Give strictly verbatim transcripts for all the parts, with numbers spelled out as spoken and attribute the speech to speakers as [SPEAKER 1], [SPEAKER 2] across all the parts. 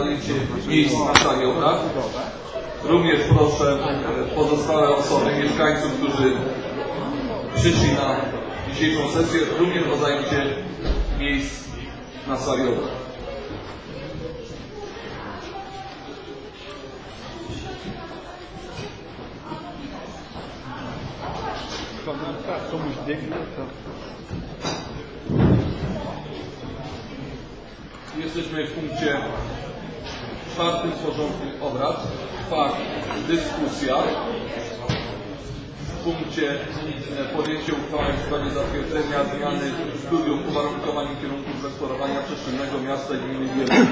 [SPEAKER 1] zajęcie miejsc na sali obrad. Również proszę pozostałe osoby, mieszkańców, którzy przyszli na dzisiejszą sesję, również o zajęcie miejsc na sali obrad.
[SPEAKER 2] Komuś biegnie, to...
[SPEAKER 1] Jesteśmy w punkcie czwartym z porządku obrad. Trwa dyskusja. W punkcie podjęcie uchwały w sprawie zatwierdzenia zmiany studium uwarunkowań i kierunków zagospodarowania przestrzennego miasta i gminy Wieluń.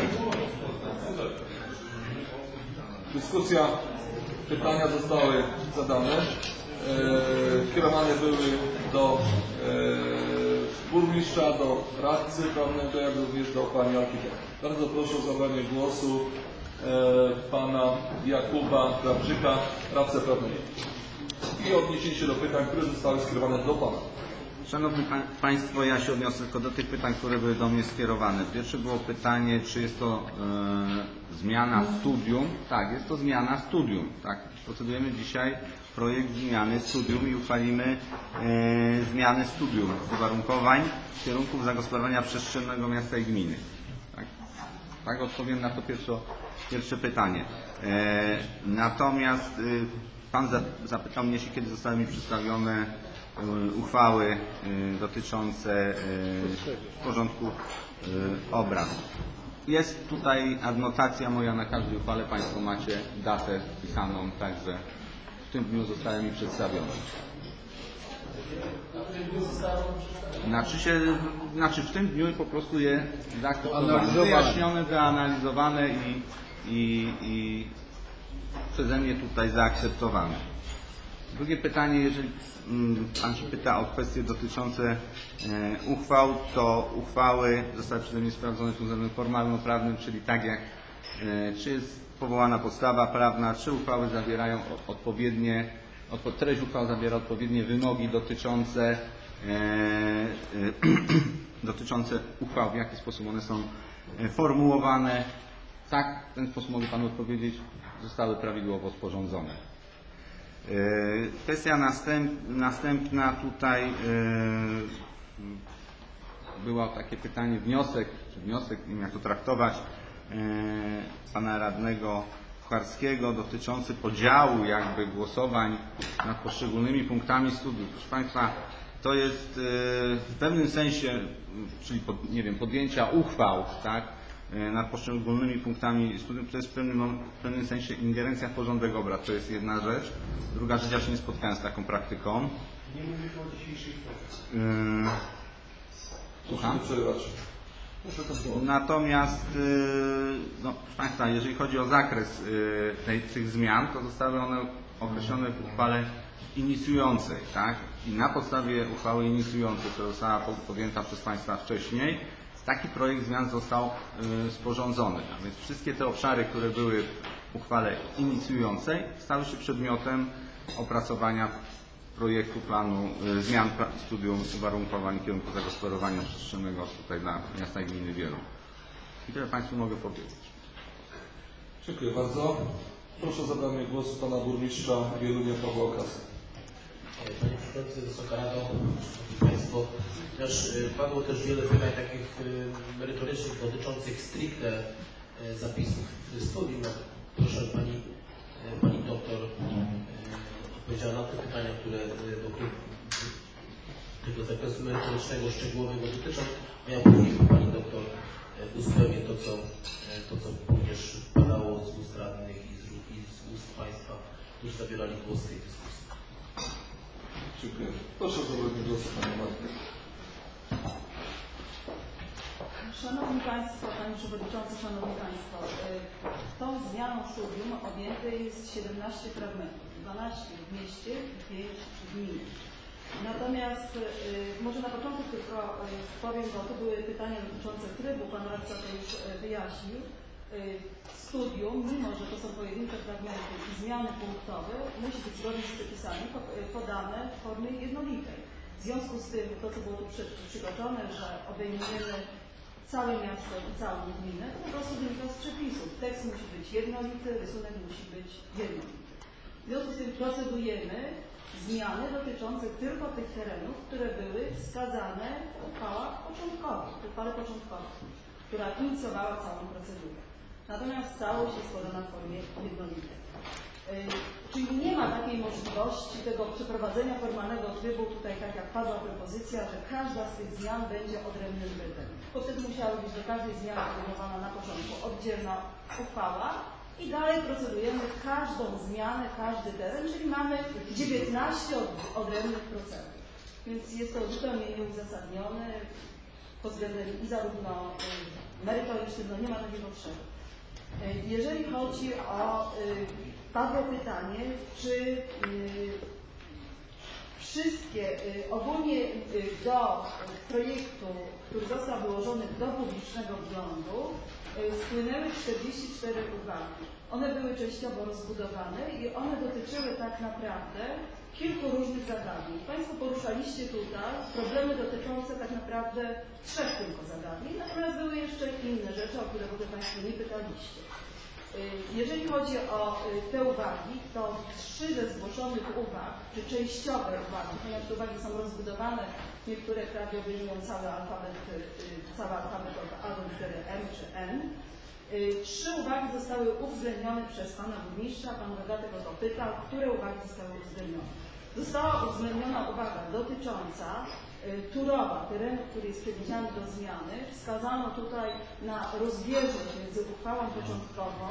[SPEAKER 1] Dyskusja, pytania zostały zadane. E, kierowane były do e, burmistrza, do radcy prawnego, jak również do pani architekta. Bardzo proszę o zabranie głosu e, pana Jakuba Krawczyka, radcę prawnego, i odniesienie się do pytań, które zostały skierowane do pana.
[SPEAKER 3] Szanowni pa Państwo, ja się odniosę tylko do tych pytań, które były do mnie skierowane. Pierwsze było pytanie, czy jest to e, zmiana studium. Tak, jest to zmiana studium. Tak. Procedujemy dzisiaj projekt zmiany studium i uchwalimy e, zmianę studium uwarunkowań kierunków zagospodarowania przestrzennego miasta i gminy. Tak, tak odpowiem na to pierwsze, pierwsze pytanie. E, natomiast e, Pan zapytał mnie się, kiedy zostały mi przedstawione uchwały dotyczące porządku obrad. Jest tutaj adnotacja moja na każdej uchwale. Państwo macie datę wpisaną, także w tym dniu zostały mi przedstawione. Znaczy się, znaczy w tym dniu po prostu je zaakceptowane, wyjaśnione, zaanalizowane i, i, i przeze mnie tutaj zaakceptowane. Drugie pytanie, jeżeli Pan się pyta o kwestie dotyczące e, uchwał, to uchwały zostały przeze mnie sprawdzone pod względem formalno-prawnym, czyli tak jak e, czy jest powołana podstawa prawna, czy uchwały zawierają odpowiednie, odpo, treść uchwał zawiera odpowiednie wymogi dotyczące, e, e, dotyczące uchwał, w jaki sposób one są formułowane. Tak, w ten sposób mogę Panu odpowiedzieć, zostały prawidłowo sporządzone. Kwestia następ, następna tutaj yy, było takie pytanie, wniosek, czy wniosek, nie wiem jak to traktować, yy, pana radnego Kucharskiego dotyczący podziału jakby głosowań nad poszczególnymi punktami studiów. Proszę Państwa, to jest yy, w pewnym sensie, czyli pod, nie wiem, podjęcia uchwał, tak, nad poszczególnymi punktami studiów, to jest w pewnym, w pewnym sensie ingerencja w porządek obrad. To jest jedna rzecz. Druga rzecz, ja się nie spotkałem z taką praktyką.
[SPEAKER 2] Nie mówimy o dzisiejszej kwestii.
[SPEAKER 3] Yy, słucham? Natomiast, yy, no, proszę Państwa, jeżeli chodzi o zakres yy, tej, tych zmian, to zostały one określone w uchwale inicjującej, tak? I na podstawie uchwały inicjującej, która została podjęta przez Państwa wcześniej, taki projekt zmian został y, sporządzony. A więc wszystkie te obszary, które były w uchwale inicjującej, stały się przedmiotem opracowania projektu planu y, zmian pra, studium uwarunkowań kierunku zagospodarowania przestrzennego tutaj dla miasta i gminy Wieluń. I tyle Państwu mogę powiedzieć.
[SPEAKER 1] Dziękuję bardzo. Proszę o zabranie głosu pana burmistrza Wielunia Pawła Okasy.
[SPEAKER 4] Panie Przewodniczący, Wysoka Rado, Szanowni Państwo, też padło też wiele pytań takich merytorycznych dotyczących stricte zapisów studium. Proszę Pani, Pani Doktor odpowiedziała na te pytania, które do tego zakresu merytorycznego, szczegółowego dotyczą, a ja później Pani Doktor uzupełnię to, co, to, co również padało z ust radnych i z, i z ust Państwa, którzy zabierali głos w tej dyskusji.
[SPEAKER 1] Dziękuję. Proszę o zabranie głosu Panią Martę.
[SPEAKER 5] Szanowni Państwo, Panie Przewodniczący, Szanowni Państwo, tą zmianą studium objęte jest siedemnaście fragmentów, dwanaście w mieście i pięć w gminie. Natomiast może na początku tylko powiem, bo to były pytania dotyczące trybu, Pan radca to już wyjaśnił. Studium, mimo że to są pojedyncze fragmenty i zmiany punktowe, musi być zgodnie z przepisami podane w formie jednolitej. W związku z tym, to co było tu przygotowane, że obejmujemy całe miasto i całą gminę, to po prostu wynika z przepisów. Te, być jednolity, rysunek musi być jednolity. W związku z tym procedujemy zmiany dotyczące tylko tych terenów, które były wskazane w uchwałach początkowych, w uchwale początkowej, która inicjowała całą procedurę. Natomiast całość jest podana w formie jednolitej. Czyli nie ma takiej możliwości tego przeprowadzenia formalnego trybu, tutaj tak jak padła propozycja, że każda z tych zmian będzie odrębnym bytem. Bo wtedy musiały być do każdej zmiany podejmowana na początku oddzielna uchwała i dalej procedujemy każdą zmianę, każdy teren, czyli mamy dziewiętnaście odrębnych procesów. Więc jest to zupełnie nieuzasadnione pod względem i zarówno merytorycznym, no nie ma takiej potrzeby. Jeżeli chodzi o padło pytanie, czy wszystkie, ogólnie do projektu, który został wyłożony do publicznego wglądu, spłynęły czterdzieści cztery uwagi. One były częściowo rozbudowane i one dotyczyły tak naprawdę kilku różnych zagadnień. Państwo poruszaliście tutaj problemy dotyczące tak naprawdę trzech tylko zagadnień, natomiast były jeszcze inne rzeczy, o które w ogóle Państwo nie pytaliście. Jeżeli chodzi o te uwagi, to trzy ze zgłoszonych uwag, czy częściowe uwagi, ponieważ te uwagi są rozbudowane, niektóre prawie obejmują cały alfabet, cały alfabet od A do litery M czy N. Trzy uwagi zostały uwzględnione przez Pana Burmistrza, Pan Regatek o to pytał, które uwagi zostały uwzględnione. Została uwzględniona uwaga dotycząca Turowa, terenu, który jest przewidziany do zmiany. Wskazano tutaj na rozbieżność między uchwałą początkową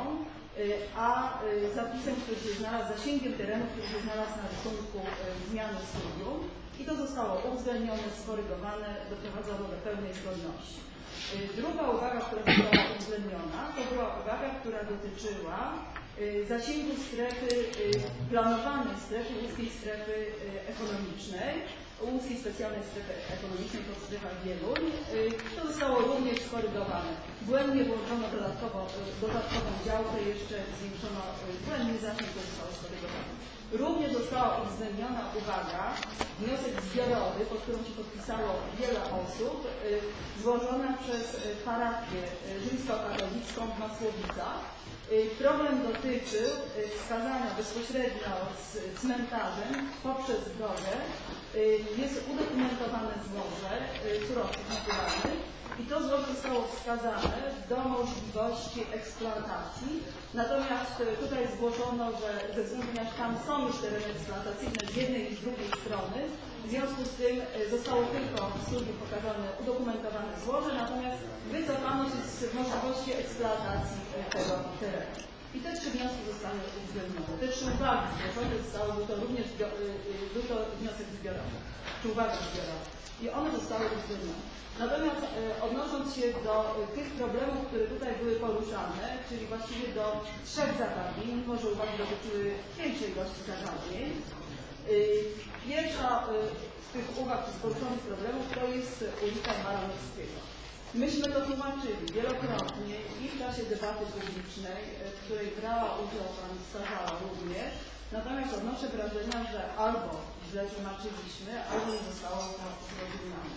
[SPEAKER 5] a zapisem, który się znalazł, zasięgiem terenu, który się znalazł na rysunku zmiany studium. I to zostało uwzględnione, skorygowane, doprowadzono do pełnej zgodności. Druga uwaga, która została uwzględniona, to była uwaga, która dotyczyła zasięgu strefy, planowanej strefy, łódzkiej strefy ekonomicznej, łódzkiej specjalnej strefy ekonomicznej pod strefą Wieluń. To zostało również skorygowane. Błędnie włożono dodatkowo, dodatkową działkę, jeszcze zwiększono błędny zasięg, to zostało skorygowane. Również została uwzględniona uwaga, wniosek zbiorowy, pod którym się podpisało wiele osób, złożona przez parafię rzymskokatolicką w Masłowicach. Problem dotyczył wskazania bezpośrednio z cmentarzem poprzez drogę. Jest udokumentowane złoże surowców naturalnych i to złoże zostało wskazane do możliwości eksploatacji. Natomiast tutaj zgłoszono, że ze względu na to, że tam są już tereny eksploatacyjne z jednej i z drugiej strony, w związku z tym zostało tylko w studium pokazane udokumentowane złoże, natomiast wycofano się z możliwości eksploatacji tego terenu. I te trzy wnioski zostały uwzględnione. Te trzy uwagi zgłoszone zostały, był to również był to wniosek zbiorowy, czy uwaga zbiorowa. I one zostały uwzględnione. Natomiast e, odnosząc się do e, tych problemów, które tutaj były poruszane, czyli właściwie do trzech zagadnień, mimo że uwagi dotyczyły większej ilości zagadnień. E, pierwsza e, z tych uwag, czy z poruszonych problemów, to jest ulica Maranowskiego. Myśmy to tłumaczyli wielokrotnie i w czasie debaty publicznej, e, w której brała udział Pan Starzała również, natomiast odnoszę wrażenia, że albo źle tłumaczyliśmy, albo nie zostało to zrozumiane.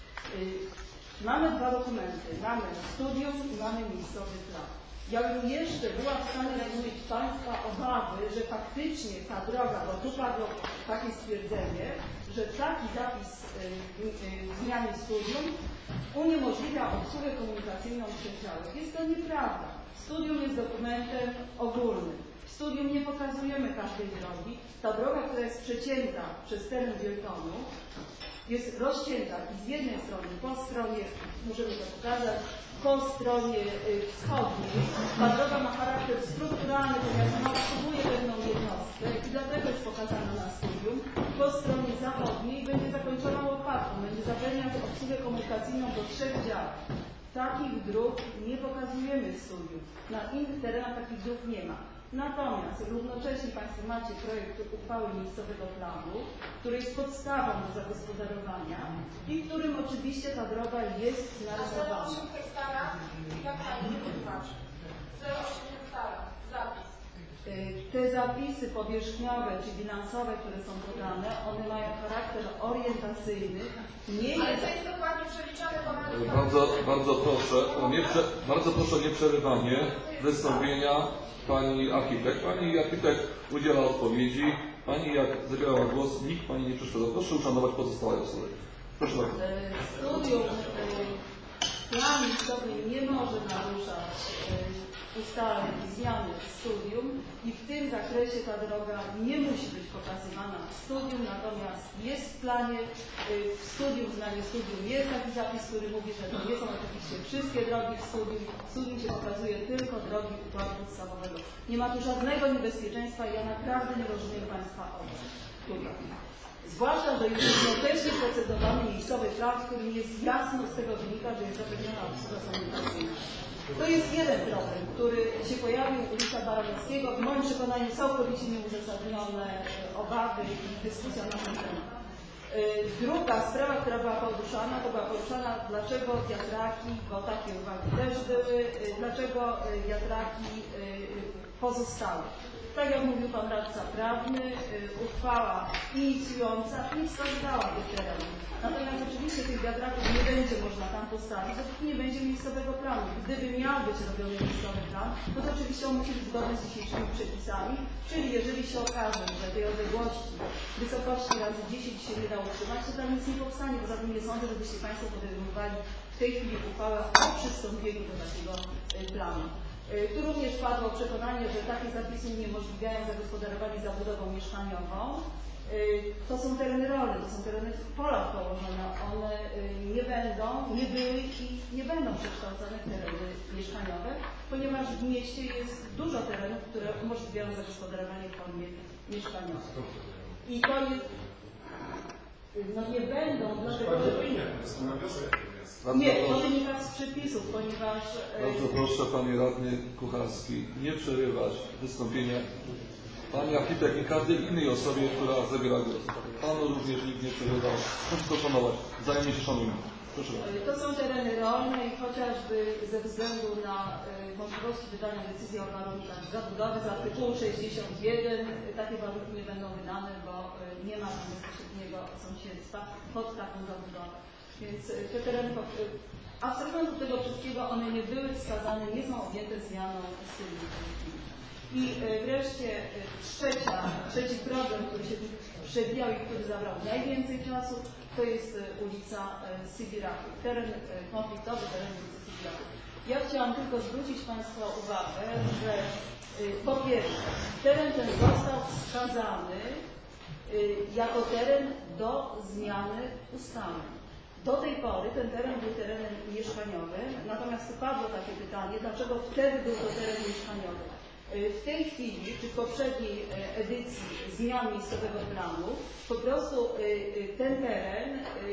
[SPEAKER 5] Mamy dwa dokumenty, mamy studium i mamy miejscowy plan. Ja bym jeszcze była w stanie rozumieć Państwa obawy, że faktycznie ta droga, bo tu padło takie stwierdzenie, że taki zapis zmiany studium uniemożliwia obsługę komunikacyjną przeciągłych. Jest to nieprawda. Studium jest dokumentem ogólnym. W studium nie pokazujemy każdej drogi. Ta droga, która jest przecięta przez teren Wieltonu, jest rozcięta i z jednej strony po stronie, możemy to pokazać, po stronie wschodniej. Ta droga ma charakter strukturalny, ponieważ ona obsługuje pewną jednostkę i dlatego jest pokazana na studium. Po stronie zachodniej będzie zakończona łopatą, będzie zapewniać obsługę komunikacyjną do trzech działów. Takich dróg nie pokazujemy w studium. Na innych terenach takich dróg nie ma. Natomiast równocześnie Państwo macie projekt uchwały miejscowego planu, który jest podstawą do zagospodarowania i w którym oczywiście ta droga jest narysowana.
[SPEAKER 6] osiem hektarów, jak Pani nie wytłumaczy? zero przecinek osiem hektara, zapis.
[SPEAKER 5] Te zapisy powierzchniowe czy bilansowe, które są podane, one mają charakter orientacyjny. Nie
[SPEAKER 6] Ale
[SPEAKER 5] jest...
[SPEAKER 6] to jest dokładnie przeliczane ponad...
[SPEAKER 1] Bardzo, bardzo proszę o nie, prze, bardzo proszę o nieprzerywanie wystąpienia pani architekt. Pani architekt udziela odpowiedzi. Pani jak zabierała głos, nikt pani nie przeszkadza. Proszę uszanować pozostałe osoby. Proszę bardzo.
[SPEAKER 5] E, Studium e, plan liczbowy nie może naruszać e, ustaleń i zmiany w studium i w tym zakresie ta droga nie musi być pokazywana w studium, natomiast jest w planie, e, w studium, w znaniu studium jest taki zapis, który mówi, że to nie są oczywiście wszystkie drogi w studium. W studium się pokazuje tylko drogi układu podstawowego. Nie ma tu żadnego niebezpieczeństwa i ja naprawdę nie rozumiem Państwa obaw tutaj. Zwłaszcza, że jest jednocześnie procedowany miejscowy plan, w którym jest jasno z tego wynika, że jest zapewniona obsługa sanitacyjna. To jest jeden problem, który się pojawił u ulica Baranowskiego. W moim przekonaniu całkowicie nieuzasadnione obawy i dyskusja na ten temat. Druga sprawa, która była poruszana, to była poruszana, dlaczego wiatraki, bo takie uwagi też były, dlaczego wiatraki pozostały. Tak jak mówił Pan Radca Prawny, uchwała inicjująca nie wskazywała tych terenów. Natomiast oczywiście tych wiatraków nie będzie można tam postawić, dopóki nie będzie miejscowego planu. Gdyby miał być robiony miejscowy plan, no to oczywiście on musi być zgodny z dzisiejszymi przepisami, czyli jeżeli się okaże, że tej odległości, wysokości razy dziesięć się nie da utrzymać, to tam nic nie powstanie. Poza tym nie sądzę, żebyście Państwo podejmowali w tej chwili uchwałę o przystąpieniu do takiego planu. Tu również padło przekonanie, że takie zapisy uniemożliwiają zagospodarowanie zabudową mieszkaniową. To są tereny rolne, to są tereny w polach położone. One nie będą, nie były i nie będą przekształcone w tereny mieszkaniowe, ponieważ w mieście jest dużo terenów, które umożliwiają zagospodarowanie w formie mieszkaniowej. I to jest... No nie będą, dlatego że... Nie, to wynika z przepisów, ponieważ...
[SPEAKER 1] Bardzo proszę Panie Radny Kucharski nie przerywać wystąpienia Pani architekt i każdej innej osobie, która zabiera głos. Panu również nikt nie przerywał. Proszę to szanować. Wzajemnie się szanujmy. Proszę bardzo.
[SPEAKER 5] To są tereny rolne i chociażby ze względu na y, możliwości wydania decyzji o warunkach zabudowy z artykułu sześćdziesiąt jeden takie warunki nie będą wydane, bo y, nie ma tam bezpośredniego sąsiedztwa pod taką zabudowę. Więc y, te tereny, y, abstrahując od tego wszystkiego, one nie były wskazane, nie są objęte zmianą stylu. I wreszcie trzecia, trzeci problem, który się przewijał i który zabrał najwięcej czasu, to jest ulica Sybiraków, teren konfliktowy, teren ulicy Sybiraków. Ja chciałam tylko zwrócić Państwa uwagę, że po pierwsze, teren ten został wskazany jako teren do zmiany ustawy. Do tej pory ten teren był terenem mieszkaniowym, natomiast tu padło takie pytanie, dlaczego wtedy był to teren mieszkaniowy. W tej chwili, czy w poprzedniej edycji zmian miejscowego planu, po prostu ten teren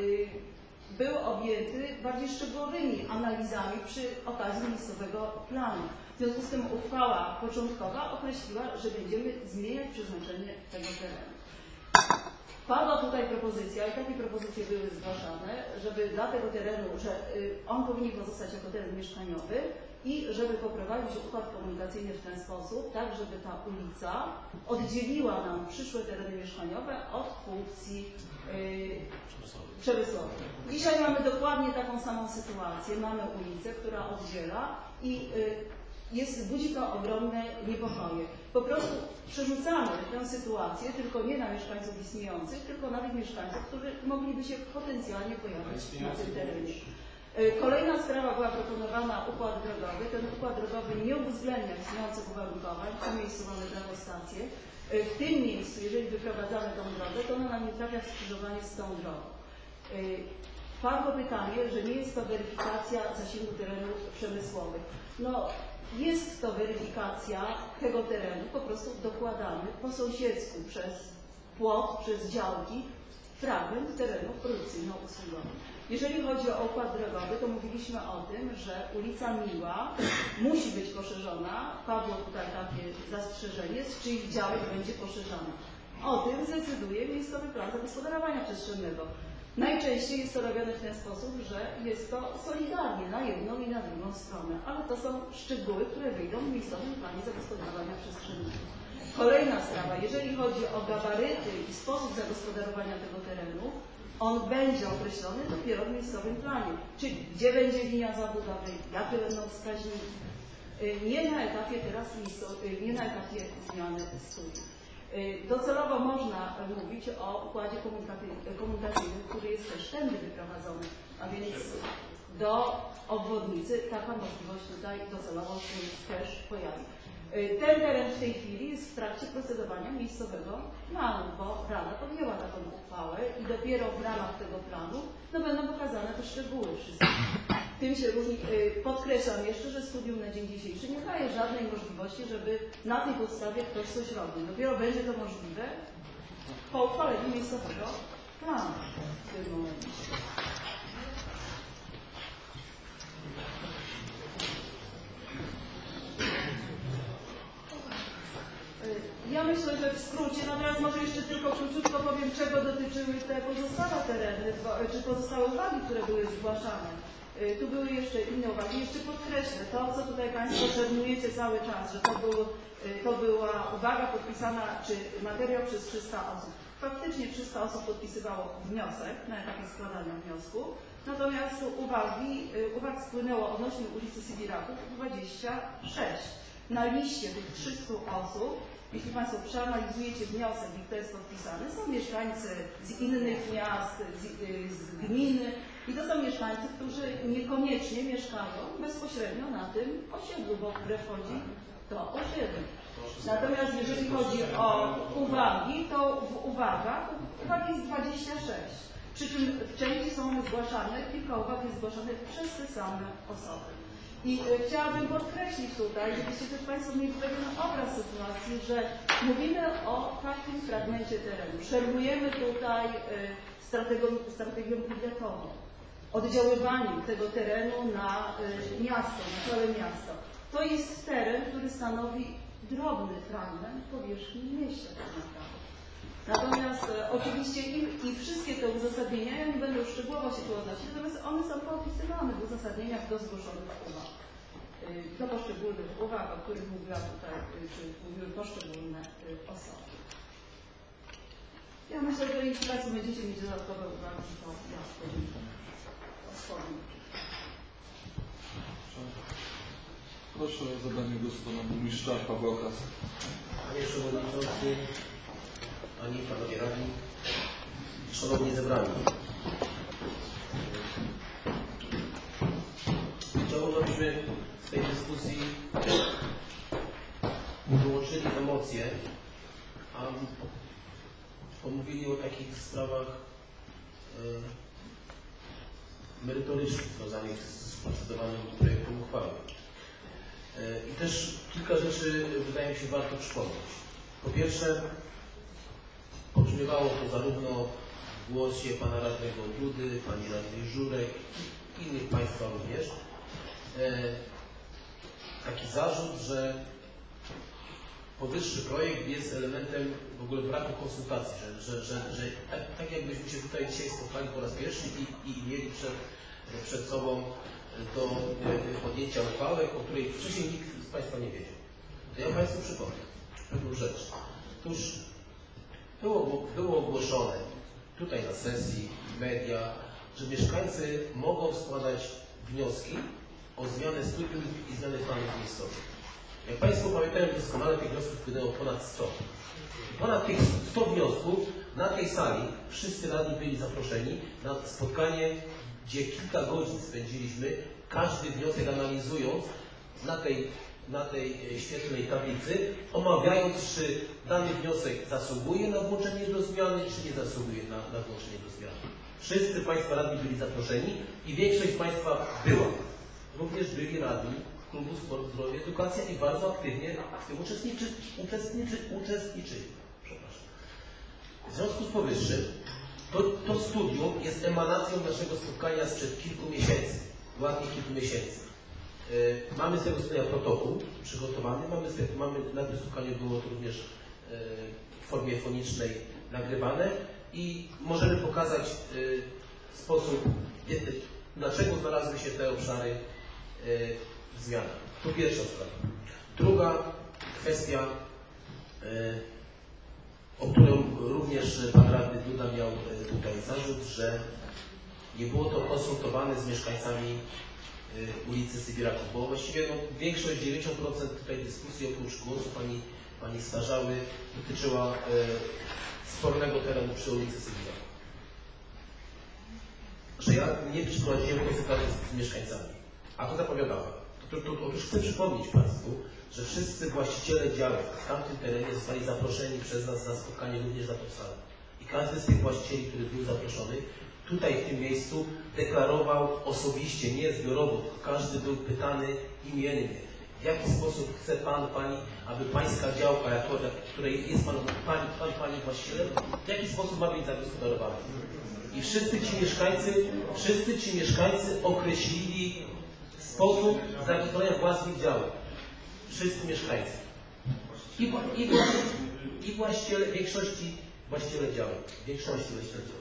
[SPEAKER 5] był objęty bardziej szczegółowymi analizami przy okazji miejscowego planu. W związku z tym uchwała początkowa określiła, że będziemy zmieniać przeznaczenie tego terenu. Padła tutaj propozycja, i takie propozycje były zgłaszane, żeby dla tego terenu, że on powinien pozostać jako teren mieszkaniowy, i żeby poprowadzić układ komunikacyjny w ten sposób, tak żeby ta ulica oddzieliła nam przyszłe tereny mieszkaniowe od funkcji yy, przemysłowych. Dzisiaj mamy dokładnie taką samą sytuację. Mamy ulicę, która oddziela i yy, jest, budzi to ogromne niepokoje. Po prostu przerzucamy tę sytuację tylko nie na mieszkańców istniejących, tylko na tych mieszkańców, którzy mogliby się potencjalnie pojawić na tym terenie. Kolejna sprawa była proponowana układ drogowy. Ten układ drogowy nie uwzględnia istniejących uwarunkowań. W tym miejscu mamy drogostację. W tym miejscu, jeżeli wyprowadzamy tą drogę, to ona nam nie trafia w skrzyżowanie z tą drogą. Padło pytanie, że nie jest to weryfikacja zasięgu terenów przemysłowych. No, jest to weryfikacja tego terenu, po prostu dokładamy po sąsiedzku przez płot, przez działki fragment terenów produkcyjno-usługowych. Jeżeli chodzi o układ drogowy, to mówiliśmy o tym, że ulica Miła musi być poszerzona. Padło tutaj takie zastrzeżenie, z czyich działek będzie poszerzana. O tym zdecyduje miejscowy plan zagospodarowania przestrzennego. Najczęściej jest to robione w ten sposób, że jest to solidarnie na jedną i na drugą stronę, ale to są szczegóły, które wyjdą w miejscowym planie zagospodarowania przestrzennego. Kolejna sprawa, jeżeli chodzi o gabaryty i sposób zagospodarowania tego terenu, on będzie określony dopiero w miejscowym planie, czyli gdzie będzie linia zabudowy, jakie będą wskaźniki. Nie na etapie teraz, nie na etapie zmiany studiów. Docelowo można mówić o układzie komunikacyjnym, który jest też tędy wyprowadzony, a więc do obwodnicy taka możliwość tutaj docelowo się też pojawi. Ten teren w tej chwili jest w trakcie procedowania miejscowego planu, bo Rada podjęła taką uchwałę i dopiero w ramach tego planu no, będą pokazane te szczegóły wszystkie. Tym się różni. Podkreślam jeszcze, że studium na dzień dzisiejszy nie daje żadnej możliwości, żeby na tej podstawie ktoś coś robił. Dopiero będzie to możliwe po uchwaleniu miejscowego planu w tym momencie. Ja myślę, że w skrócie, natomiast może jeszcze tylko króciutko powiem, czego dotyczyły te pozostałe tereny, czy pozostałe uwagi, które były zgłaszane. Tu były jeszcze inne uwagi. Jeszcze podkreślę to, co tutaj Państwo szernujecie cały czas, że to, był, to była uwaga podpisana, czy materiał przez trzysta osób. Faktycznie trzysta osób podpisywało wniosek na etapie składania wniosku, natomiast uwagi, uwag spłynęło odnośnie ulicy Sybiraków dwadzieścia sześć. Na liście tych trzystu osób, jeśli Państwo przeanalizujecie wniosek i kto jest podpisany, są mieszkańcy z innych miast, z, z gminy i to są mieszkańcy, którzy niekoniecznie mieszkają bezpośrednio na tym osiedlu, bo w grę wchodzi to osiedle. Natomiast jeżeli chodzi o uwagi, to w uwagach uwagi jest dwadzieścia sześć. Przy czym w części są one zgłaszane, kilka uwag jest zgłaszanych przez te same osoby. I e, chciałabym podkreślić tutaj, żebyście też Państwo mieli pewien obraz sytuacji, że mówimy o takim fragmencie terenu. Szermujemy tutaj e, strategią, strategią powiatową, oddziaływaniem tego terenu na e, miasto, na całe miasto. To jest teren, który stanowi drobny fragment powierzchni mieścia tak naprawdę. Natomiast e, oczywiście i, i wszystkie te uzasadnienia, ja nie będę już szczegółowo się tu odnosić, natomiast one są poopisywane w uzasadnieniach do zgłoszonych uwag. E, do poszczególnych uwag, o których mówiła tutaj, e, czy mówiły poszczególne e, osoby. Ja myślę, że jeśli Państwo będziecie mieć dodatkowe uwagi, to ja odpowiem.
[SPEAKER 1] Proszę o zabranie głosu pana burmistrza Pawła Okasa.
[SPEAKER 4] Panie Przewodniczący, Pani, Panowie Radni, Szanowni Zebrani. Chciałbym, żebyśmy w tej dyskusji wyłączyli emocje, a pomówili o takich sprawach e, merytorycznych związanych z procedowaniem projektu uchwały. I też kilka rzeczy wydaje mi się warto przypomnieć. Po pierwsze, pobrzmiewało to zarówno w głosie pana radnego Dudy, pani radnej Żurek i innych Państwa również, taki zarzut, że powyższy projekt jest elementem w ogóle braku konsultacji, że, że, że, że tak, tak jakbyśmy się tutaj dzisiaj spotkali po raz pierwszy i, i mieli przed, przed sobą do podjęcia uchwały, o której wcześniej nikt z Państwa nie wiedział. To ja Państwu przypomnę pewną rzecz. Otóż było, było ogłoszone tutaj na sesji, w mediach, że mieszkańcy mogą składać wnioski o zmianę studiów i zmianę planów miejscowych. Jak Państwo pamiętają doskonale, tych wniosków wpłynęło ponad sto. Ponad tych sto wniosków na tej sali wszyscy radni byli zaproszeni na spotkanie, gdzie kilka godzin spędziliśmy, każdy wniosek analizując na tej, na tej świetlnej tablicy, omawiając, czy dany wniosek zasługuje na włączenie do zmiany, czy nie zasługuje na, na włączenie do zmiany. Wszyscy Państwo radni byli zaproszeni i większość z Państwa była. Również byli radni Klubu Sport, Zdrowie, Edukacja i bardzo aktywnie w tym uczestniczy, uczestniczy, uczestniczyli. Przepraszam. W związku z powyższym, To, to studium jest emanacją naszego spotkania sprzed kilku miesięcy, ładnie kilku miesięcy. Yy, mamy z tego spotkania protokół przygotowany, mamy, mamy na tym spotkaniu było to również yy, w formie fonicznej nagrywane i możemy pokazać yy, sposób, yy, dlaczego znalazły się te obszary yy, zmian. To pierwsza sprawa. Druga kwestia o którą również pan radny Duda miał tutaj zarzut, że nie było to konsultowane z mieszkańcami ulicy Sybiraków, bo właściwie no, większość, dziewięćdziesiąt procent tutaj dyskusji oprócz głosu pani, pani Starzały dotyczyła e, spornego terenu przy ulicy Sybiraków. Że ja nie przeprowadziłem konsultacji z, z mieszkańcami, a to zapowiadałem. To, to, to, otóż chcę przypomnieć Państwu, że wszyscy właściciele działek w tamtym terenie zostali zaproszeni przez nas na spotkanie również na tą salę. I każdy z tych właścicieli, który był zaproszony, tutaj w tym miejscu deklarował osobiście, nie zbiorowo, tylko każdy był pytany imiennie. W jaki sposób chce Pan, Pani, aby Pańska działka, jako, której jest Pan, Pani, Pan, Pani właścicielem, w jaki sposób ma być zagospodarowana? I wszyscy ci mieszkańcy, wszyscy ci mieszkańcy określili sposób zagospodarowania własnych działek. Wszyscy mieszkańcy. I, i, i właściciele, większości właściciele działek. Większości właściciele działek.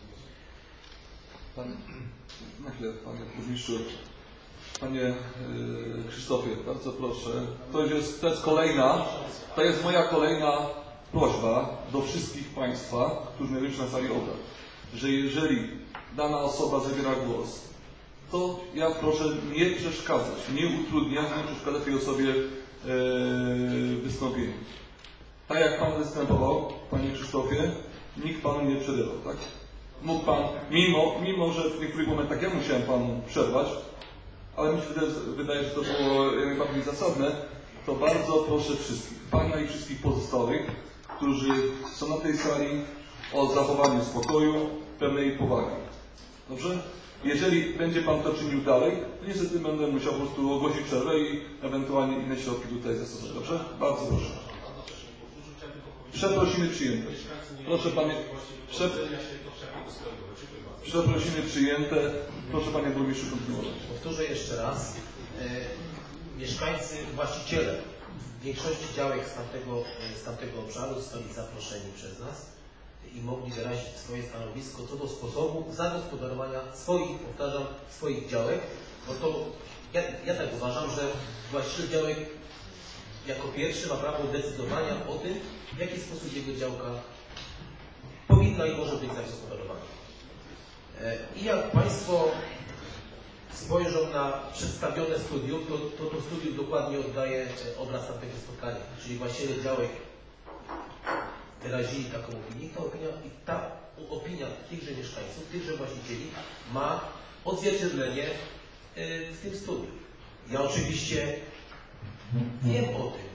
[SPEAKER 1] Pan, na chwilę, Panie Burmistrzu, Panie yy, Krzysztofie, bardzo proszę. To jest, to jest kolejna, to jest moja kolejna prośba do wszystkich Państwa, którzy znajdują się na sali obrad, że jeżeli dana osoba zabiera głos, to ja proszę nie przeszkadzać, nie utrudniać, nie przeszkadzać tej osobie yy, wystąpieniu. Tak jak Pan występował, Panie Krzysztofie, nikt Panu nie przerywał, tak? Mógł Pan, mimo, mimo że w niektórych momentach ja musiałem Panu przerwać, ale mi się wydaje, wydaje że to było jak najbardziej zasadne, to bardzo proszę wszystkich, Pana i wszystkich pozostałych, którzy są na tej sali, o zachowanie spokoju, pewnej powagi. Dobrze? Jeżeli będzie Pan to czynił dalej, to niestety będę musiał po prostu ogłosić przerwę i ewentualnie inne środki tutaj zastosować. Dobrze? Bardzo proszę. Przeprosiny przyjęte. Proszę Panie, przep... przeprosiny przyjęte. Proszę Panie Burmistrzu kontynuować.
[SPEAKER 4] Powtórzę jeszcze raz. E, mieszkańcy, właściciele w większości działek z tamtego, z tamtego obszaru zostali zaproszeni przez nas i mogli wyrazić swoje stanowisko co do sposobu zagospodarowania swoich, powtarzam, swoich działek. No to ja, ja tak uważam, że właściciel działek jako pierwszy ma prawo decydowania o tym, w jaki sposób jego działka powinna i może być zagospodarowana. I jak Państwo spojrzą na przedstawione studium, to to, to studium dokładnie oddaje obraz tamtego spotkania. Czyli właściciele działek wyrazili taką opinię. Ta opinia, i ta opinia tychże mieszkańców, tychże właścicieli ma odzwierciedlenie w tym studium. Ja oczywiście wiem o tym,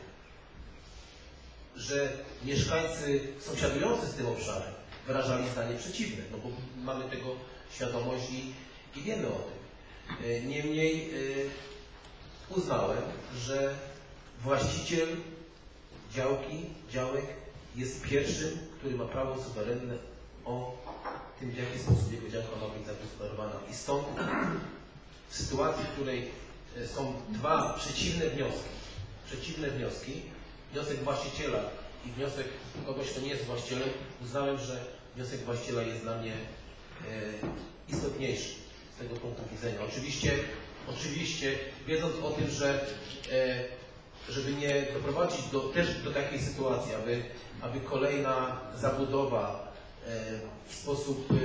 [SPEAKER 4] że mieszkańcy sąsiadujący z tym obszarem wyrażali zdanie przeciwne, no bo mamy tego świadomość i, i wiemy o tym. Niemniej uznałem, że właściciel działki, działek jest pierwszym, który ma prawo suwerenne o tym, w jaki sposób jego działka ma być zagospodarowana. I stąd w sytuacji, w której są dwa przeciwne wnioski, przeciwne wnioski, wniosek właściciela i wniosek kogoś, kto nie jest właścicielem, uznałem, że wniosek właściciela jest dla mnie e, istotniejszy z tego punktu widzenia. Oczywiście, oczywiście wiedząc o tym, że e, żeby nie doprowadzić do, też do takiej sytuacji, aby, aby kolejna zabudowa e, w sposób e,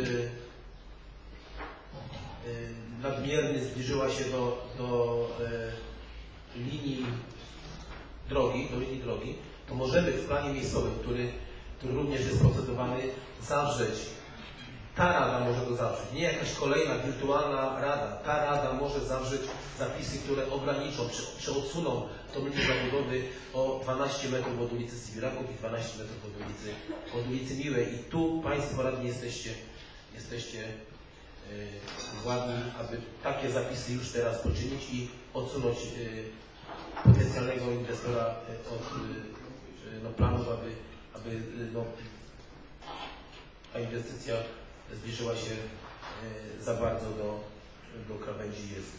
[SPEAKER 4] e, nadmierny zbliżyła się do, do e, linii drogi, do linii drogi, to możemy w planie miejscowym, który, który również jest procedowany, zawrzeć, ta rada może go zawrzeć, nie jakaś kolejna wirtualna rada, ta rada może zawrzeć zapisy, które ograniczą, czy, czy odsuną tą linię zabudowy o dwanaście metrów od ulicy Sybiraków i dwanaście metrów od ulicy, od ulicy Miłej. I tu Państwo radni jesteście, jesteście yy, władni, aby takie zapisy już teraz poczynić i odsunąć yy, potencjalnego inwestora od yy, no, planów, aby, aby yy, no, ta inwestycja zbliżyła się yy, za bardzo do, do krawędzi jezdni.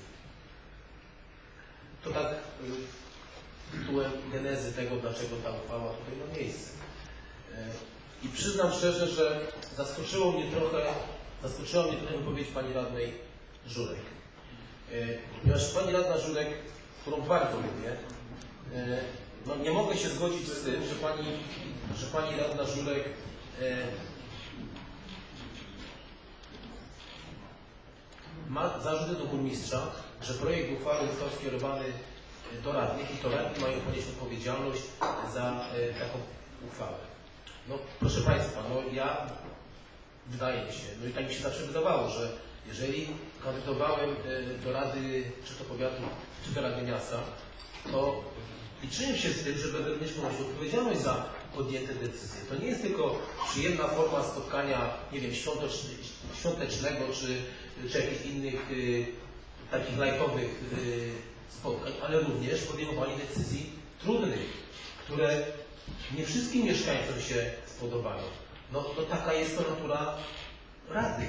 [SPEAKER 4] To tak yy, tytułem genezy tego, dlaczego ta uchwała tutaj ma miejsce. Yy, I przyznam szczerze, że zaskoczyło mnie trochę, zaskoczyła mnie trochę wypowiedź pani radnej Żurek. Yy, ponieważ pani radna Żurek, którą bardzo lubię, yy, No, nie mogę się zgodzić z tym, że pani, że pani radna Żurek e, ma zarzuty do burmistrza, że projekt uchwały został skierowany do radnych i to radni mają ponieść odpowiedzialność za e, taką uchwałę. No proszę Państwa, no ja wydaje mi się, no i tak mi się zawsze wydawało, że jeżeli kandydowałem e, do Rady czy to powiatu, czy do Rady Miasta, to liczyłem się z tym, że będę również ponosił odpowiedzialność za podjęte decyzje. To nie jest tylko przyjemna forma spotkania, nie wiem, świątecznego czy, czy jakichś innych y, takich lajkowych y, spotkań, ale również podejmowanie decyzji trudnych, które nie wszystkim mieszkańcom się spodobają. No to taka jest to natura Rady.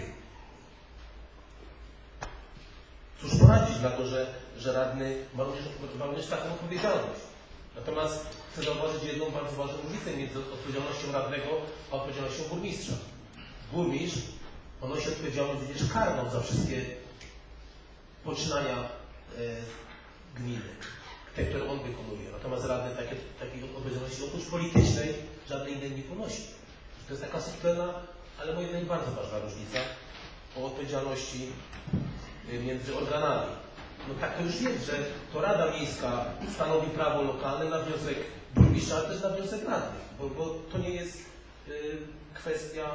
[SPEAKER 4] Cóż poradzić na to, że, że radny ma również, ma również taką odpowiedzialność. Natomiast chcę zauważyć jedną bardzo ważną różnicę między odpowiedzialnością radnego a odpowiedzialnością burmistrza. Burmistrz ponosi odpowiedzialność również karną za wszystkie poczynania e, gminy, te, które on wykonuje. Natomiast radny takie, takiej odpowiedzialności oprócz politycznej żadnej innej nie ponosi. To jest taka subtelna, ale moim zdaniem bardzo ważna różnica o odpowiedzialności między organami. No tak to już jest, że to Rada Miejska stanowi prawo lokalne na wniosek burmistrza, ale też na wniosek radnych, bo, bo to nie jest y, kwestia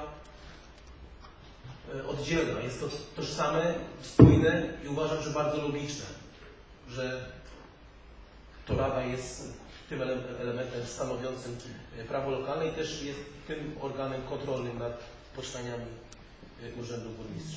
[SPEAKER 4] y, oddzielna. Jest to tożsame, spójne i uważam, że bardzo logiczne, że to Rada jest tym elementem stanowiącym prawo lokalne i też jest tym organem kontrolnym nad poczynaniami Urzędu Burmistrza.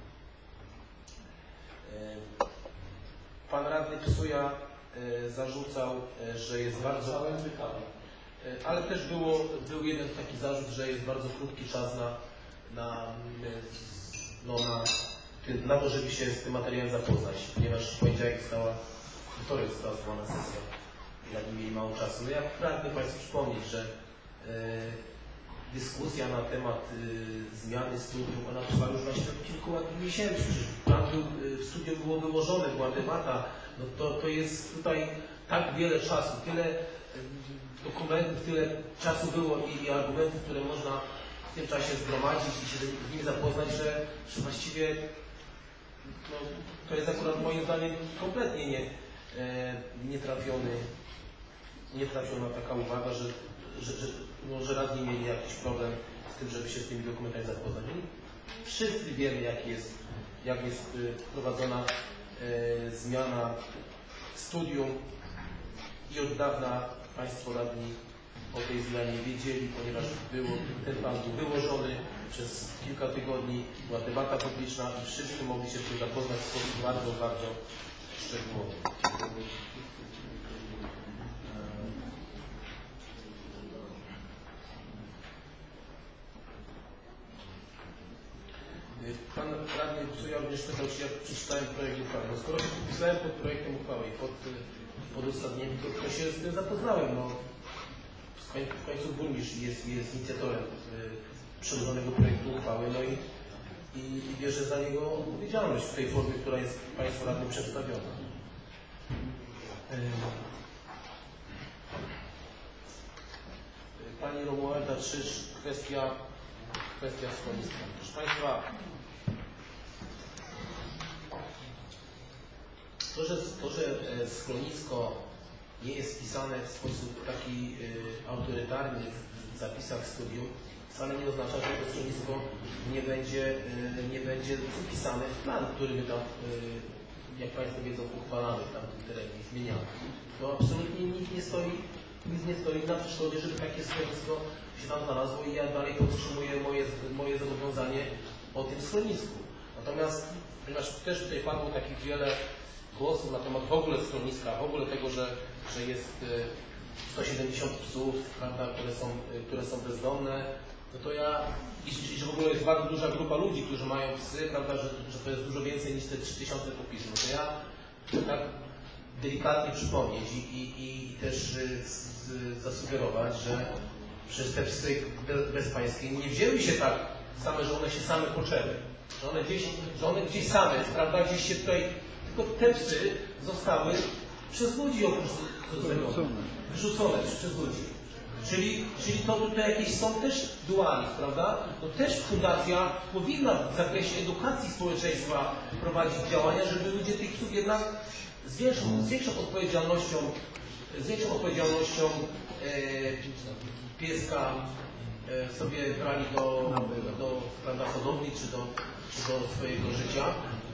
[SPEAKER 4] Pan radny Psuja zarzucał, że jest bardzo... Ale też było, był jeden taki zarzut, że jest bardzo krótki czas na, na, no na, na to, żeby się z tym materiałem zapoznać, ponieważ w poniedziałek została, wtorek została zwołana sesja i radni mieli mało czasu. No ja pragnę Państwu przypomnieć, że dyskusja na temat y, zmiany studium, ona trwa już właśnie od kilku miesięcy. Tam był, y, w studium było wyłożone, była debata. No to, to jest tutaj tak wiele czasu, tyle y, dokumentów, tyle czasu było i, i argumentów, które można w tym czasie zgromadzić i się z nimi zapoznać, że, że właściwie no, to jest akurat moim zdaniem kompletnie nie, e, nietrafiony, nietrafiona taka uwaga, że że, że, no, że radni mieli jakiś problem z tym, żeby się z tymi dokumentami zapoznać. Wszyscy wiemy, jak jest, jak jest y, prowadzona y, zmiana studium i od dawna Państwo radni o tej zmianie wiedzieli, ponieważ było, ten plan był wyłożony przez kilka tygodni, była debata publiczna i wszyscy mogli się z tym zapoznać w sposób bardzo, bardzo szczegółowy. Pan radny Psuja również pytał, czy ja przeczytałem projekt uchwały. No skoro się podpisałem pod projektem uchwały i pod, pod uzasadnieniem, to, to się z tym zapoznałem. No, w końcu burmistrz jest, jest inicjatorem y, przedłożonego projektu uchwały, no i, i, i bierze za niego odpowiedzialność w tej formie, która jest Państwu radnym przedstawiona. Y, Pani Romualda Trzysz, kwestia, kwestia schroniska. Proszę Państwa, To że, to, że schronisko nie jest wpisane w sposób taki y, autorytarny w zapisach studium, wcale nie oznacza, że to schronisko nie będzie, y, nie będzie wpisane w plan, który my tam, y, jak Państwo wiedzą, uchwalamy w tamtym terenie i zmieniamy. To absolutnie nic nie stoi, nic nie stoi na przeszkodzie, żeby takie schronisko się tam znalazło i ja dalej podtrzymuję moje, moje zobowiązanie o tym schronisku. Natomiast, ponieważ też tutaj padło takich wiele głosów na temat w ogóle schroniska, w ogóle tego, że, że jest sto siedemdziesiąt psów, prawda, które, są, które są bezdomne, no to ja, i, i że w ogóle jest bardzo duża grupa ludzi, którzy mają psy, prawda, że, że to jest dużo więcej niż te trzy tysiące popisów, no to ja chcę tak delikatnie przypomnieć i, i, i też z, z, zasugerować, że przez te psy bezpańskie nie wzięły się tak same, że one się same poczęły, że one gdzieś, że one gdzieś same, prawda, gdzieś się tutaj, tylko te psy zostały przez ludzi oprócz tego. wyrzucone przez ludzi. Czyli, czyli to tutaj jakieś są też dualizm, prawda? No też fundacja powinna w zakresie edukacji społeczeństwa prowadzić działania, żeby ludzie tych psów jednak z większą, z większą odpowiedzialnością, z większą odpowiedzialnością e, pieska e, sobie brali do, do prawda, hodowli czy do, czy do swojego życia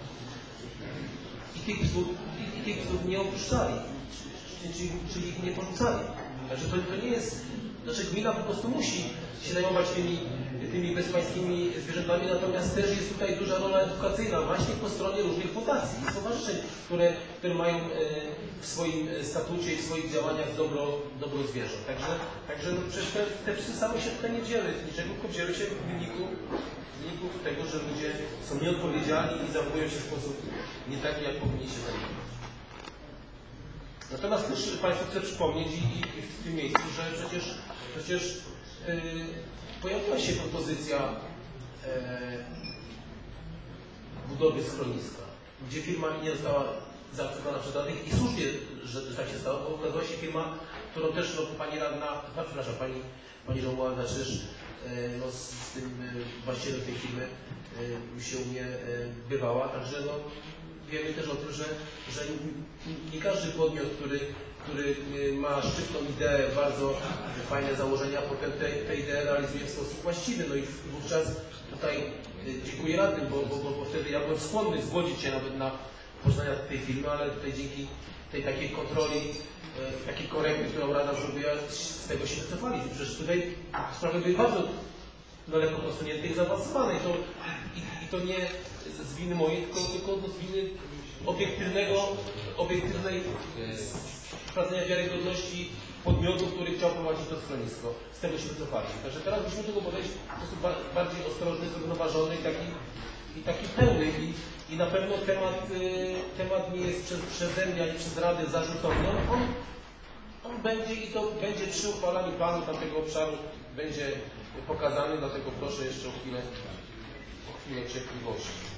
[SPEAKER 4] i tych psów, i, i tych psów nie opuszczali, czyli, czyli ich nie porzucali. Także to, to nie jest, znaczy gmina po prostu musi się zajmować tymi, tymi bezpańskimi zwierzętami, natomiast też jest tutaj duża rola edukacyjna właśnie po stronie różnych fundacji i stowarzyszeń, które, które mają w swoim statucie i w swoich działaniach dobro, dobro zwierząt. Także, także no przecież te, te psy same się tutaj nie wzięły z niczego, tylko wzięły się w wyniku, w wyniku tego, że ludzie są nieodpowiedzialni i zachowują się w sposób nie taki, jak powinni się zachować. Natomiast też Państwu chcę przypomnieć i, i w tym miejscu, że przecież, przecież yy, pojawiła się propozycja yy, budowy schroniska, gdzie firma nie została zaakceptowana przez radnych i słusznie, że, że tak się stało, bo okazała się firma, którą też no, pani radna, no, przepraszam, pani, pani Romualda Czyż yy, no, z, z tym yy, właścicielem tej firmy yy, się u mnie yy, bywała, także no, wiemy też o tym, że, że nie każdy podmiot, który, który ma szczytną ideę, bardzo fajne założenia, potem te, te idee realizuje w sposób właściwy. No i wówczas tutaj dziękuję radnym, bo, bo, bo wtedy ja byłem skłonny zgodzić się nawet na poznania tej firmy, ale tutaj dzięki tej takiej kontroli, takiej korekty, którą Rada zrobiła, z tego się wycofali. Przecież tutaj sprawy były bardzo daleko posunięte i zaawansowane. I to, i, i to nie z winy mojej, tylko, tylko z winy obiektywnego, obiektywnej sprawdzenia wiarygodności podmiotu, który chciał prowadzić to schronisko. Z tego się wycofali. Także teraz musimy do tego podejść w sposób bardziej ostrożny, zrównoważony i taki, i taki pełny. I, i na pewno temat, y, temat nie jest przez, przeze mnie ani przez Radę zarzucony. On, on będzie i to będzie przy uchwalaniu planu tamtego obszaru będzie pokazany, dlatego proszę jeszcze o chwilę, o chwilę cierpliwości.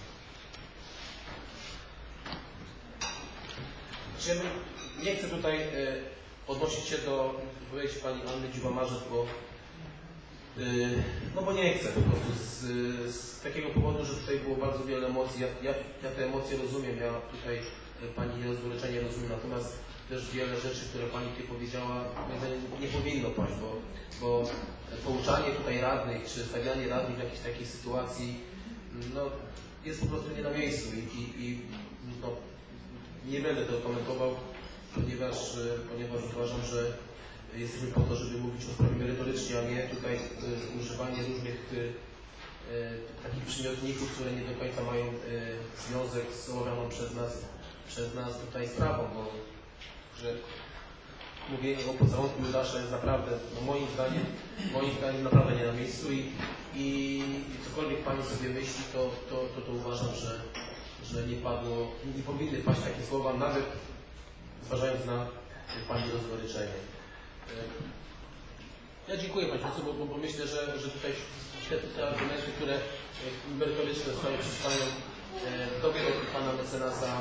[SPEAKER 4] Nie chcę tutaj e, odnosić się do wypowiedzi pani Anny Dziuba-Marzec, bo, e, no bo nie chcę po prostu z, z takiego powodu, że tutaj było bardzo wiele emocji. Ja, ja, ja te emocje rozumiem, ja tutaj pani rozgoryczenie rozumiem, natomiast też wiele rzeczy, które pani tutaj powiedziała, nie powinno paść, bo, bo pouczanie tutaj radnych, czy stawianie radnych w jakiejś takiej sytuacji, no, jest po prostu nie na miejscu i, i, i no, nie będę tego komentował, ponieważ, ponieważ uważam, że jesteśmy po to, żeby mówić o sprawie merytorycznie, a nie tutaj y, używanie różnych y, y, takich przymiotników, które nie do końca mają y, związek z omawianą przez nas, przez nas tutaj sprawą, bo że mówienie o pocałunku Judasza jest naprawdę, no moim zdaniem, moim zdaniem naprawdę nie na miejscu i, i, i cokolwiek Pani sobie myśli, to, to, to, to uważam, że że nie padło, nie powinny paść takie słowa, nawet zważając na Pani rozgoryczenie. Ja dziękuję Państwu, bo, bo myślę, że, że tutaj te, te argumenty, które merytoryczne zostały przedstawione, dopiero Pana mecenasa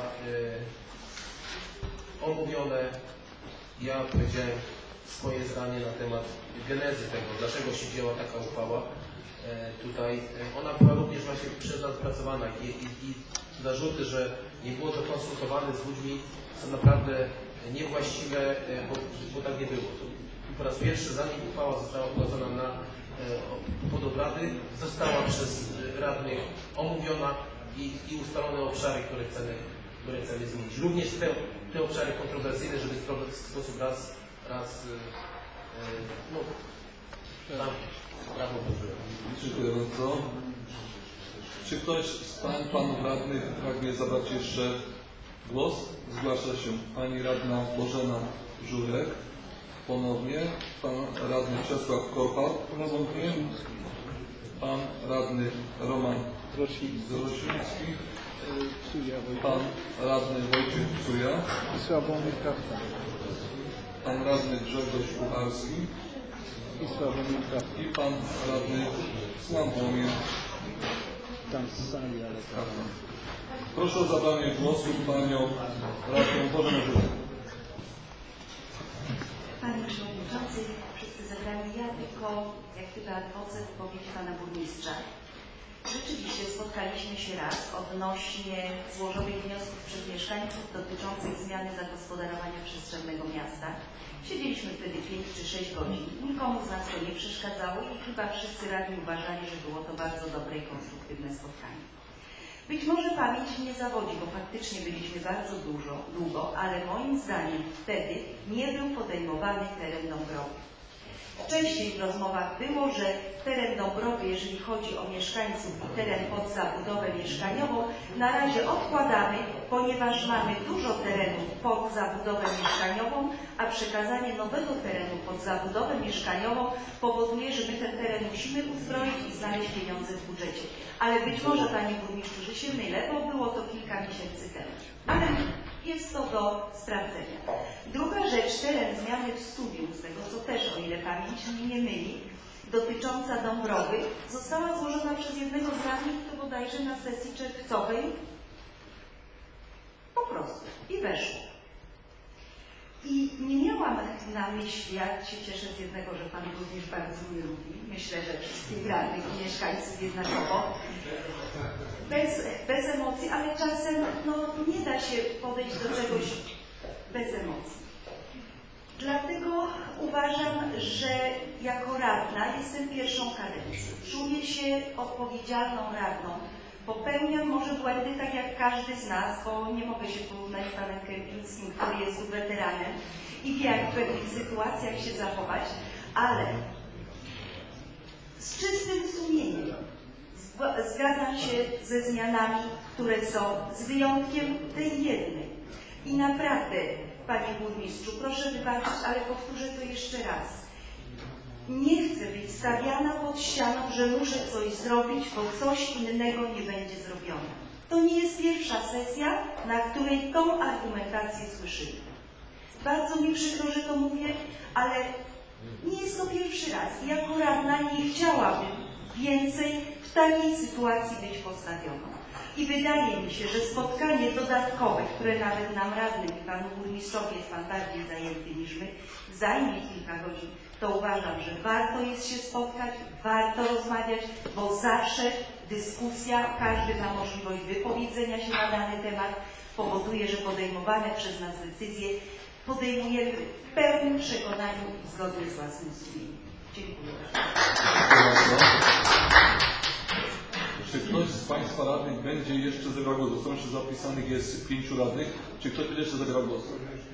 [SPEAKER 4] omówione. Ja powiedziałem swoje zdanie na temat genezy tego, dlaczego się wzięła taka uchwała. Tutaj ona była również właśnie przez nas wypracowana i, i, i zarzuty, że nie było to konsultowane z ludźmi, są naprawdę niewłaściwe, bo, bo tak nie było. Po raz pierwszy, zanim uchwała została wprowadzona na pod obrady, została przez radnych omówiona i, i ustalone obszary, które chcemy, które chcemy zmienić. Również te, te obszary kontrowersyjne, żeby w sposób raz, raz no, tam prawo użyłem.
[SPEAKER 1] Dziękuję bardzo. Czy ktoś z Pań, Panów Radnych pragnie zabrać jeszcze głos? Zgłasza się Pani Radna Bożena Żurek. Ponownie. Pan Radny Czesław Korpal. Ponownie. Pan Radny Roman Grosiński. Pan Radny Wojciech Psuja.
[SPEAKER 2] Sławomir Kafka.
[SPEAKER 1] Pan Radny Grzegorz Kucharski.
[SPEAKER 2] I Sławomir Kafka.
[SPEAKER 1] I Pan Radny Sławomir
[SPEAKER 2] Tam z sali, ale tak.
[SPEAKER 1] Proszę o zabranie głosu Panią Radną Bożenę Żurek.
[SPEAKER 7] Panie Przewodniczący, wszyscy zebrani, ja tylko jak chyba adwokat wypowiedzi Pana Burmistrza. Rzeczywiście spotkaliśmy się raz odnośnie złożonych wniosków przez mieszkańców dotyczących zmiany zagospodarowania przestrzennego miasta. Siedzieliśmy wtedy pięć czy sześć godzin. Nikomu z nas to nie przeszkadzało i chyba wszyscy radni uważali, że było to bardzo dobre i konstruktywne spotkanie. Być może pamięć mnie zawodzi, bo faktycznie byliśmy bardzo dużo, długo, ale moim zdaniem wtedy nie był podejmowany teren Dąbrowy. Wcześniej w rozmowach było, że teren Dąbrowy, jeżeli chodzi o mieszkańców i teren pod zabudowę mieszkaniową, na razie odkładamy, ponieważ mamy dużo terenów pod zabudowę mieszkaniową, a przekazanie nowego terenu pod zabudowę mieszkaniową powoduje, że my ten teren musimy ustroić i znaleźć pieniądze w budżecie. Ale być może, Panie Burmistrzu, że się mylę, bo było to kilka miesięcy temu. Ale jest to do sprawdzenia. Druga rzecz, teren zmiany w studium, z tego co też, o ile pamięć mnie nie myli, dotycząca Dąbrowy, została złożona przez jednego z radnych, to bodajże na sesji czerwcowej, po prostu, i weszło. I nie miałam na myśli, ja się cieszę z jednego, że Pan również bardzo mnie lubi, myślę, że wszystkich radnych i mieszkańców jednakowo, bez, bez emocji, ale czasem no, nie da się podejść do czegoś bez emocji. Dlatego uważam, że jako radna jestem pierwszą kadencją. Czuję się odpowiedzialną radną. Popełniam może błędy tak jak każdy z nas, bo nie mogę się porównać z panem Kępińskim, który jest tu weteranem i wie, jak w pewnych sytuacjach się zachować, ale z czystym sumieniem zgadzam się ze zmianami, które są, z wyjątkiem tej jednej. I naprawdę, Panie Burmistrzu, proszę wybaczyć, ale powtórzę to jeszcze raz. Nie chcę być stawiana pod ścianą, że muszę coś zrobić, bo coś innego nie będzie zrobione. To nie jest pierwsza sesja, na której tą argumentację słyszymy. Bardzo mi przykro, że to mówię, ale nie jest to pierwszy raz. Jako radna nie chciałabym więcej w takiej sytuacji być postawioną. I wydaje mi się, że spotkanie dodatkowe, które nawet nam radnym i Panu Burmistrzowi, jest Pan bardziej zajęty niż my, zajmie kilka godzin, to uważam, że warto jest się spotkać, warto rozmawiać, bo zawsze dyskusja, każdy ma możliwość wypowiedzenia się na dany temat, powoduje, że podejmowane przez nas decyzje podejmujemy w pełnym przekonaniu i zgodnie z własnym sumieniem. Dziękuję bardzo.
[SPEAKER 1] Czy ktoś z Państwa radnych będzie jeszcze zabrał głos? Zostało jeszcze zapisanych jest pięciu radnych. Czy ktoś będzie jeszcze zabrał głos?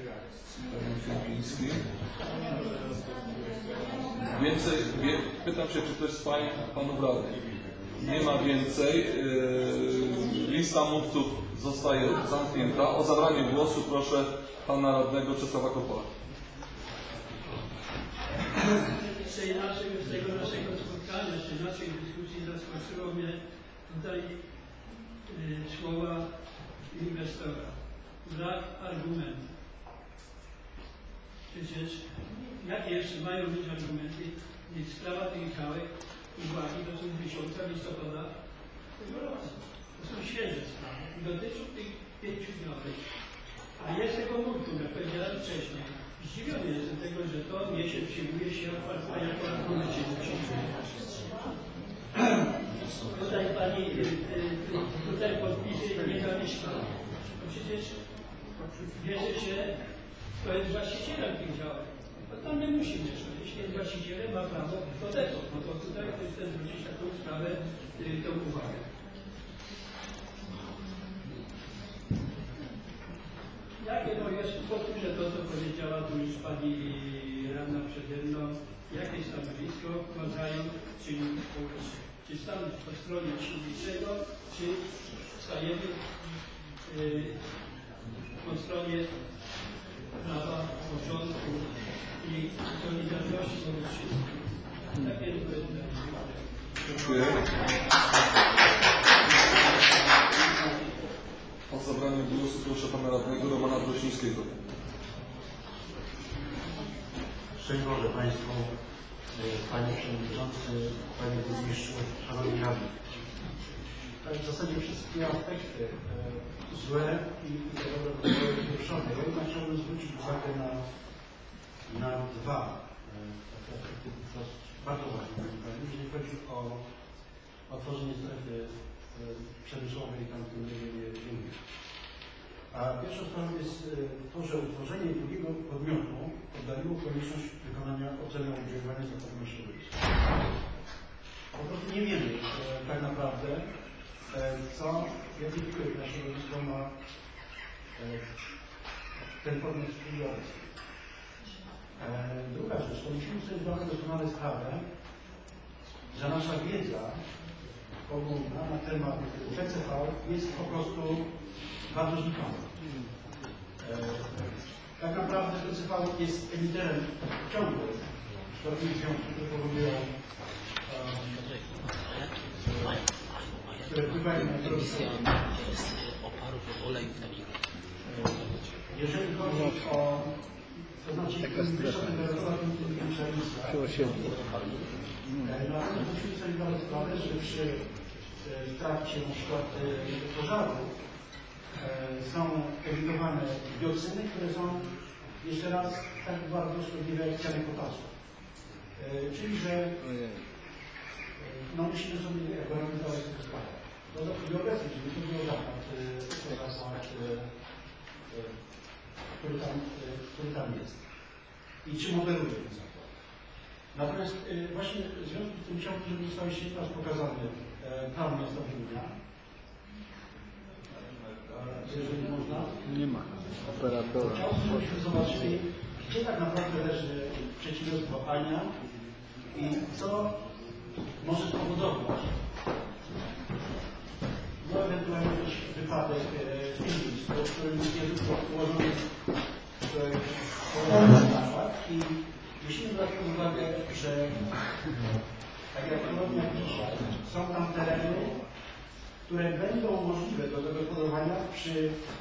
[SPEAKER 1] Więcej, wie, pytam się, czy ktoś z Pań, Panów radnych. Nie ma więcej. Yy, lista mówców zostaje zamknięta. O zabranie głosu proszę Pana radnego Czesława Kopola.
[SPEAKER 8] Z tej naszej, z tego naszego spotkania, z tej naszej dyskusji zaskoczyło mnie tutaj y, słowa inwestora. Brak argumentów. Przecież jakie jeszcze mają być argumenty, gdyż sprawa tych działek uwagi to są z miesiąca listopada tego roku. To są świeże sprawy i dotyczą tych pięciu działek. A jest tego multum, jak powiedziałem wcześniej. Zdziwiony jestem tego, że to nie się przyjmuje się jako argumencie. Tutaj pani, tutaj podpisy nie zamieszka. No przecież bierze się, to jest właścicielem tych działek. To tam nie musi mieszkać. Jeśli jest właścicielem, ma prawo do tego. No to tutaj chcę zwrócić taką sprawę, tą uwagę. Jakie to jest, powtórzę to, co powiedziała tu już pani radna przede mną, jakie stanowisko wkładają czynnik społeczny. Czy stanąć po stronie silniejszego, czy stajemy yy, po stronie prawa, porządku i solidarności wobec wszystkich. Takie były pytania.
[SPEAKER 1] Dziękuję. O zabranie głosu proszę Pana radnego Romana Brosińskiego.
[SPEAKER 9] Szczęść Boże Państwu, Panie Przewodniczący, Panie Burmistrzu, Szanowni Radni. W zasadzie wszystkie aspekty e, złe i dobre zostały wyruszone. Ja jednak chciałbym zwrócić uwagę na na dwa e, aspekty bardzo ważne, jeżeli chodzi o otworzenie strefy e, przemysłowej tam w tym rejonie. A pierwsza sprawa jest e, to, że utworzenie drugiego podmiotu oddaliło konieczność wykonania oceny oddziaływania zakładu na środowisko. Po prostu nie wiemy e, tak naprawdę, e, co, jaki wpływ na środowisko ma e, ten podmiot przedsiębiorcy. E, druga rzecz, to musimy sobie zdawać doskonale sprawę, że nasza wiedza ogólna na temat P C V jest po prostu bardzo znikoma. E, tak naprawdę P C V jest emiterem ciągłym szkodliwych związków, które powodują um, które wpływają na środowisko. Jeżeli chodzi o to znaczy wyższa temperatura, tym większa emisja. Natomiast musimy sobie zdawać sprawę, że przy w trakcie na przykład pożaru są emitowane dioksyny, które są jeszcze raz tak bardzo szkodliwe jak ciany potasu. Czyli, że no, musimy sobie jakby zdawać sobie sprawę. No i obecnie, czyli to było zakład, zakład który, tam, który tam jest. I czym operuje ten zakład. Natomiast właśnie w związku z tym chciałbym, żeby został jeszcze raz pokazany plan miasta Wiednia. Jeżeli można.
[SPEAKER 2] Nie ma operatora.
[SPEAKER 9] Chciałbym, żebyśmy zobaczyli, gdzie tak naprawdę leży przedsiębiorstwo Ania i co może spowodować no ewentualnie jakiś wypadek w tym miejscu, w którym jest tylko ułożony nakład i musimy brać pod uwagę, że tak jak podobnie jak dzisiaj, są tam tereny, które będą możliwe do zagospodarowania przy,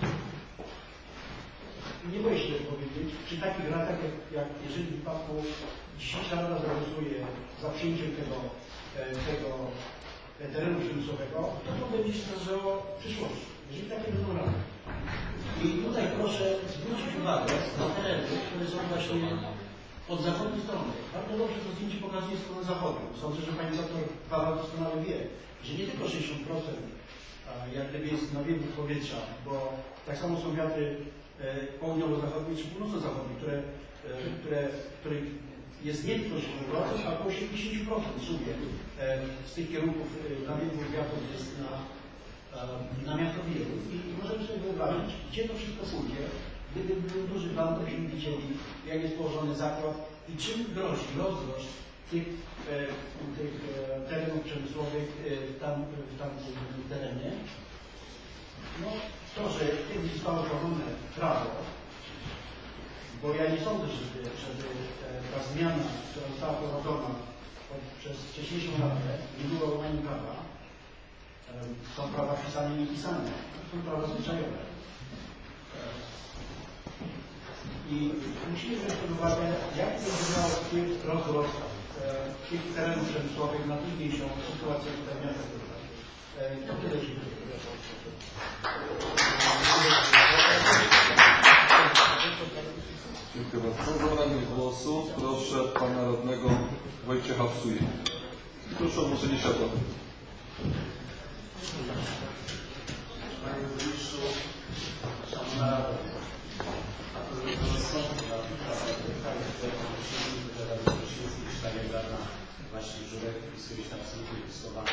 [SPEAKER 9] nie boję się powiedzieć, przy takich ratach, jak, jak jeżeli w wypadku dzisiejsza Rada zagłosuje za przyjęciem tego, tego terenu przemysłowego, to to będzie się zdarzyło w przyszłości, jeżeli takie będą rady. I tutaj proszę zwrócić uwagę na tereny, które są właśnie od zachodniej strony. Bardzo dobrze to zdjęcie pokazuje stronę zachodnią. Sądzę, że pani doktor Paweł doskonale wie, że nie tylko sześćdziesiąt procent jak gdyby jest nawiewu powietrza, bo tak samo są wiatry południowo-zachodnie czy północno-zachodnie, które, które, których jest nie tylko sześćdziesiąt procent, a około siedemdziesiąt procent w sumie z tych kierunków nawiewu wiatrów jest na, na miasto Wiedeń. I możemy sobie wyobrazić, gdzie to wszystko pójdzie, gdyby był duży plan, to byśmy widzieli, jak jest położony zakład i czym grozi rozrost tych, e, tych e, terenów przemysłowych e, tam, w tamtym terenie. No, to, że kiedyś zostało wprowadzone prawo, bo ja nie sądzę, żeby, żeby e, ta zmiana, która została wprowadzona przez wcześniejszą radę, nie było łamania prawa. E, są prawa pisane i niepisane, są prawa zwyczajowe. I musimy wziąć pod uwagę, jak będzie miał wpływ rozrost e, tych terenów przemysłowych na późniejszą sytuację tutaj w miastach. E, to tyle dziękuję.
[SPEAKER 1] Dziękuję bardzo. O zabranie głosu proszę pana radnego Wojciecha Psuje. Proszę o włączenie światła.
[SPEAKER 10] Panie Burmistrzu, Szanowna Rado, właśnie Żurek wpisuje się absolutnie wystosowane.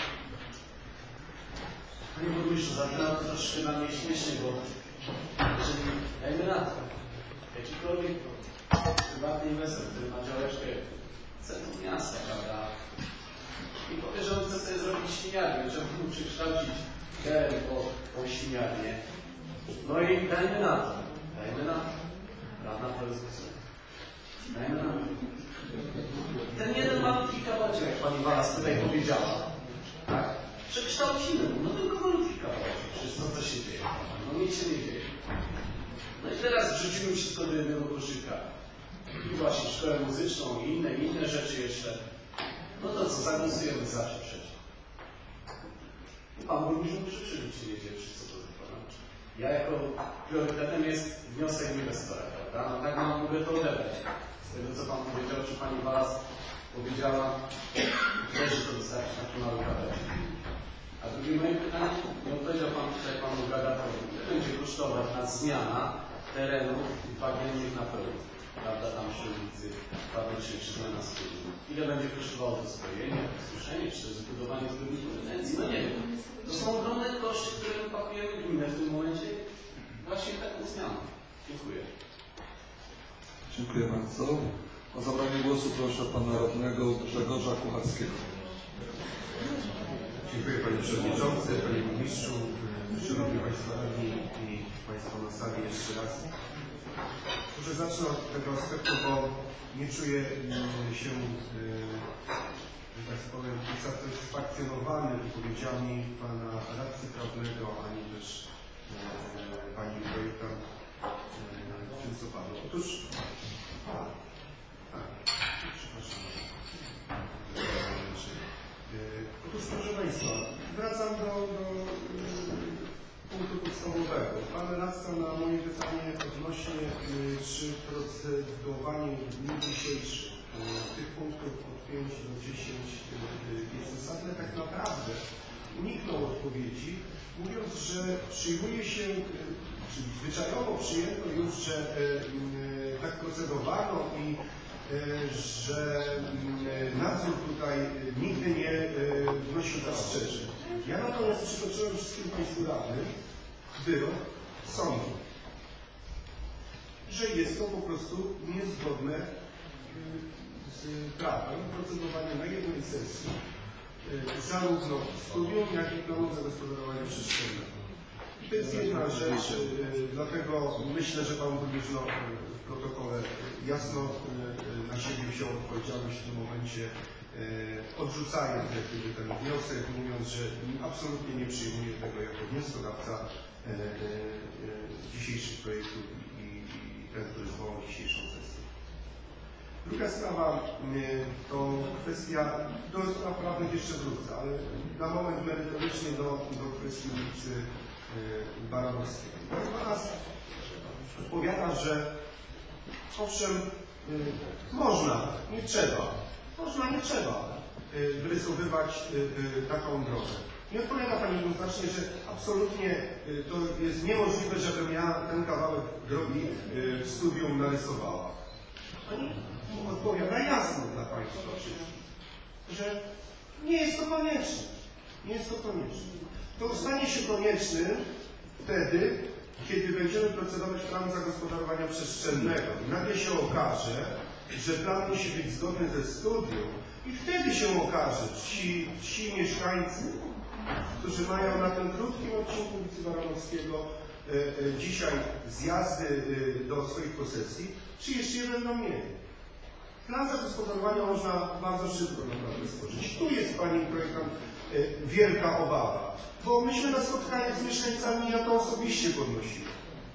[SPEAKER 10] Panie Burmistrzu, zaczyna to troszkę na mnie śmiesznie, bo jeżeli dajmy na to, jakikolwiek prywatny inwestor, który ma działeczkę w centrum miasta, prawda, i powie, że on chce sobie zrobić świniarnię, trzeba mu przekształcić teren po, po świniarnię. No i dajmy na to, dajmy na to. Radna Polska. Dajmy na to. Ten jeden malutki kawałek, jak pani Walas tutaj powiedziała, tak, przekształcimy, no tylko malutki kawałek, przez to, co się dzieje. No nic się nie dzieje. No i teraz wrzucimy wszystko do jednego koszyka. I właśnie szkołę muzyczną i inne, inne rzeczy jeszcze. No to co, zagłosujemy za czy przeciw. I pan burmistrz mówi, że przyjdzie nie wie, wszyscy to wykonać. Ja jako priorytetem jest wniosek inwestora, prawda? No tak mam mogę to odebrać. z tego co Pan powiedział, czy Pani Walas powiedziała, że to wystarczy taki mały kawałek. A drugie moje pytanie, nie odpowiedział Pan tutaj Panu Gagatowi, ile będzie kosztować nas zmiana terenów bagiennych na pełni, prawda, tam przy ulicy Fabrycznej czy zmiana studiów. Ile będzie kosztowało to zbrojenie, suszenie, czy zbudowanie zbiorników retencji? No nie wiem. To są ogromne koszty, które pakujemy gminę w tym momencie właśnie taką zmianą. Dziękuję.
[SPEAKER 1] Dziękuję bardzo. O zabranie głosu proszę pana radnego Grzegorza Kucharskiego.
[SPEAKER 11] Dziękuję Panie Przewodniczący, Panie Burmistrzu, Szanowni Państwo radni i Państwo na sali jeszcze raz. Może zacznę od tego aspektu, bo nie czuję się, że tak powiem, usatysfakcjonowany wypowiedziami Pana radcy prawnego, ani też Pani projektant w tym, co Panu. Otóż, a, tak, przepraszam. Otóż, proszę Państwa, wracam do, do punktu podstawowego. Pan radca na moje pytanie odnośnie, czy procedowanie w dniu dzisiejszym tych punktów od pięciu do dziesięciu jest zasadne, tak naprawdę uniknął odpowiedzi, mówiąc, że przyjmuje się, czyli zwyczajowo przyjęto już, że tak procedowano i że nadzór tutaj nigdy nie wnosił zastrzeżeń. Ja natomiast przytoczyłem wszystkim Państwu radnym wyrok sądu, że jest to po prostu niezgodne z prawem procedowanie na jednej sesji zarówno studium, jak i planu zagospodarowania przestrzennego. I to jest jedna rzecz, dlatego myślę, że Pan Burmistrz w protokole jasno na siebie wziął odpowiedzialność w tym momencie, odrzucając ten wniosek, mówiąc, że absolutnie nie przyjmuje tego jako wnioskodawca dzisiejszych projektów i, i ten, który zwołał dzisiejszą sesję. Druga sprawa to kwestia, do spraw prawnych jeszcze wrócę, ale na moment merytorycznie do, do kwestii ulicy Baranowskiego. Pan nas odpowiada, że owszem, można, nie trzeba, można, nie trzeba wyrysowywać taką drogę. Nie odpowiada Pani jednoznacznie, że absolutnie to jest niemożliwe, żebym ja ten kawałek drogi w studium narysowała. Pani odpowiada jasno dla Państwa wszystkich, że nie jest to konieczne. Nie jest to konieczne. To stanie się koniecznym wtedy, kiedy będziemy procedować plan zagospodarowania przestrzennego. I nagle się okaże, że plan musi być zgodny ze studium i wtedy się okaże, ci, ci mieszkańcy, którzy mają na tym krótkim odcinku ulicy Baranowskiego e, e, dzisiaj zjazdy e, do swoich posesji, czy jeszcze je będą mieli. Plan zagospodarowania można bardzo szybko naprawdę stworzyć. Tu jest Pani projektant e, wielka obawa, bo myśmy na spotkaniach z mieszkańcami, ja to osobiście podnosiłem.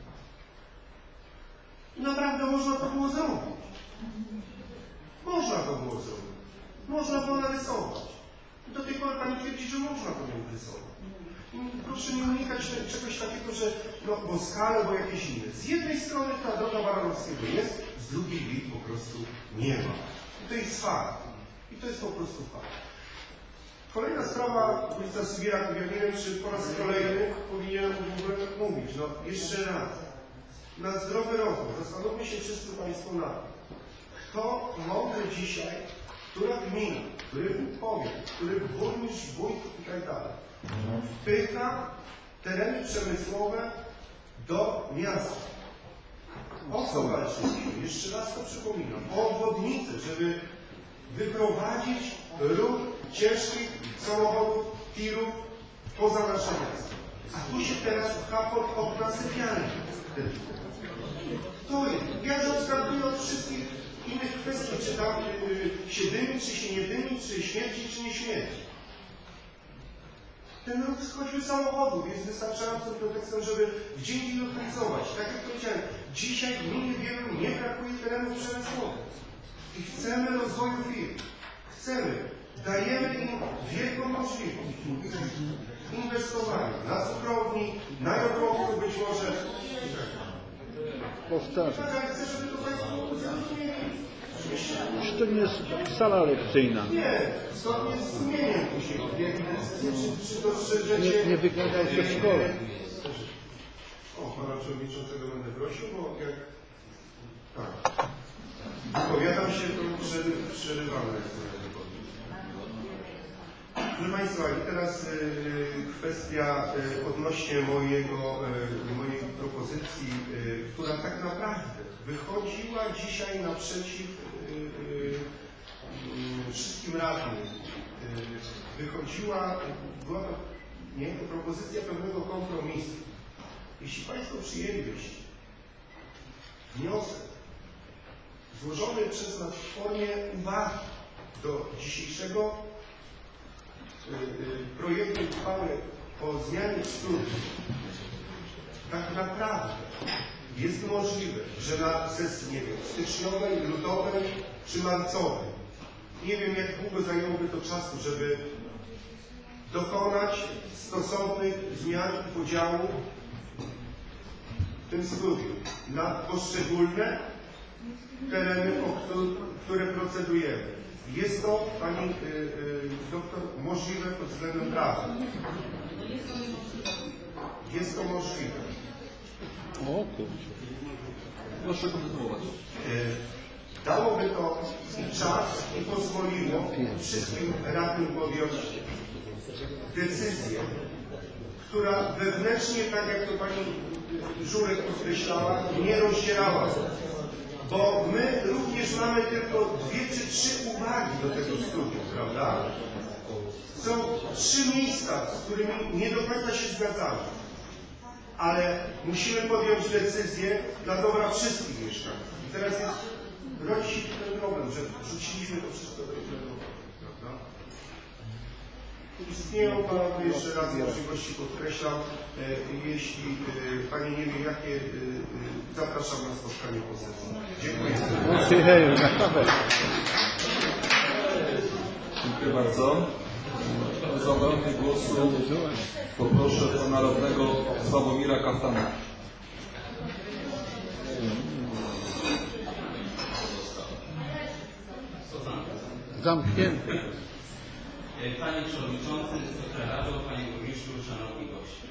[SPEAKER 11] I naprawdę można to było zrobić. Można to było zrobić. Można było narysować. I do tej pory Pani twierdzi, że można to nie narysować. I proszę nie unikać czegoś takiego, że no, bo skalę, bo jakieś inne. Z jednej strony ta droga Baranowskiego jest, z drugiej jej po prostu nie ma. I to jest fakt. I to jest po prostu fakt. Kolejna sprawa, ulica Sybierak, ja nie wiem, czy po raz kolejny powinienem w ogóle mówić. No jeszcze raz. Na zdrowy rozum. Zastanówmy się wszyscy Państwo na tym. Kto mądry dzisiaj, która gmina, który powiat, który burmistrz, wójt i tak dalej, wpycha tereny przemysłowe do miasta. O co walczyliśmy? Jeszcze raz to przypominam. O obwodnicę, żeby wyprowadzić ruch ciężkich samochodów, tirów poza nasze miasto. A tu się teraz pcha pod okna sypialni. To jest. Ja już odskakuję od wszystkich innych kwestii, czy tam y, się dymi, czy się nie dymi, czy śmierci, czy nie śmierci. Ten ruch choćby samochodów jest wystarczającym pretekstem, żeby gdzie indziej lokalizować. Tak jak powiedziałem, dzisiaj w gminie wielu nie brakuje terenów przemysłowych. I chcemy rozwoju firm. Chcemy. Dajemy im wielką możliwość inwestowania na cukrowni, na jodłowcu być może.
[SPEAKER 2] Powtarzam.
[SPEAKER 11] Tak, ale chcę, żeby to Państwo zrozumieli.
[SPEAKER 2] Czy to nie jest sala lekcyjna?
[SPEAKER 11] Nie, zgodnie z sumieniem musi podjęli decyzję, czy, czy dostrzeżecie...
[SPEAKER 2] Nie, nie wygląda jak to w szkole.
[SPEAKER 11] O, pana przewodniczącego będę prosił, bo jak... Tak. Wypowiadam się, to przery, przerywamy. Proszę Państwa, i teraz y, kwestia y, odnośnie mojego, y, mojej propozycji, y, która tak naprawdę wychodziła dzisiaj naprzeciw y, y, y, wszystkim radnym. Y, wychodziła, była to, nie, to propozycja pewnego kompromisu. Jeśli Państwo przyjęlibyście wniosek złożony przez nas w formie uwagi do dzisiejszego projektu uchwały o zmianie studiów, tak naprawdę jest możliwe, że na sesji, nie wiem, styczniowej, lutowej czy marcowej, nie wiem jak długo zajęłoby to czasu, żeby dokonać stosownych zmian i podziału w tym studium na poszczególne tereny, o które procedujemy. Jest to, Pani y, y, doktor, możliwe pod względem prawnym. Jest to możliwe.
[SPEAKER 2] O kurczę.
[SPEAKER 1] Proszę kontynuować.
[SPEAKER 11] Y, dałoby to czas i pozwoliło wszystkim radnym podjąć decyzję, która wewnętrznie, tak jak to Pani Żurek podkreślała, nie rozdzierała. Bo my również mamy tylko dwie czy trzy uwagi do tego studium, prawda? Są trzy miejsca, z którymi nie do końca się zgadzamy. Ale musimy podjąć decyzję dla dobra wszystkich mieszkańców. I teraz jest, rodzi się ten problem, że wrzuciliśmy to wszystko do jednego, prawda? Istnieją, Panowie, jeszcze raz możliwości podkreślam, e, jeśli e, Panie nie wie jakie, e, e, zapraszam na spotkanie po sesji. Dziękuję.
[SPEAKER 1] Dziękuję bardzo. Za zabranie głosu poproszę pana radnego Sławomira Kaftana.
[SPEAKER 2] Zamknięty.
[SPEAKER 3] Panie Przewodniczący, Sekretarzu, Panie Burmistrzu, Szanowni goście.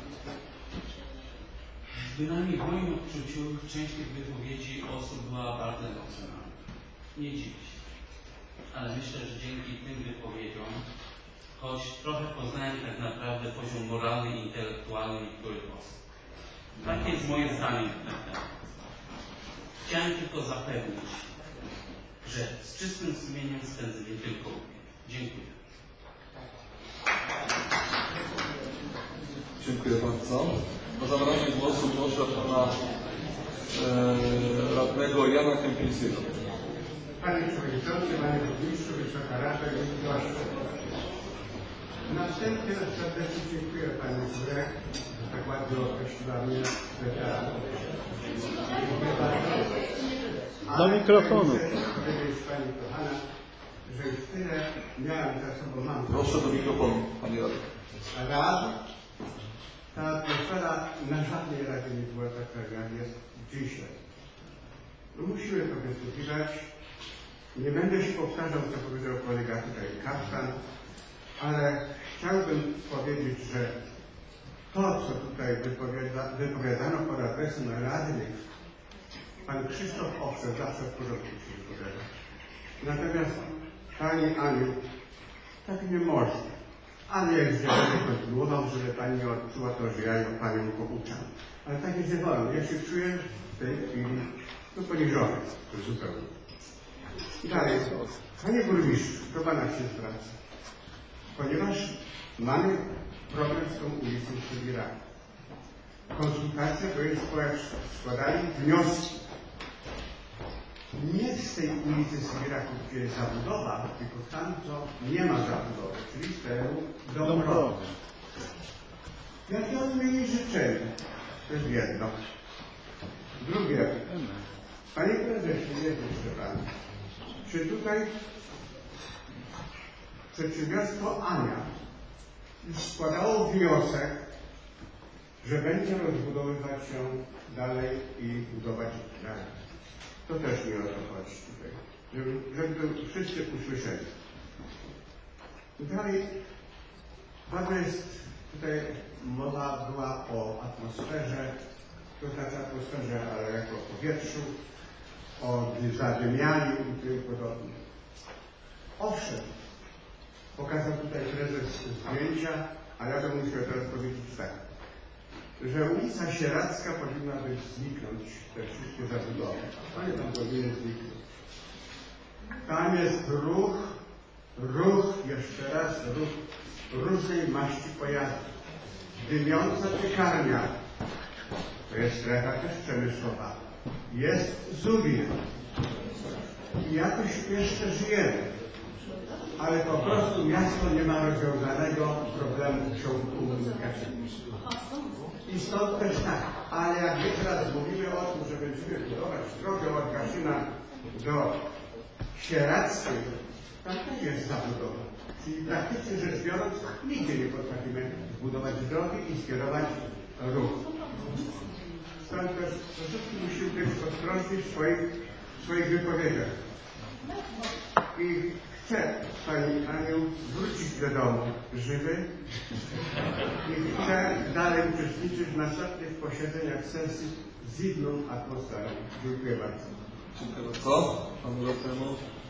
[SPEAKER 3] Bynajmniej w moim odczuciu część tych wypowiedzi osób była bardzo emocjonalna. Nie dziwię się. Ale myślę, że dzięki tym wypowiedziom, choć trochę poznałem tak naprawdę poziom moralny i intelektualny niektórych osób. Takie jest moje zdanie na ten temat. Chciałem tylko zapewnić, że z czystym sumieniem spędzę nie tylko weekend. Dziękuję.
[SPEAKER 1] Dziękuję bardzo. O zabranie głosu proszę pana e, radnego Jana Kępińskiego.
[SPEAKER 12] Panie Przewodniczący, Panie Burmistrzu, Wysoka Rado i goście. Na wstępie serdecznie dziękuję Pani Żurek, że tak ładnie określiła mnie weteranów. Dziękuję bardzo.
[SPEAKER 2] Do mikrofonu.
[SPEAKER 12] Chcę powiedzieć Pani kochana, że już tyle miałem za sobą, mam.
[SPEAKER 1] Proszę do mikrofonu, Panie Radny.
[SPEAKER 12] Rad, ta atmosfera na żadnej radzie nie była taka, jak jest dzisiaj. No musimy to wysłuchiwać. Nie będę się powtarzał, co powiedział kolega tutaj Kaftan, ale chciałbym powiedzieć, że to, co tutaj wypowiada, wypowiadano pod adresem radnych, pan Krzysztof Owszem zawsze w porządku się wypowiada. Natomiast Pani Aniu, tak nie można. Ale jak się będę kontynuował, żeby Pani nie odczuła to, że ja ją Panią pouczam. Ale tak jest nie wolno. Ja się czuję w tej chwili no, poniżony. To zupełnie. Dalej. Panie Burmistrzu, do Pana się zwraca. Ponieważ mamy problem z tą ulicą Sybiraka. Konsultacje to jest społeczne. Składali wnioski. Nie z tej ulicy Sybiraków, gdzie jest zabudowa, tylko tam, co nie ma zabudowy, czyli z terenu Dąbrowy. Jakie on mieli życzenie? To jest jedno. Drugie. Panie prezesie, jest jeszcze Pan. Czy tutaj przedsiębiorstwo Ania już składało wniosek, że będzie rozbudowywać się dalej i budować dalej? To też nie o to chodzi tutaj. żeby, żeby to wszyscy usłyszeli. I dalej, bardzo jest tutaj mowa była o atmosferze, to znaczy atmosferze, ale jako powietrzu, o zadymianiu i tym podobnym. Owszem, pokazał tutaj prezes zdjęcia, a ja to muszę teraz powiedzieć tak, że ulica Sieradzka powinna być zniknąć, te wszystkie zabudowy. Panie tam powinien zniknąć. Tam jest ruch, ruch, jeszcze raz ruch różnej maści pojazdów. Dymiąca piekarnia, to jest strefa też przemysłowa, jest Zubir i jakoś jeszcze żyjemy, ale po prostu miasto nie ma rozwiązanego problemu w ciągu komunikacyjnym. I stąd też tak, ale jak my teraz mówimy o tym, że będziemy budować drogę od Kaszyna do Sieradzkiej, tam też jest zabudowa. Czyli praktycznie rzecz biorąc, nigdzie nie potrafimy zbudować drogi i skierować ruch. Stąd też troszeczkę musimy być ostrożni w swoich, w swoich wypowiedziach. I chcę Pani Aniu wrócić do domu żywy i chcę dalej uczestniczyć w następnych posiedzeniach sesji z inną atmosferą. Dziękuję bardzo.
[SPEAKER 1] Dziękuję bardzo Panu Radnemu.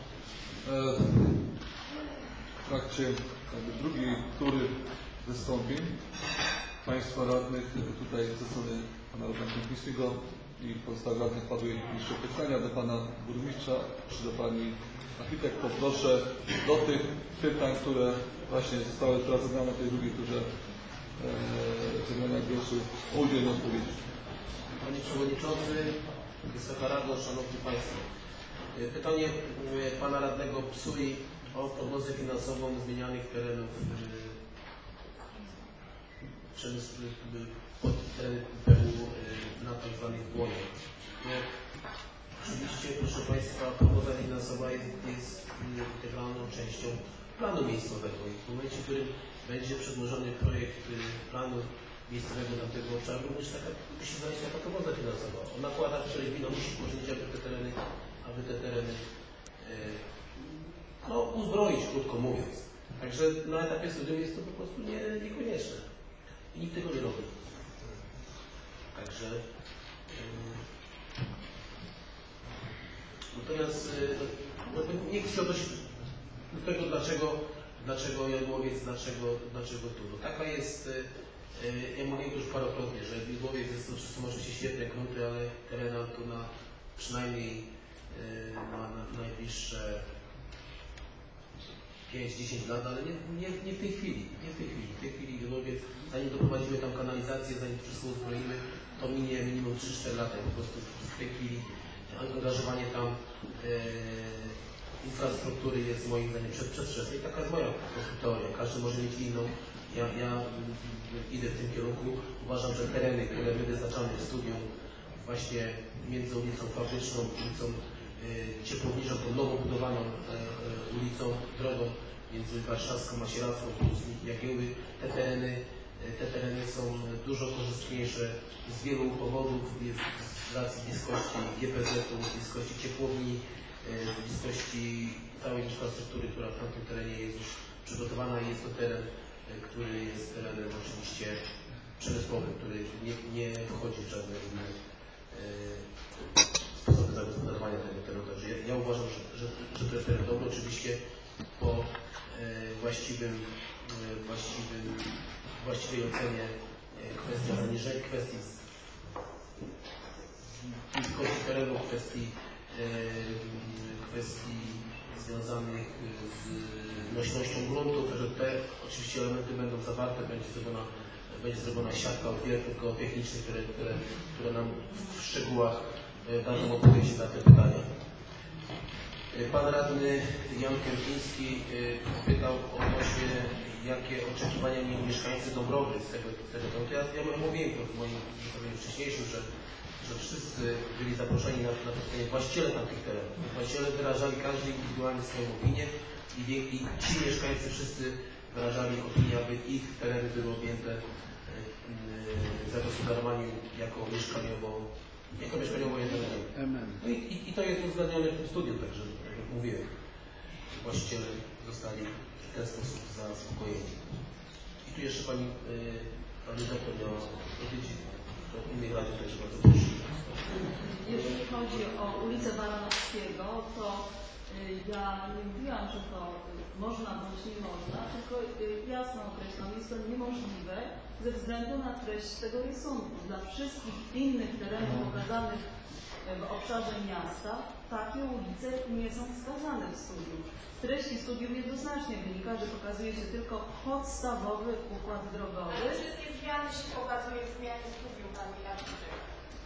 [SPEAKER 1] W trakcie jakby drugiej tury wystąpień Państwa radnych tutaj ze strony Pana Radnego Kępińskiego i pozostałych radnych padły jeszcze pytania do Pana Burmistrza czy do Pani Architekt. Poproszę do tych pytań, które właśnie zostały teraz zadane w tej drugiej turze zabrania głosu o udzielenie odpowiedzi.
[SPEAKER 4] Panie Przewodniczący, Wysoka Rado, Szanowni Państwo. Pytanie Pana Radnego Psui o prognozę finansową zmienianych terenów pod tereny P W na tak zwanych błoniach. Oczywiście, proszę Państwa, prognoza finansowa jest, jest integralną częścią planu miejscowego i w momencie, w którym będzie przedłożony projekt planu miejscowego tamtego obszaru, musi, taka, musi znaleźć taka prognoza finansowa. O nakładach, które gmina musi poczynić, aby te tereny, aby te tereny no, uzbroić, krótko mówiąc. Także na etapie studium jest to po prostu nie, niekonieczne. I nikt tego nie robi. Także yy, natomiast yy, nie chcę odnosić do tego, dlaczego, dlaczego Jadłowiec, dlaczego, dlaczego tu. No, taka jest, yy, ja mówię już parokrotnie, że Jadłowiec jest to, są oczywiście świetne grunty, ale terena tu na przynajmniej yy, na, na najbliższe pięć dziesięć lat, ale nie, nie, nie w tej chwili, nie w tej chwili. W tej chwili Jadłowiec, zanim doprowadzimy tam kanalizację, zanim wszystko uzbroimy, to minie minimum trzy cztery lata. Po prostu w tej chwili angażowanie tam e, infrastruktury jest moim zdaniem przedwczesne. I taka jest moja po prostu teoria. Każdy może mieć inną. Ja, ja idę w tym kierunku. Uważam, że tereny, które my wyznaczamy w studium właśnie między ulicą Fabryczną, ulicą e, Ciepłowniczą, tą nowo budowaną e, e, ulicą, drogą między Warszawską a Sieradzką plus Jagiełły, te tereny, te tereny są dużo korzystniejsze z wielu powodów, z racji bliskości G P Z-u, bliskości ciepłowni, z bliskości całej infrastruktury, która w tamtym terenie jest już przygotowana i jest to teren, który jest terenem oczywiście przemysłowym, który nie, nie wchodzi w żadne inne e, sposoby zagospodarowania tego terenu. Także ja, ja uważam, że, że, że to jest teren dobry. Oczywiście po e, właściwym, e, właściwym, właściwej ocenie e, kwestia zaniżeń, kwestii z, bliskości terenu, kwestii, e, kwestii związanych z nośnością gruntu, że te oczywiście elementy będą zawarte, będzie zrobiona, będzie zrobiona siatka odwiertów geotechnicznych, które, które, które nam w szczegółach dadzą odpowiedzi na te pytania. Pan radny Jan Kępiński pytał odnośnie, jakie oczekiwania mieli mieszkańcy Dąbrowy z tego, z tego tematu. Ja, ja mówiłem w moim wystąpieniu wcześniejszym, że, że wszyscy byli zaproszeni na, na to spotkanie, właściciele tamtych terenów. Właściciele wyrażali każdy indywidualnie swoją opinię i, i ci mieszkańcy wszyscy wyrażali opinię, aby ich tereny były objęte yy, zagospodarowaniem jako mieszkaniowo, jako mieszkaniowo jednorodzinne. No i, i, i to jest uwzględnione w tym studium, także mówiłem, właściciele zostali w ten sposób zaspokojeni. I tu jeszcze Pani, Pani doktor miała powiedzieć o innej radzie, także bardzo proszę.
[SPEAKER 5] Jeżeli chodzi o ulicę Baranowskiego, to ja nie mówiłam, że to można bądź nie można, tylko jasno określam, jest to niemożliwe ze względu na treść tego rysunku. Dla wszystkich innych terenów okazanych w obszarze miasta takie ulice nie są wskazane w studium. Z treści studium jednoznacznie wynika, że pokazuje się tylko podstawowy układ drogowy.
[SPEAKER 6] Ale wszystkie zmiany się pokazuje w zmianie studium, Pani Radny.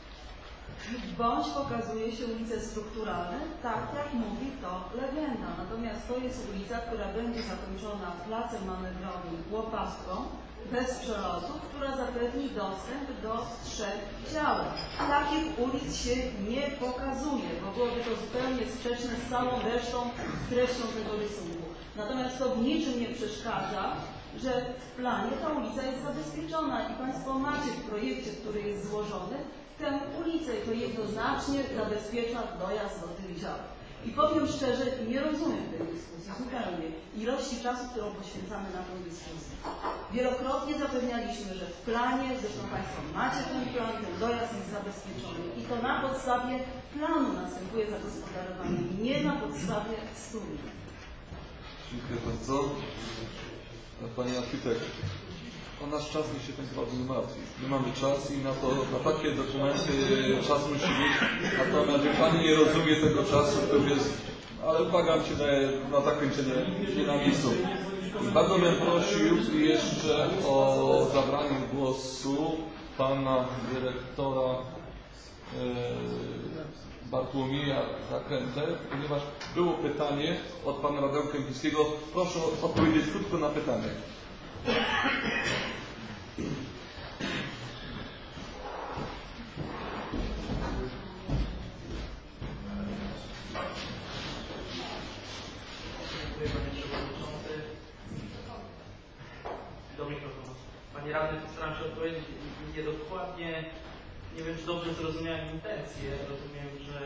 [SPEAKER 5] Bądź pokazuje się ulice strukturalne, tak jak mówi to legenda. Natomiast to jest ulica, która będzie zakończona placem manewrowym, łopatką, bez przelotu, która zapewni dostęp do trzech działek. Takich ulic się nie pokazuje, bo byłoby to zupełnie sprzeczne z całą resztą, z treścią tego rysunku. Natomiast to w niczym nie przeszkadza, że w planie ta ulica jest zabezpieczona i Państwo macie w projekcie, który jest złożony, tę ulicę i to jednoznacznie zabezpiecza dojazd do tych działek. I powiem szczerze, nie rozumiem tej dyskusji zupełnie, ilości czasu, którą poświęcamy na tę dyskusję. Wielokrotnie zapewnialiśmy, że w planie, zresztą Państwo macie ten plan, ten dojazd jest zabezpieczony i to na podstawie planu następuje zagospodarowanie, nie na podstawie studiów.
[SPEAKER 1] Dziękuję bardzo. Pani architekt, o nasz czas mi się ten problem martwi. Nie mamy czasu i na to, na takie dokumenty czas musi być. Natomiast jak Pani nie rozumie tego czasu, to już jest, ale błagam Cię na, na zakończenie, nie na miejscu. I bardzo bym prosił jeszcze o zabranie głosu Pana Dyrektora e, Bartłomieja Zakrętę, ponieważ było pytanie od Pana Radnego Kępińskiego. Proszę odpowiedzieć krótko na pytanie.
[SPEAKER 13] Dziękuję Panie Przewodniczący. Do mikrofonu. Panie Radny, postaram się odpowiedzieć niedokładnie. Nie wiem, czy dobrze zrozumiałem intencje. Rozumiem, że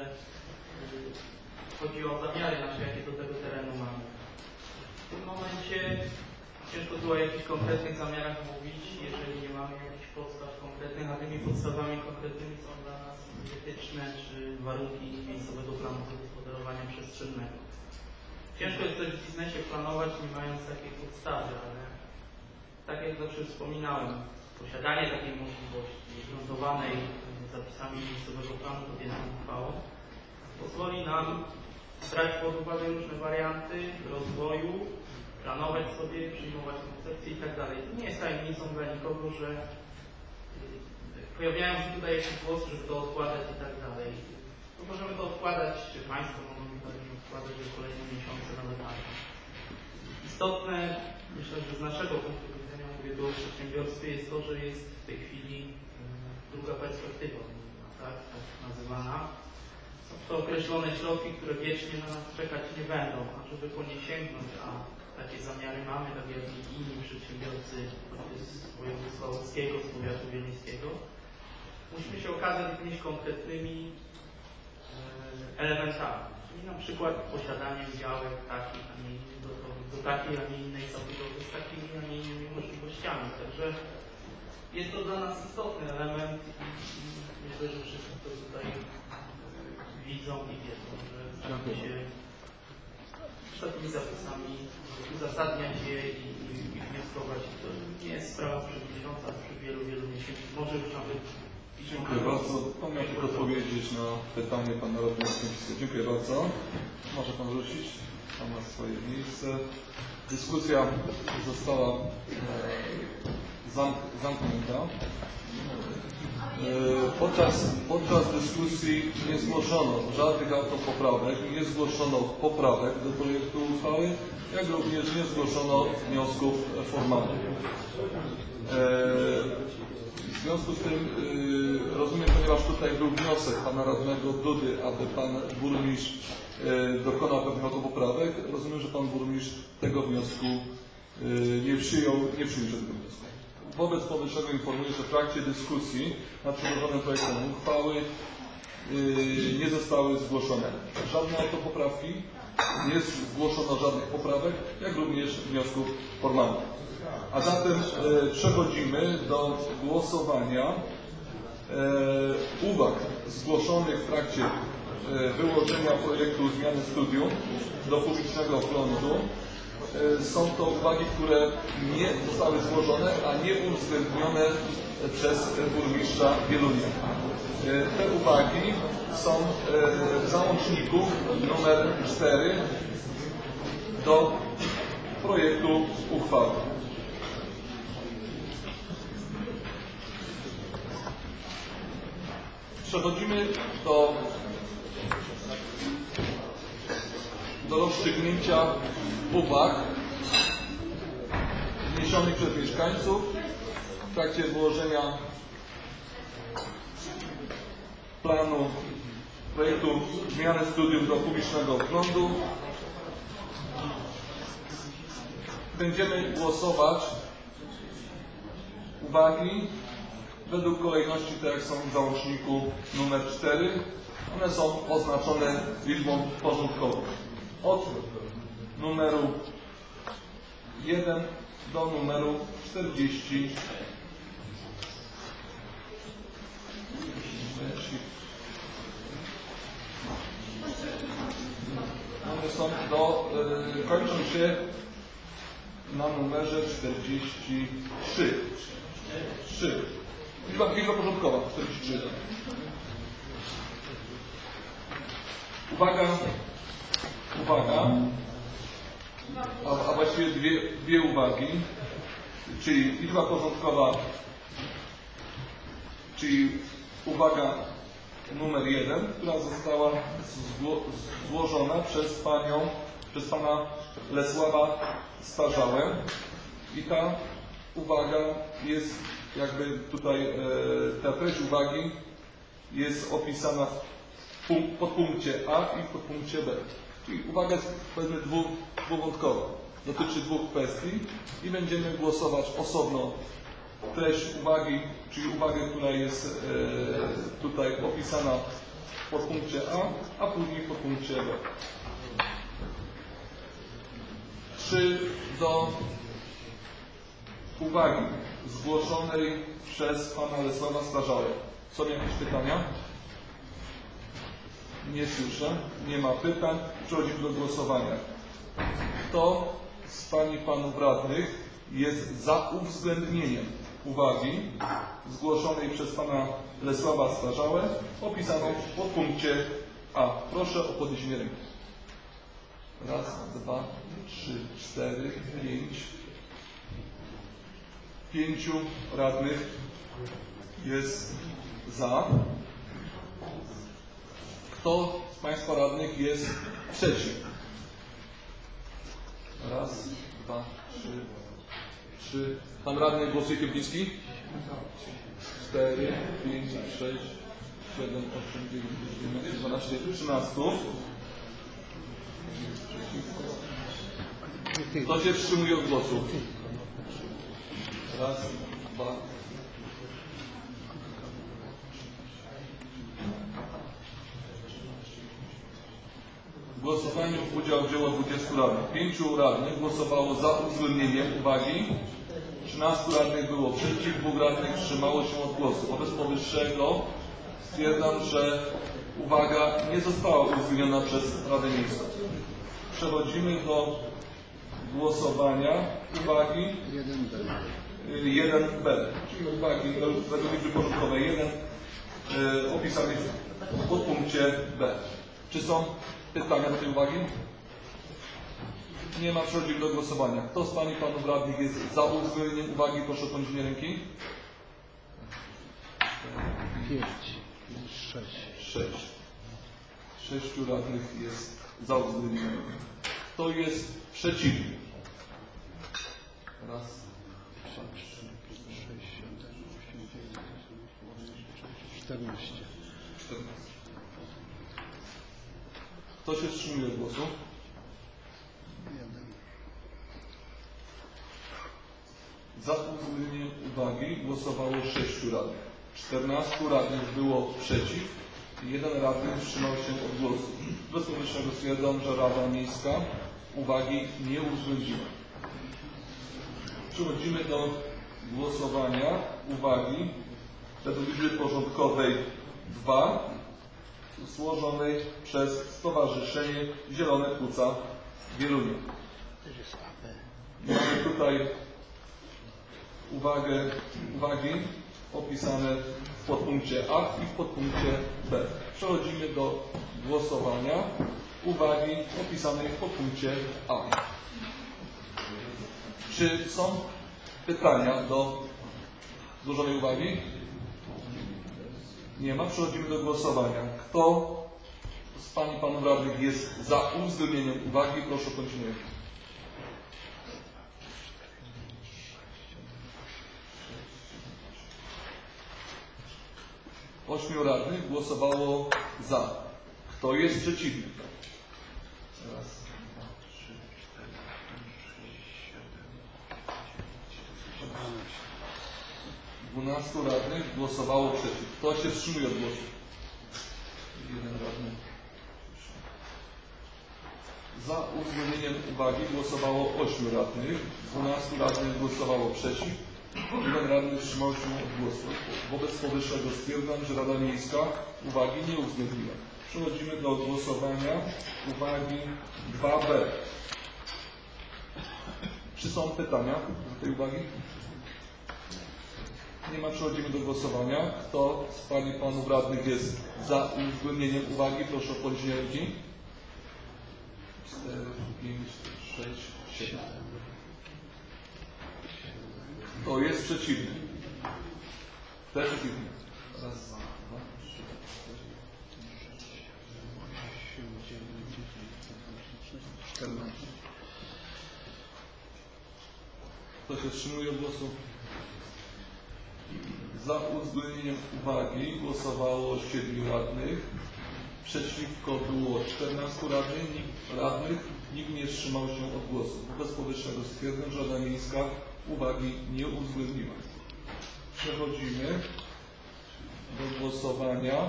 [SPEAKER 13] chodzi o zamiary nasze, jakie do tego terenu mamy. W tym momencie ciężko tu o jakichś konkretnych zamiarach mówić, jeżeli nie mamy jakichś podstaw konkretnych, a tymi podstawami konkretnymi są dla nas wytyczne czy warunki miejscowego planu zagospodarowania przestrzennego. Ciężko jest coś w biznesie planować, nie mając takiej podstawy, ale tak jak zawsze wspominałem, posiadanie takiej możliwości gruntowanej zapisami miejscowego planu podjętą uchwałą pozwoli nam brać pod uwagę różne warianty rozwoju, planować sobie, przyjmować koncepcje i tak dalej. To nie jest tajemnicą dla nikogo, że pojawiają się tutaj jakieś głosy, żeby to odkładać i tak dalej. To możemy to odkładać, czy Państwo mogą to odkładać do kolejne miesiące, nawet lata. Istotne, myślę, że z naszego punktu widzenia, mówię tu o przedsiębiorstwie, jest to, że jest w tej chwili druga perspektywa, tak, tak nazywana. Są to określone środki, które wiecznie na nas czekać nie będą, a żeby po nie sięgnąć, a takie zamiary mamy, tak jak i inni przedsiębiorcy z województwa łódzkiego, z powiatu wileńskiego, musimy się okazać jakimiś konkretnymi e, elementami. Czyli na przykład posiadaniem działek takich, a nie innych, do, do, do takiej, a nie innej zabudowy, z takimi, a nie innymi możliwościami. Także jest to dla nas istotny element i, i myślę, że wszyscy to tutaj widzą i wiedzą, że staramy się z takimi zapisami uzasadniać je i, i, i wnioskować. To nie jest sprawa przed miesiąca, przy wielu, wielu miesięcy. Może już nawet...
[SPEAKER 1] Dziękuję bardzo. Pan miał tylko odpowiedzieć na pytanie Pana Radnego Kępińskiego. Dziękuję bardzo. Może Pan wrócić. Pan ma swoje miejsce. Dyskusja została e, zamk zamknięta. Podczas, podczas dyskusji nie zgłoszono żadnych autopoprawek, nie zgłoszono poprawek do projektu uchwały, jak również nie zgłoszono wniosków formalnych. W związku z tym rozumiem, ponieważ tutaj był wniosek Pana Radnego Dudy, aby Pan Burmistrz dokonał pewnych autopoprawek, rozumiem, że Pan Burmistrz tego wniosku nie przyjął, nie przyjął żadnego wniosku. Wobec powyższego informuję, że w trakcie dyskusji nad przedłożonym projektem uchwały yy, nie zostały zgłoszone żadne autopoprawki, Nie zgłoszono żadnych poprawek, jak również wniosków formalnych. A zatem e, przechodzimy do głosowania e, uwag zgłoszonych w trakcie e, wyłożenia projektu zmiany studium do publicznego prądu. E, są to uwagi, które nie zostały złożone, a nie uwzględnione przez burmistrza Wielunia. E, te uwagi są e, w załączniku numer cztery do projektu uchwały. Przechodzimy do, do rozstrzygnięcia uwag wniesionych przez mieszkańców w trakcie wyłożenia planu projektu zmiany studium do publicznego prądu. Będziemy głosować uwagi według kolejności, tak jak są w załączniku numer cztery. One są oznaczone liczbą porządkową. Od numeru jeden do numeru czterdzieści. One są do, yy, kończą się na numerze czterdzieści trzy. trzy. Liczba, liczba porządkowa, czterdzieści trzy. Uwaga, uwaga, a, a właściwie dwie, dwie uwagi, czyli liczba porządkowa, czyli uwaga numer jeden, która została zło, złożona przez panią, przez pana Lesława Starzałę. I ta uwaga jest jakby tutaj, e, ta treść uwagi jest opisana w punkt, podpunkcie A i w podpunkcie B. Czyli uwaga jest, powiedzmy, dwu, dwuwątkowa. Dotyczy dwóch kwestii i będziemy głosować osobno treść uwagi, czyli uwagę, która jest e, tutaj opisana w podpunkcie A, a później w podpunkcie B. Czy do uwagi zgłoszonej przez pana Lesława Starzałę są jakieś pytania? Nie słyszę. Nie ma pytań. Przechodzimy do głosowania. Kto z pań i panów radnych jest za uwzględnieniem uwagi zgłoszonej przez pana Lesława Starzałę opisaną w podpunkcie A? Proszę o podniesienie ręki. Raz, dwa, trzy, cztery, pięć. Pięciu radnych jest za. Kto z państwa radnych jest przeciw? Raz, dwa, trzy, trzy. Pan radny głosuje Kiepliński? Cztery, pięć, sześć, siedem, osiem, dziewięć, dziesięć, dwanaście, trzynaście. Kto się wstrzymuje od głosu? Raz, dwa. W głosowaniu udział wzięło dwudziestu radnych. Pięciu radnych głosowało za uwzględnieniem uwagi. trzynastu radnych było przeciw, dwóch radnych wstrzymało się od głosu. Wobec powyższego stwierdzam, że uwaga nie została uwzględniona przez Radę Miejską. Przechodzimy do głosowania uwagi jeden B, czyli uwagi do liczby porządkowej jeden yy, opisanej w podpunkcie B. Czy są pytania do tej uwagi? Nie ma. Przechodzimy do głosowania. Kto z pań i panów radnych jest za uwzględnieniem uwagi? Proszę o podniesienie ręki.
[SPEAKER 2] Pięć. Sześć.
[SPEAKER 1] Sześć. Sześciu radnych jest za uwzględnieniem. Kto jest przeciwny? Raz, dwa, trzy,
[SPEAKER 2] sześć, siedem, osiem, dziewięć, czternaście.
[SPEAKER 1] czternaście. Kto się wstrzymuje od głosu?
[SPEAKER 2] Jeden.
[SPEAKER 1] Za uwzględnieniem uwagi głosowało sześciu radnych. czternastu radnych było przeciw, Jeden radny wstrzymał się od głosu. Bez powyższego stwierdzam, że Rada Miejska uwagi nie uwzględniła. Przechodzimy do głosowania uwagi według liczby porządkowej dwa złożonej przez Stowarzyszenie Zielone Płuca Wielunia. Mamy tutaj uwagę, uwagi opisane w podpunkcie A i w podpunkcie B. Przechodzimy do głosowania uwagi opisanej w podpunkcie A. Czy są pytania do złożonej uwagi? Nie ma. Przechodzimy do głosowania. Kto z Pań i Panów Radnych jest za uwzględnieniem uwagi? Proszę o podniesienie ręki. Ośmiu radnych głosowało za. Kto jest przeciwny? Raz, dwa, trzy, cztery, pięć, sześć, siedem, dwanaście. Dwunastu radnych głosowało przeciw. Kto się wstrzymuje od głosu? Jeden radny. Za uwzględnieniem uwagi głosowało ośmiu radnych. Dwunastu radnych głosowało przeciw. Jeden radny wstrzymał się od głosu. Wobec powyższego stwierdzam, że Rada Miejska uwagi nie uwzględniła. Przechodzimy do głosowania uwagi dwa B. Czy są pytania do tej uwagi? Nie ma. Przechodzimy do głosowania. Kto z Pań i Panów Radnych jest za uwzględnieniem uwagi? Proszę o podniesienie ręki. cztery, pięć, sześć, siedem. Kto jest przeciwny? Kto jest przeciwny? Raz, dwa, trzy, cztery, pięć, sześć, osiem, dziewięć, dziesięć, czternaście. Kto się wstrzymuje od głosu? Za uwzględnieniem uwagi głosowało siedmiu radnych. Przeciwko było czternastu radnych. radnych. Nikt nie wstrzymał się od głosu. Wobec powyższego stwierdzam, że Rada Miejska uwagi nie uwzględniła. Przechodzimy do głosowania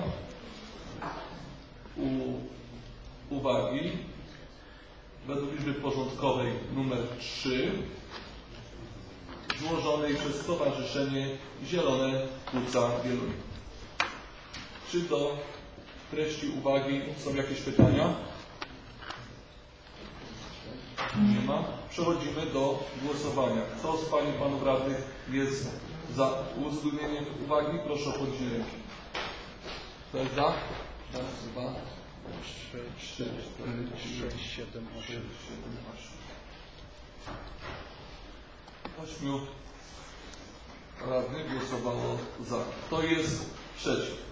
[SPEAKER 1] u uwagi według liczby porządkowej numer trzy złożonej przez Stowarzyszenie Zielone Płuca Wielunia. Czy do treści uwagi są jakieś pytania? Nie ma. Przechodzimy do głosowania. Kto z Pań i Panów Radnych jest za uwzględnieniem uwagi? Proszę o podniesienie ręki. Kto jest za? Raz, dwa, trzy, cztery, sześć, siedem, osiem. Ośmiu radnych głosowało za. Kto jest przeciw?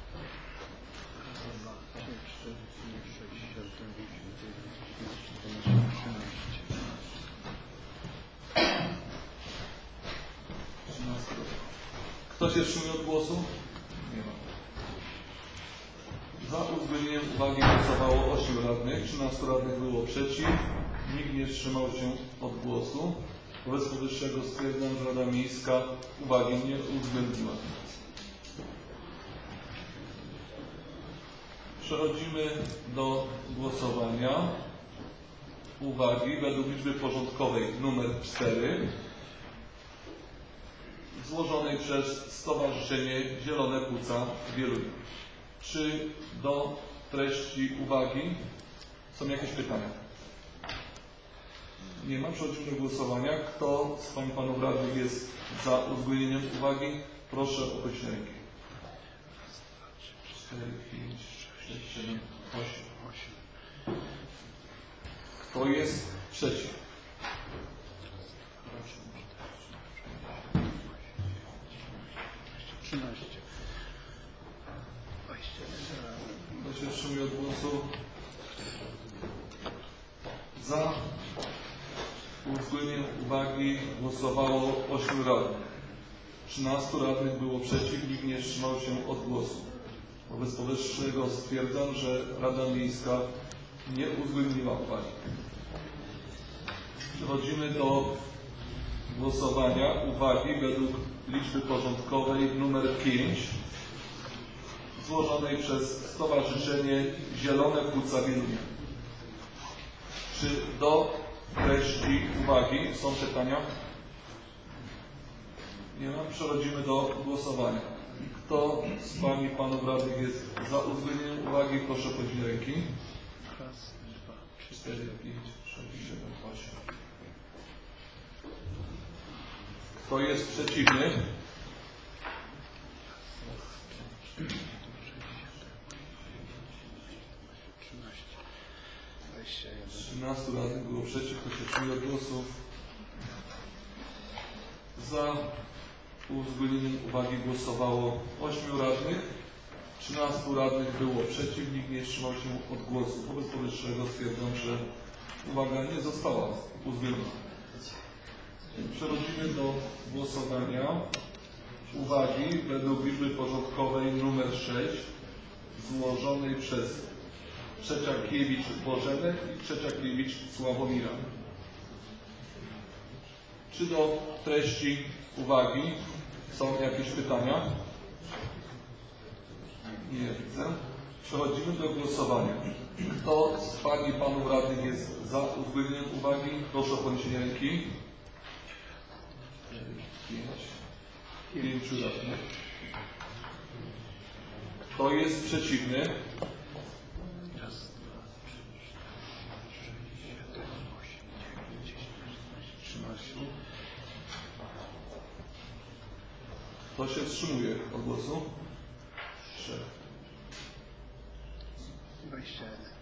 [SPEAKER 1] Kto się wstrzymuje od głosu? Nie ma. Za uwzględnieniem uwagi głosowało ośmiu radnych, trzynastu radnych było przeciw, nikt nie wstrzymał się od głosu. Wobec powyższego stwierdzam, że Rada Miejska uwagi nie uwzględniła. Przechodzimy do głosowania uwagi według liczby porządkowej numer cztery złożonej przez Stowarzyszenie Zielone Płuca Wielunia. Czy do treści uwagi są jakieś pytania? Nie ma. Przechodzimy do głosowania. Kto z Pań i Panów Radnych jest za uwzględnieniem uwagi? Proszę o podniesienie ręki. cztery, pięć, sześć, siedem, osiem. Kto jest przeciw?
[SPEAKER 2] trzynaście.
[SPEAKER 1] Kto się wstrzymuje od głosu? Za uwzględnieniem uwagi głosowało ośmiu radnych. trzynastu radnych było przeciw, nikt nie wstrzymał się od głosu. Wobec powyższego stwierdzam, że Rada Miejska nie uwzględniła uwagi. Przechodzimy do głosowania uwagi według liczby porządkowej numer pięć złożonej przez Stowarzyszenie Zielone Płuca Wielunia. Czy do treści uwagi są pytania? Nie ma. Przechodzimy do głosowania. Kto z Pań i Panów Radnych jest za uwzględnieniem uwagi? Proszę podnieść ręki.
[SPEAKER 2] Raz, dwa, trzy,
[SPEAKER 1] cztery, pięć, sześć, siedem, osiem. Kto jest przeciwny?
[SPEAKER 2] trzynaście, dwadzieścia jeden.
[SPEAKER 1] trzynastu radnych było przeciw, kto się wstrzymał od głosów. Za uwzględnieniem uwagi głosowało ośmiu radnych, trzynastu radnych było przeciw, nikt nie wstrzymał się od głosu. Wobec powyższego stwierdzam, że uwaga nie została uwzględniona. Przechodzimy do głosowania uwagi według liczby porządkowej nr sześć złożonej przez Trzeciakiewicz Bożenę i Trzeciakiewicz Sławomira. Czy do treści uwagi są jakieś pytania? Nie widzę. Przechodzimy do głosowania. Kto z Pań i Panów Radnych jest za uwzględnieniem uwagi? Proszę o podniesienie ręki. Pięć. Pięciu radnych. Kto jest przeciwny?
[SPEAKER 2] Raz, dwa, trzy, cztery, sześć, siedem, osiem, dziewięć, dziesięć, trzynaście.
[SPEAKER 1] Kto się wstrzymuje od głosu? Trzech.
[SPEAKER 2] dwadzieścia jeden.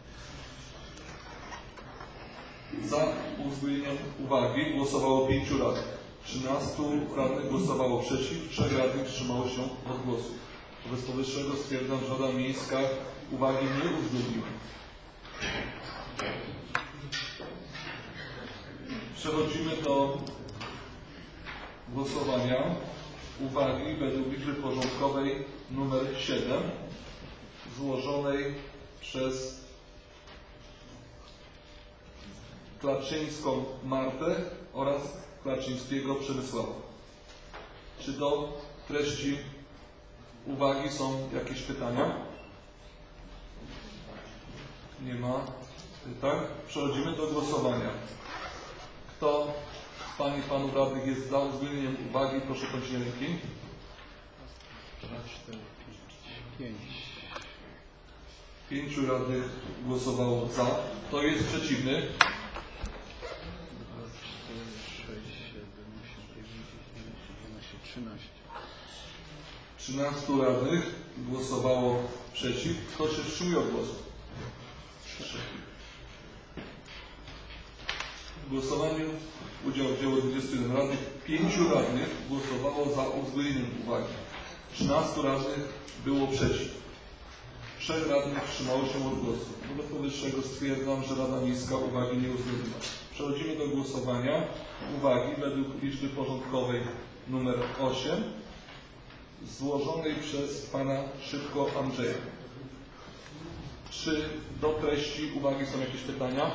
[SPEAKER 1] Za uwzględnieniem uwagi głosowało pięciu radnych. trzynastu radnych głosowało przeciw, trzech radnych wstrzymało się od głosu. Wobec powyższego stwierdzam, że Rada Miejska uwagi nie uwzględniła. Przechodzimy do głosowania uwagi według liczby porządkowej nr siedem złożonej przez Klaczyńską Martę oraz Klaczyńskiego Przemysława. Czy do treści uwagi są jakieś pytania? Nie ma pytań. Przechodzimy do głosowania. Kto z Pań i Panów Radnych jest za uwzględnieniem uwagi? Proszę podnieść ręki.
[SPEAKER 2] dwa, cztery, pięć.
[SPEAKER 1] Pięciu radnych głosowało za. Kto jest przeciwny?
[SPEAKER 2] dwa, cztery, sześć, siedem, osiem, dziewięć, dziesięć, jedenaście, trzynaście.
[SPEAKER 1] trzynastu radnych głosowało przeciw. Kto się wstrzymuje od głosu? W głosowaniu udział wzięło dwudziestu jeden radnych. pięciu radnych głosowało za uwzględnieniem uwagi. trzynastu radnych było przeciw. trzech radnych wstrzymało się od głosu. Wobec powyższego stwierdzam, że Rada Miejska uwagi nie uwzględniła. Przechodzimy do głosowania uwagi według liczby porządkowej nr osiem złożonej przez Pana Szybko Andrzeja. Czy do treści uwagi są jakieś pytania?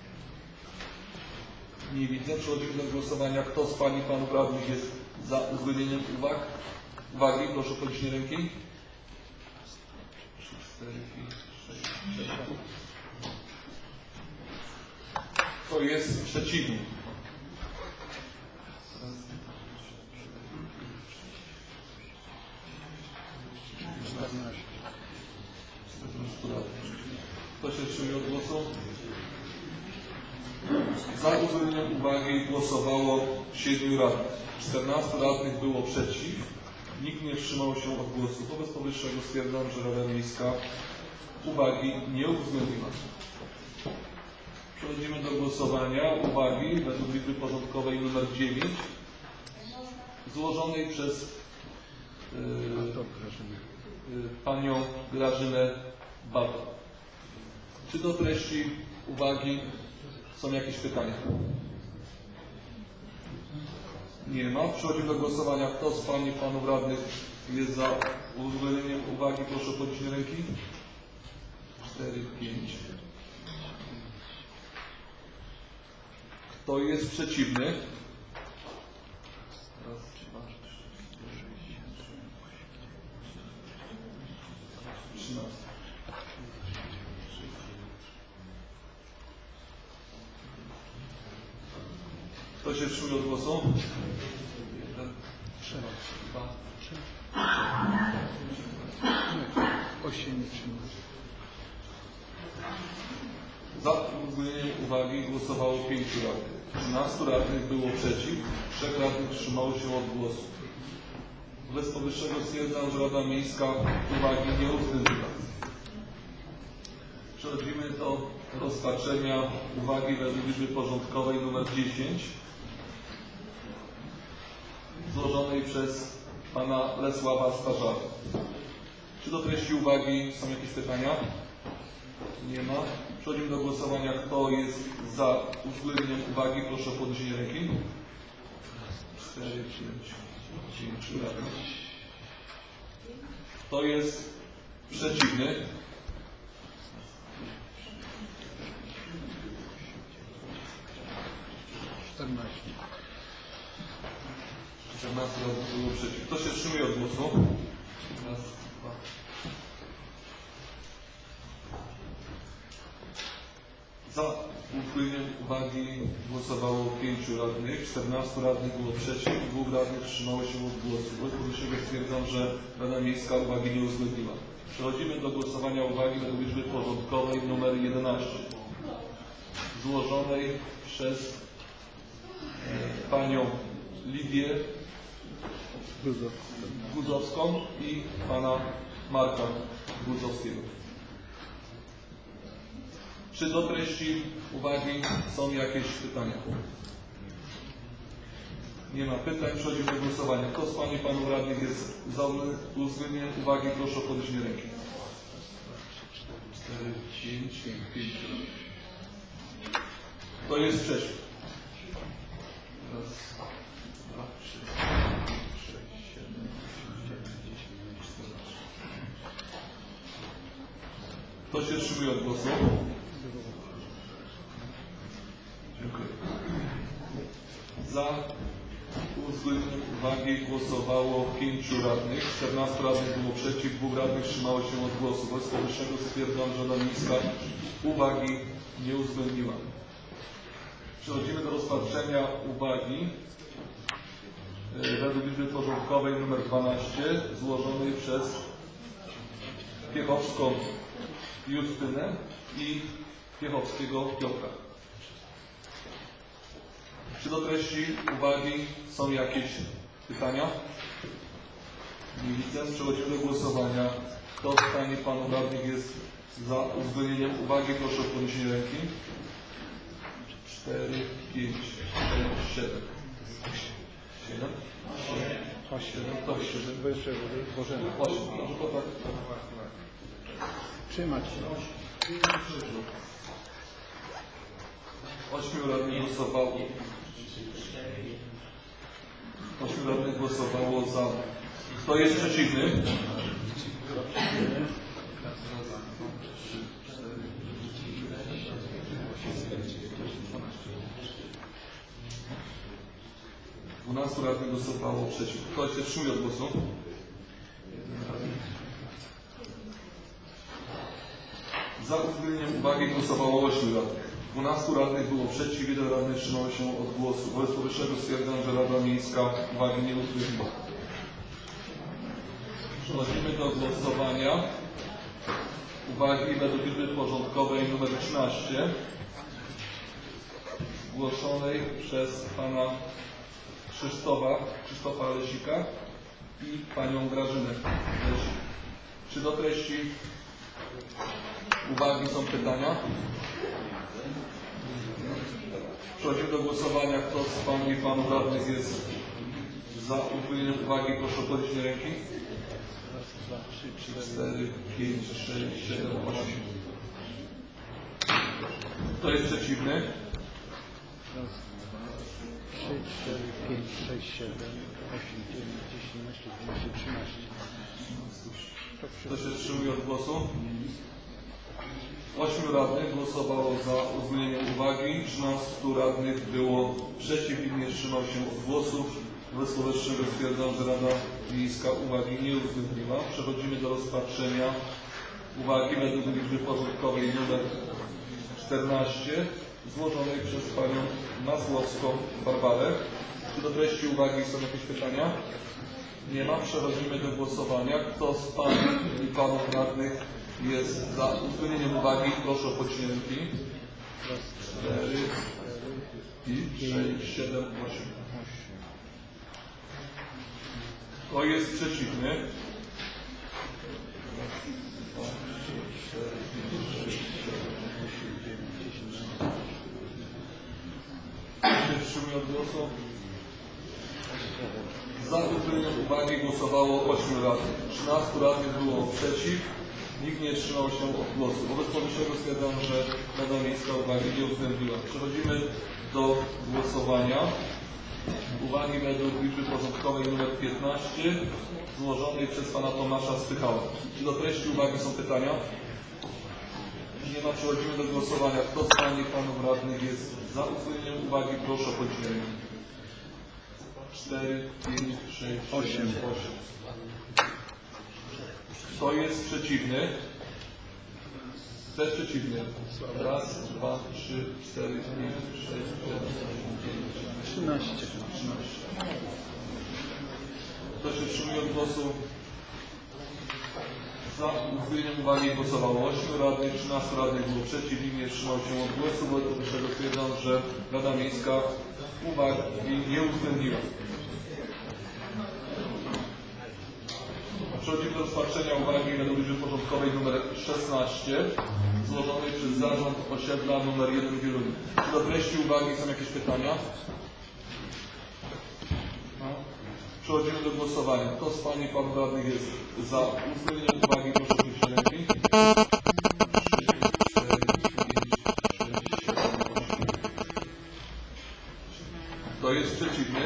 [SPEAKER 1] Nie widzę. Przechodzimy do głosowania. Kto z Pań i Panów Radnych jest za uwzględnieniem uwag? Uwagi, proszę o podniesienie ręki. trzy, cztery, pięć, sześć, siedem. Kto jest przeciwny?
[SPEAKER 2] czternaście.
[SPEAKER 1] Kto się wstrzymuje od głosu? Za uwzględnieniem uwagi głosowało siedmiu radnych. czternastu radnych było przeciw. Nikt nie wstrzymał się od głosu. Wobec powyższego stwierdzam, że Rada Miejska uwagi nie uwzględniła. Przechodzimy do głosowania uwagi według liczby porządkowej nr dziewięć złożonej przez yy, yy, Panią Grażynę Babę. Czy do treści uwagi są jakieś pytania? Nie ma. Przechodzimy do głosowania. Kto z Pań i Panów Radnych jest za uwzględnieniem uwagi? Proszę o podniesienie ręki. cztery, pięć. Kto jest przeciwny? Raz, dwa, trzy, cztery, Kto się wstrzymuje od głosu? Jeden,
[SPEAKER 2] Trzy.
[SPEAKER 1] dwa,
[SPEAKER 2] Trzy. Osiem, trzynaście.
[SPEAKER 1] Za uwzględnieniem uwagi głosowało pięciu radnych. trzynastu radnych było przeciw, trzech radnych wstrzymało się od głosu. Wobec powyższego stwierdzam, że Rada Miejska uwagi nie uwzględniła. Przechodzimy do rozpatrzenia uwagi według liczby porządkowej nr dziesięć złożonej przez pana Lesława Starzara. Czy do treści uwagi są jakieś pytania? Nie ma. Przechodzimy do głosowania. Kto jest za uwzględnieniem uwagi? Proszę o podniesienie ręki. cztery, pięć, pięć radnych. Kto jest przeciwny?
[SPEAKER 2] czternaście.
[SPEAKER 1] czternaście radnych było przeciw. Kto się wstrzymuje od głosu? Raz, dwa. Za uwzględnieniem uwagi głosowało pięciu radnych, czternastu radnych było przeciw, dwóch radnych wstrzymało się od głosu. Wobec powyższego stwierdzam, że Rada Miejska uwagi nie uwzględniła. Przechodzimy do głosowania uwagi według liczby porządkowej nr jedenaście złożonej przez e, panią Lidię Guzowską i pana Marka Guzowskiego. Czy do treści uwagi są jakieś pytania? Nie ma pytań. Przechodzimy do głosowania. Kto z Pani i Panów Radnych jest za uwzględnieniem uwagi? Proszę o podniesienie ręki. cztery, pięć, pięć. Kto jest przeciw? Raz, dwa, trzy, sześć, siedem, osiem, dziewięć, dziesięć, czternaście. Kto się wstrzymuje od głosu? Dziękuję. Za uwzględnieniem uwagi głosowało pięciu radnych, czternastu radnych było przeciw, dwóch radnych wstrzymało się od głosu. Wobec powyższego stwierdzam, że Rada Miejska uwagi nie uwzględniła. Przechodzimy do rozpatrzenia uwagi według liczby porządkowej nr dwanaście złożonej przez Piechowską Justynę i Piechowskiego Piotra. Czy do treści uwagi są jakieś pytania? Nie widzę. Przechodzimy do głosowania. Kto z Pań i Panów Radnych jest za uwzględnieniem uwagi? Proszę o podniesienie ręki. cztery, pięć, sześć, siedem. siedem?
[SPEAKER 2] osiem.
[SPEAKER 1] To siedem.
[SPEAKER 2] Wyższe, Bożena.
[SPEAKER 1] osiem. Może to tak.
[SPEAKER 2] Trzymać się.
[SPEAKER 1] Ośmiu radnych głosowało. Ośmiu radnych głosowało za. Kto jest przeciwny? dwunastu radnych głosowało przeciw. Kto się wstrzymuje od głosu? Za uwzględnieniem uwagi głosowało ośmiu radnych. dwunastu radnych było przeciw, jeden radny wstrzymał się od głosu. Wobec powyższego stwierdzam, że Rada Miejska uwagi nie uwzględniła. Przechodzimy do głosowania uwagi według liczby porządkowej nr trzynaście zgłoszonej przez pana Krzysztofa, Krzysztofa Lesika i panią Grażynę Lesik. Czy do treści uwagi są pytania? Przechodzimy do głosowania. Kto z Pań i Panów Radnych jest za uwzględnieniem uwagi? Proszę o podniesienie ręki. cztery, pięć, sześć, siedem, osiem. Kto jest przeciwny?
[SPEAKER 2] Raz, dwa, trzy, cztery, pięć, sześć, siedem, osiem, dziewięć, dziesięć, jedenaście, dwanaście, trzynaście.
[SPEAKER 1] Kto się wstrzymuje od głosu? Ośmiu radnych głosowało za uwzględnieniem uwagi, trzynastu radnych było przeciw i nie wstrzymał się od głosów. Wobec powyższego stwierdzam, że Rada Miejska uwagi nie uwzględniła. Przechodzimy do rozpatrzenia uwagi według liczby porządkowej nr czternaście złożonej przez panią Masłowską Barbarę. Czy do treści uwagi są jakieś pytania? Nie ma. Przechodzimy do głosowania. Kto z pań i panów radnych jest za uwzględnieniem uwagi? Proszę o podniesienie ręki. cztery, sześć, siedem, osiem. Kto jest przeciwny? Kto się wstrzymuje od głosu? Za uwzględnieniem uwagi głosowało ośmiu radnych. trzynastu radnych było przeciw. Nikt nie wstrzymał się od głosu. Wobec powyższego stwierdzam, że Rada Miejska uwagi nie uwzględniła. Przechodzimy do głosowania. Uwagi według liczby porządkowej nr piętnaście złożonej przez pana Tomasza Spychała. Czy do treści uwagi są pytania? Nie ma. Przechodzimy do głosowania. Kto z pań i panów radnych jest za uwzględnieniem uwagi? Proszę o podniesienie. cztery, pięć, sześć, osiem, osiem. Kto jest przeciwny? Kto jest przeciwny? Raz, dwa, trzy, cztery, pięć, sześć, siedem, osiem, dziewięć,
[SPEAKER 2] trzynaście.
[SPEAKER 1] Kto się wstrzymuje od głosu? Za uwzględnieniem uwagi głosowało ośmiu radnych, trzynastu radnych było przeciw, nikt nie wstrzymał się od głosu, bo do czego stwierdzam, że Rada Miejska uwagi nie uwzględniła. Przechodzimy do rozpatrzenia uwagi według liczby porządkowej nr szesnaście złożonej przez Zarząd Osiedla nr jeden w Wieluniu. Czy do treści uwagi są jakieś pytania? No. Przechodzimy do głosowania. Kto z pań i panów radnych jest za uwzględnieniem uwagi? Proszę o podniesienie ręki. Kto jest przeciwny?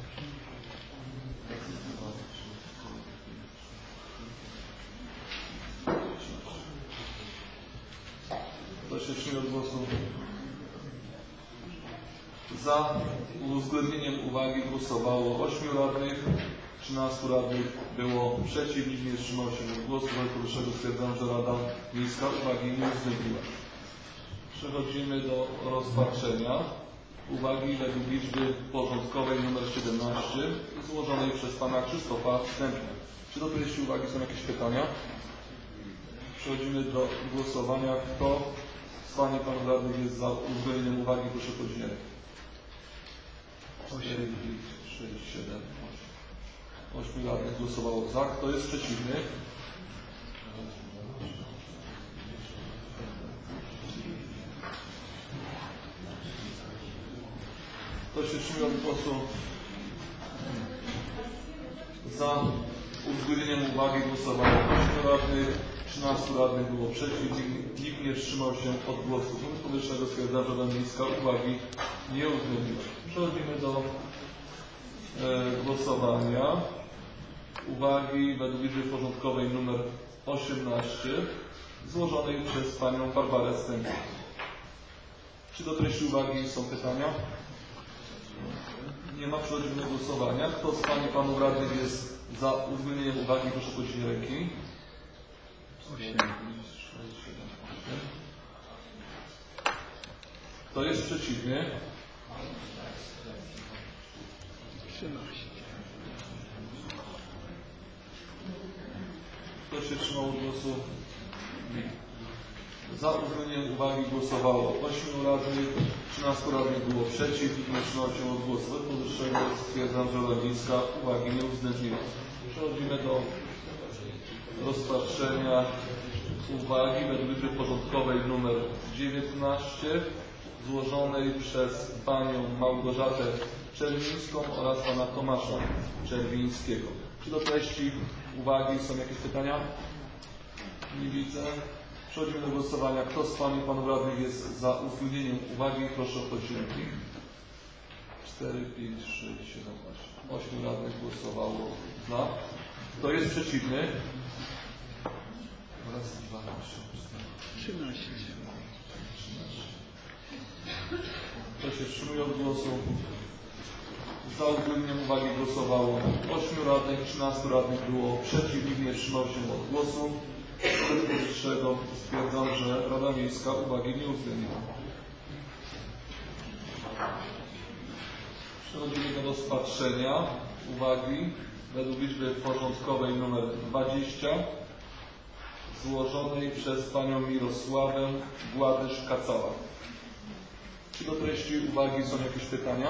[SPEAKER 1] Kto się wstrzymał od głosu? Za uwzględnieniem uwagi głosowało ośmiu radnych, trzynastu radnych było przeciw, nikt nie wstrzymał się od głosu. Wobec powyższego stwierdzam, że Rada Miejska uwagi nie uwzględniła. Przechodzimy do rozpatrzenia uwagi według liczby porządkowej nr siedemnaście złożonej przez pana Krzysztofa Stępnia. Czy do treści uwagi są jakieś pytania? Przechodzimy do głosowania. Kto z pań i panów radnych jest za uwzględnieniem uwagi? Proszę podnieść rękę. cztery, pięć, sześć, siedem, osiem. ośmiu radnych głosowało za. Kto jest przeciwny? Kto się wstrzymał od głosu? Za uwzględnieniem uwagi głosowało ośmiu radnych, trzynastu radnych było przeciw, nikt, nikt nie wstrzymał się od głosu. Wobec powyższego stwierdzam, że Rada Miejska uwagi nie uwzględniła. Przechodzimy do e, głosowania. Uwagi według liczby porządkowej nr osiemnaście złożonej przez panią Barbarę Stępniak. Czy do treści uwagi są pytania? Nie ma. Przechodzimy do głosowania. Kto z pań i panów radnych jest za uwzględnieniem uwagi? Proszę podnieść ręki. Kto jest przeciwny?
[SPEAKER 2] trzynaście.
[SPEAKER 1] Kto się wstrzymał od głosu? Za uwzględnieniem uwagi głosowało ośmiu radnych, trzynastu radnych było przeciw, nikt nie wstrzymał się od głosu. Wobec powyższego stwierdzam, że Rada Miejska uwagi nie uwzględniła. Przechodzimy do rozpatrzenia uwagi według liczby porządkowej nr dziewiętnaście złożonej przez panią Małgorzatę Czerwińską oraz pana Tomasza Czerwińskiego. Czy do treści uwagi są jakieś pytania? Nie widzę. Przechodzimy do głosowania. Kto z pań i panów radnych jest za uwzględnieniem uwagi? Proszę o podniesienie ręki. cztery, pięć, sześć, siedem, osiem. ośmiu radnych głosowało za. Kto jest przeciwny? Raz, dwa, trzy, cztery.
[SPEAKER 2] trzynaście.
[SPEAKER 1] Kto się wstrzymuje od głosu? Za uwzględnieniem uwagi głosowało ośmiu radnych, trzynastu radnych było przeciw, nikt nie wstrzymał się od głosu. Wobec powyższego stwierdzam, że Rada Miejska uwagi nie uwzględniła. Przechodzimy do rozpatrzenia uwagi według liczby porządkowej nr dwadzieścia złożonej przez panią Mirosławę Gładysz-Kacała. Czy do treści uwagi są jakieś pytania?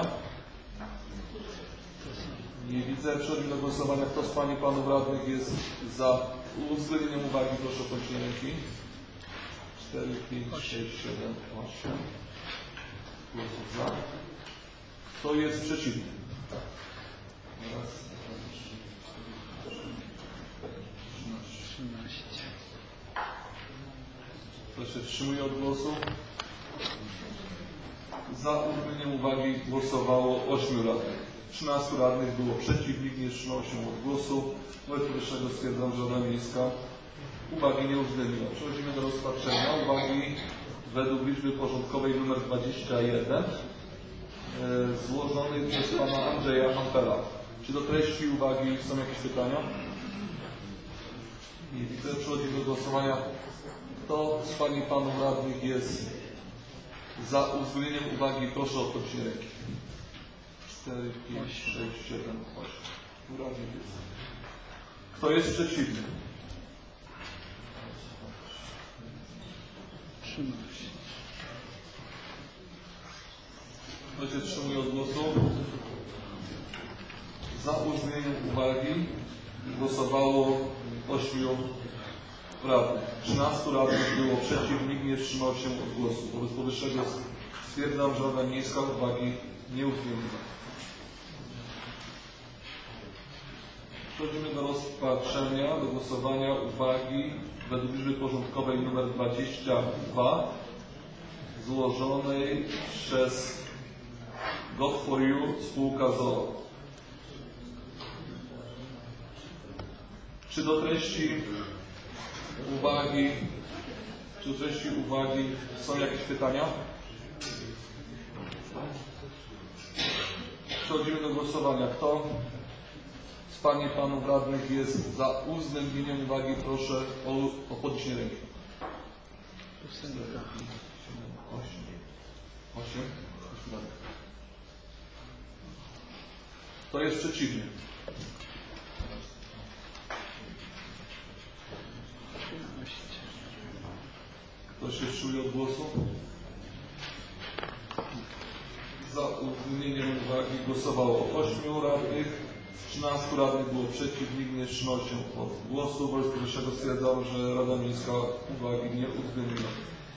[SPEAKER 1] Nie widzę. Przechodzimy do głosowania. Kto z pań i panów radnych jest za uwzględnieniem uwagi? Proszę o podniesienie ręki. cztery, pięć, sześć, siedem, osiem. Głosów za. Kto jest przeciwny? Raz, dwa, trzy,
[SPEAKER 2] trzynaście.
[SPEAKER 1] Kto się wstrzymuje od głosu? Za uwzględnieniem uwagi głosowało ośmiu radnych. trzynastu radnych było przeciw, nikt nie wstrzymał się od głosu. Wobec powyższego stwierdzam, że Rada Miejska uwagi nie uwzględniła. Przechodzimy do rozpatrzenia uwagi według liczby porządkowej nr dwadzieścia jeden e, złożonej przez pana Andrzeja Hampela. Czy do treści uwagi są jakieś pytania? Nie widzę. Przechodzimy do głosowania. Kto z pań i panów radnych jest za uwzględnieniem uwagi? Proszę o podniesienie ręki. cztery, pięć, sześć, siedem, osiem. Radnych jest. Kto jest przeciwny?
[SPEAKER 2] trzynaście.
[SPEAKER 1] Kto się wstrzymuje od głosu? Za uwzględnieniem uwagi głosowało ośmiu radnych. trzynastu radnych było przeciw, nikt nie wstrzymał się od głosu. Wobec powyższego stwierdzam, że Rada Miejska uwagi nie uwzględniła. Przechodzimy do rozpatrzenia, do głosowania uwagi według liczby porządkowej nr dwadzieścia dwa złożonej przez God for You spółka z o o. Czy do treści uwagi, czy do treści uwagi są jakieś pytania? Przechodzimy do głosowania. Kto z pań i panów radnych jest za uwzględnieniem uwagi? Proszę o, o podniesienie ręki. Osiem. Osiem. Kto jest przeciwny? Kto się wstrzymuje od głosu? Za uwzględnieniem uwagi głosowało ośmiu radnych, trzynastu radnych było przeciw, nikt nie wstrzymał się od głosu. Wobec powyższego stwierdzam, że Rada Miejska uwagi nie uwzględniła.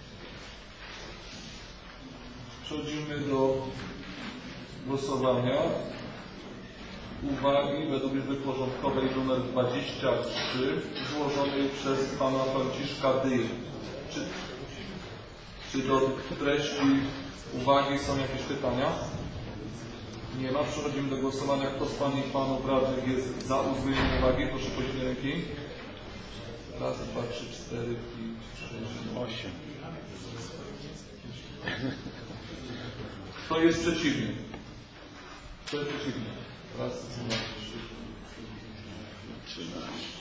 [SPEAKER 1] Przechodzimy do głosowania uwagi według liczby porządkowej nr dwadzieścia trzy złożonej przez pana Franciszka Dyję. Czy, czy do treści uwagi są jakieś pytania? Nie ma. Przechodzimy do głosowania. Kto z pań i panów radnych jest za uwzględnieniem uwagi? Proszę podnieść ręki. Raz, dwa, trzy, cztery, pięć, sześć, osiem. Kto jest przeciwny? Kto jest przeciwny? Raz, dwa, trzy, trzynaście.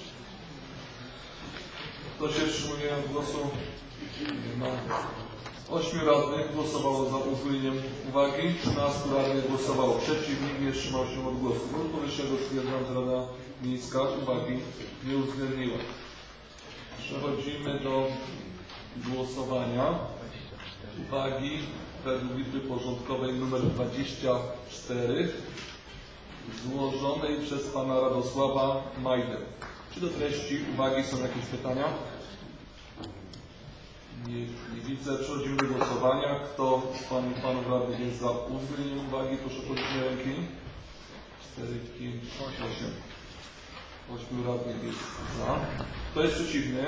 [SPEAKER 1] Kto się wstrzymuje od głosu? Nie ma. Ośmiu radnych głosowało za uwzględnieniem uwagi, trzynastu radnych głosowało przeciw, nikt nie wstrzymał się od głosu. Wobec powyższego stwierdzam, że Rada Miejska uwagi nie uwzględniła. Przechodzimy do głosowania uwagi według liczby porządkowej nr dwadzieścia cztery złożonej przez pana Radosława Majdę. Czy do treści uwagi są jakieś pytania? Nie, nie widzę. Przechodzimy do głosowania. Kto z pań i panów radnych jest za uwzględnieniem uwagi? Proszę podnieść ręki. cztery, pięć, osiem. ośmiu radnych jest za. Kto jest przeciwny?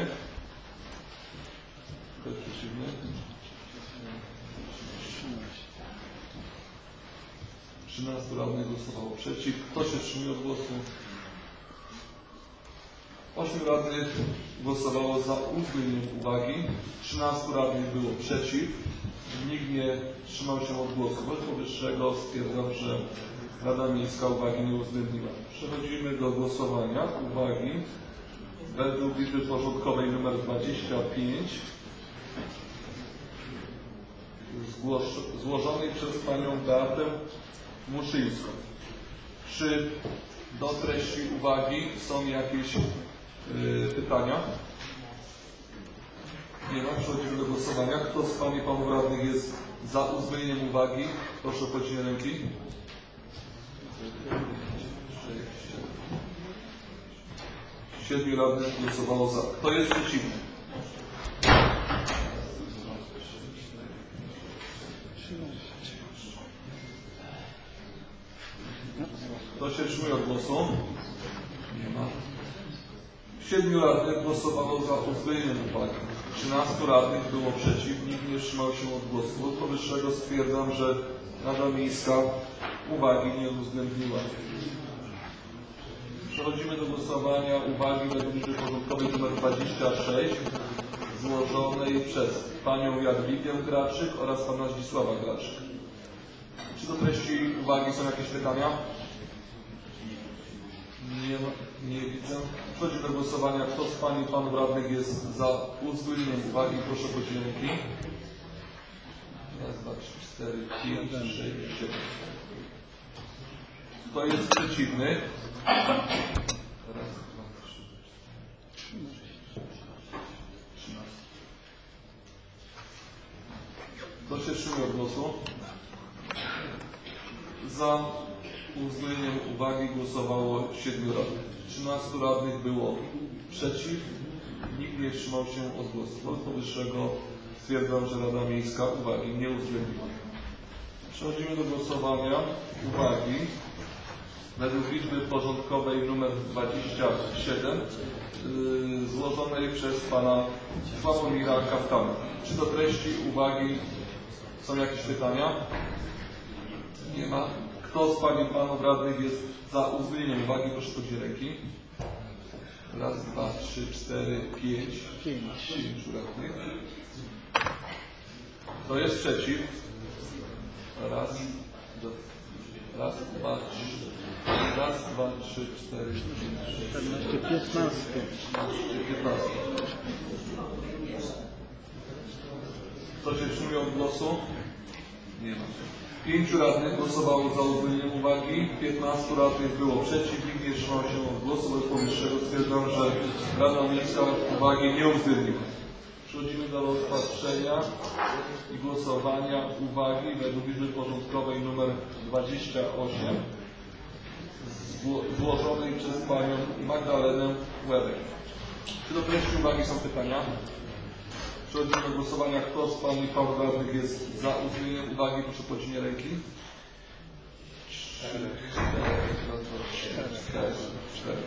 [SPEAKER 1] Kto jest przeciwny? trzynastu radnych głosowało przeciw. Kto się wstrzymuje od głosu? ośmiu radnych głosowało za uwzględnieniem uwagi. trzynastu radnych było przeciw. Nikt nie wstrzymał się od głosu. Wobec powyższego stwierdzam, że Rada Miejska uwagi nie uwzględniła. Przechodzimy do głosowania uwagi według liczby porządkowej nr dwadzieścia pięć złożonej przez panią Beatę Muszyńską. Czy do treści uwagi są jakieś yy, pytania? Nie ma. Przechodzimy do głosowania. Kto z Pań i Panów Radnych jest za uwzględnieniem uwagi? Proszę o podniesienie ręki. Siedmiu radnych głosowało za. Kto jest przeciwny? Kto się wstrzymuje od głosu? Nie ma. Siedmiu radnych głosowało za uwzględnieniem uwagi. Trzynastu radnych było przeciw, nikt nie wstrzymał się od głosu. Od powyższego stwierdzam, że Rada Miejska uwagi nie uwzględniła. Przechodzimy do głosowania uwagi według liczby porządkowej nr dwadzieścia sześć złożonej przez Panią Jadwigę Graczyk oraz Pana Zdzisława Graczyk. Czy do treści uwagi są jakieś pytania? Nie, nie widzę. Przechodzimy do głosowania. Kto z Pań i Panów Radnych jest za uwzględnieniem uwagi? Proszę o podniesienie ręki. Raz, dwa, trzy, cztery, pięć, sześć, siedem. Kto jest przeciwny? Raz, dwa, trzy, trzynaście. Kto się wstrzymał od głosu? Za uwzględnieniem uwagi głosowało siedmiu radnych. trzynastu radnych było przeciw, nikt nie wstrzymał się od głosu. Wobec powyższego stwierdzam, że Rada Miejska uwagi nie uwzględniła. Przechodzimy do głosowania uwagi według liczby porządkowej nr dwadzieścia siedem yy, złożonej przez Pana Sławomira Kaftana. Czy do treści uwagi są jakieś pytania? Nie ma. Kto z Pań i Panów Radnych jest za uwzględnieniem uwagi? Proszę podnieść ręki. Raz, dwa, trzy, cztery, pięć, pięć radnych. Kto jest przeciw? Raz, do, raz, dwa, trzy, raz, dwa, trzy, cztery, pięć, sześć,
[SPEAKER 2] piętnaście.
[SPEAKER 1] piętnaście. Kto się wstrzymuje od głosu? Nie ma. Pięciu radnych głosowało za uwzględnieniem uwagi, piętnastu radnych było przeciw, nikt nie wstrzymał się od głosu. Wobec powyższego stwierdzam, że Rada Miejska uwagi nie uwzględniła. Przechodzimy do rozpatrzenia i głosowania uwagi według liczby porządkowej nr dwadzieścia osiem złożonej przez Panią Magdalenę Łebek. Czy do treści uwagi są pytania? Przechodzimy do głosowania. Kto z Pań i Panów Radnych jest za uwzględnieniem uwagi? Proszę o podniesienie ręki. Cztery, cztery, cztery, cztery.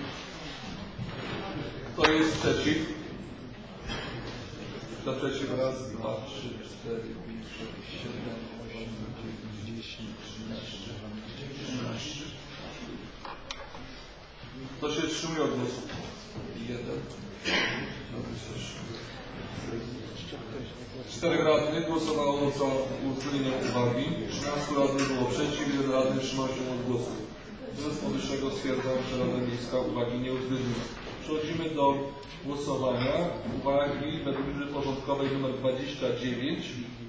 [SPEAKER 1] Kto jest przeciw? Kto przeciw? Raz, dwa, trzy, cztery, pięć, sześć, siedem, osiem, dziewięć, dziesięć, trzynaście, trzynaście. Kto się wstrzymuje od głosu? Jeden. Czterech radnych głosowało za uwzględnieniem uwagi, trzynastu radnych było przeciw, jeden radny wstrzymał się od głosu. Wobec powyższego stwierdzam, że Rada Miejska uwagi nie uwzględniła. Przechodzimy do głosowania uwagi według liczby porządkowej nr dwadzieścia dziewięć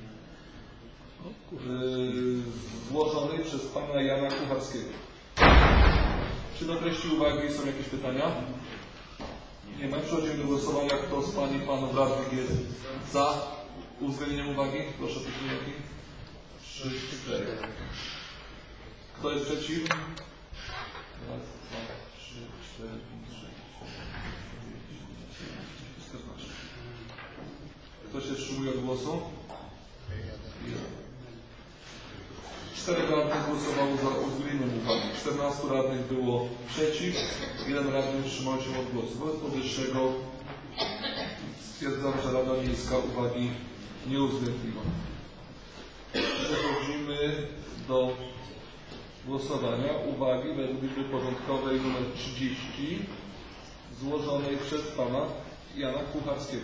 [SPEAKER 1] yy, złożonej przez Pana Jana Kucharskiego. Czy do treści uwagi są jakieś pytania? Nie ma. Przechodzimy do głosowania. Kto z Pań i Panów Radnych jest za uwzględnieniem uwagi? Proszę o podniesienie ręki. Trzy, cztery. Kto jest przeciw? Raz, dwa, trzy, cztery, pięć, sześć, siedem, czternaście. Kto się wstrzymuje od głosu? Czterech radnych głosowało za uwzględnieniem uwagi. czternastu radnych było przeciw, jeden radny wstrzymał się od głosu. Wobec powyższego stwierdzam, że Rada Miejska uwagi nie uwzględniła. Przechodzimy do głosowania uwagi według liczby porządkowej nr trzydzieści złożonej przez Pana Jana Kucharskiego.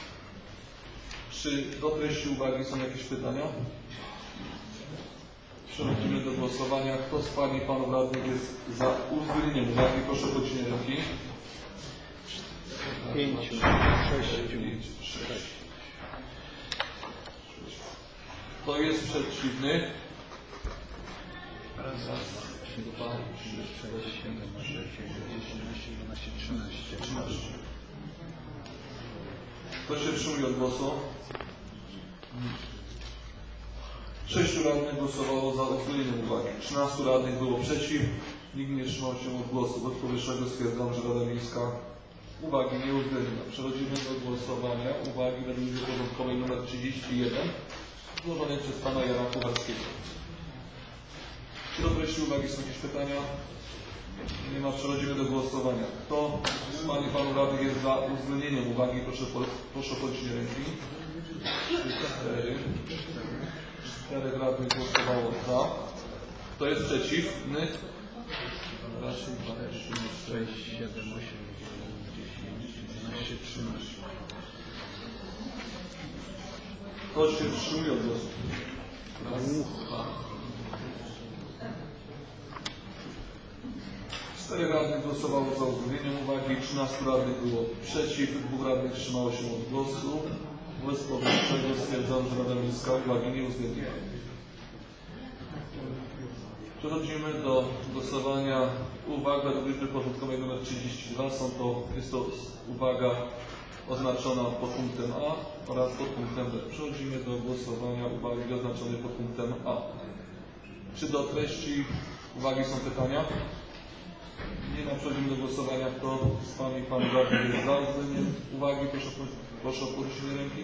[SPEAKER 1] Czy do treści uwagi są jakieś pytania? Przechodzimy do głosowania. Kto z Pań i Panów Radnych jest za uwzględnieniem uwagi? Proszę o podniesienie ręki.
[SPEAKER 2] Pięciu, sześciu,
[SPEAKER 1] sześć. Kto jest przeciwny?
[SPEAKER 2] Raz, dwa, trzy, cztery, siedem, osiem, dziewięć, dziesięć, dwanaście, trzynaście.
[SPEAKER 1] trzynaście. Kto się wstrzymuje od głosu? Sześciu radnych głosowało za uwzględnieniem uwagi. trzynastu radnych było przeciw. Nikt nie wstrzymał się od głosu. Wobec powyższego stwierdzam, że Rada Miejska uwagi nie uwzględniła. Przechodzimy do głosowania uwagi według liczby porządkowej nr trzydzieści jeden złożonej przez pana Jana Kucharskiego. Czy do treści uwagi są jakieś pytania? Nie ma. Przechodzimy do głosowania. Kto z pań i panów radnych jest za uwzględnieniem uwagi? Proszę, proszę o podniesienie ręki. Cztery. Czterech radnych głosowało za. Kto jest przeciwny? Raz, dwa, trzy,
[SPEAKER 2] sześć, siedem, osiem, dziewięć, dziesięć, dwanaście, trzynaście.
[SPEAKER 1] Kto się wstrzymuje od głosu? Raz, dwa. Czterech radnych głosowało za uwzględnieniem uwagi, trzynastu radnych było przeciw, dwóch radnych wstrzymało się od głosu. Wobec powyższego stwierdzam, że Rada Miejska uwagi nie uwzględniła. Przechodzimy do głosowania uwag według liczby porządkowej nr trzydzieści dwa. Są to, jest to uwaga oznaczona pod punktem A oraz pod punktem B. Przechodzimy do głosowania uwagi oznaczonej pod punktem A. Czy do treści uwagi są pytania? Nie ma. Przechodzimy do głosowania. Kto z pań i panów radnych jest za uwzględnieniem uwagi? Proszę, proszę o podniesienie ręki.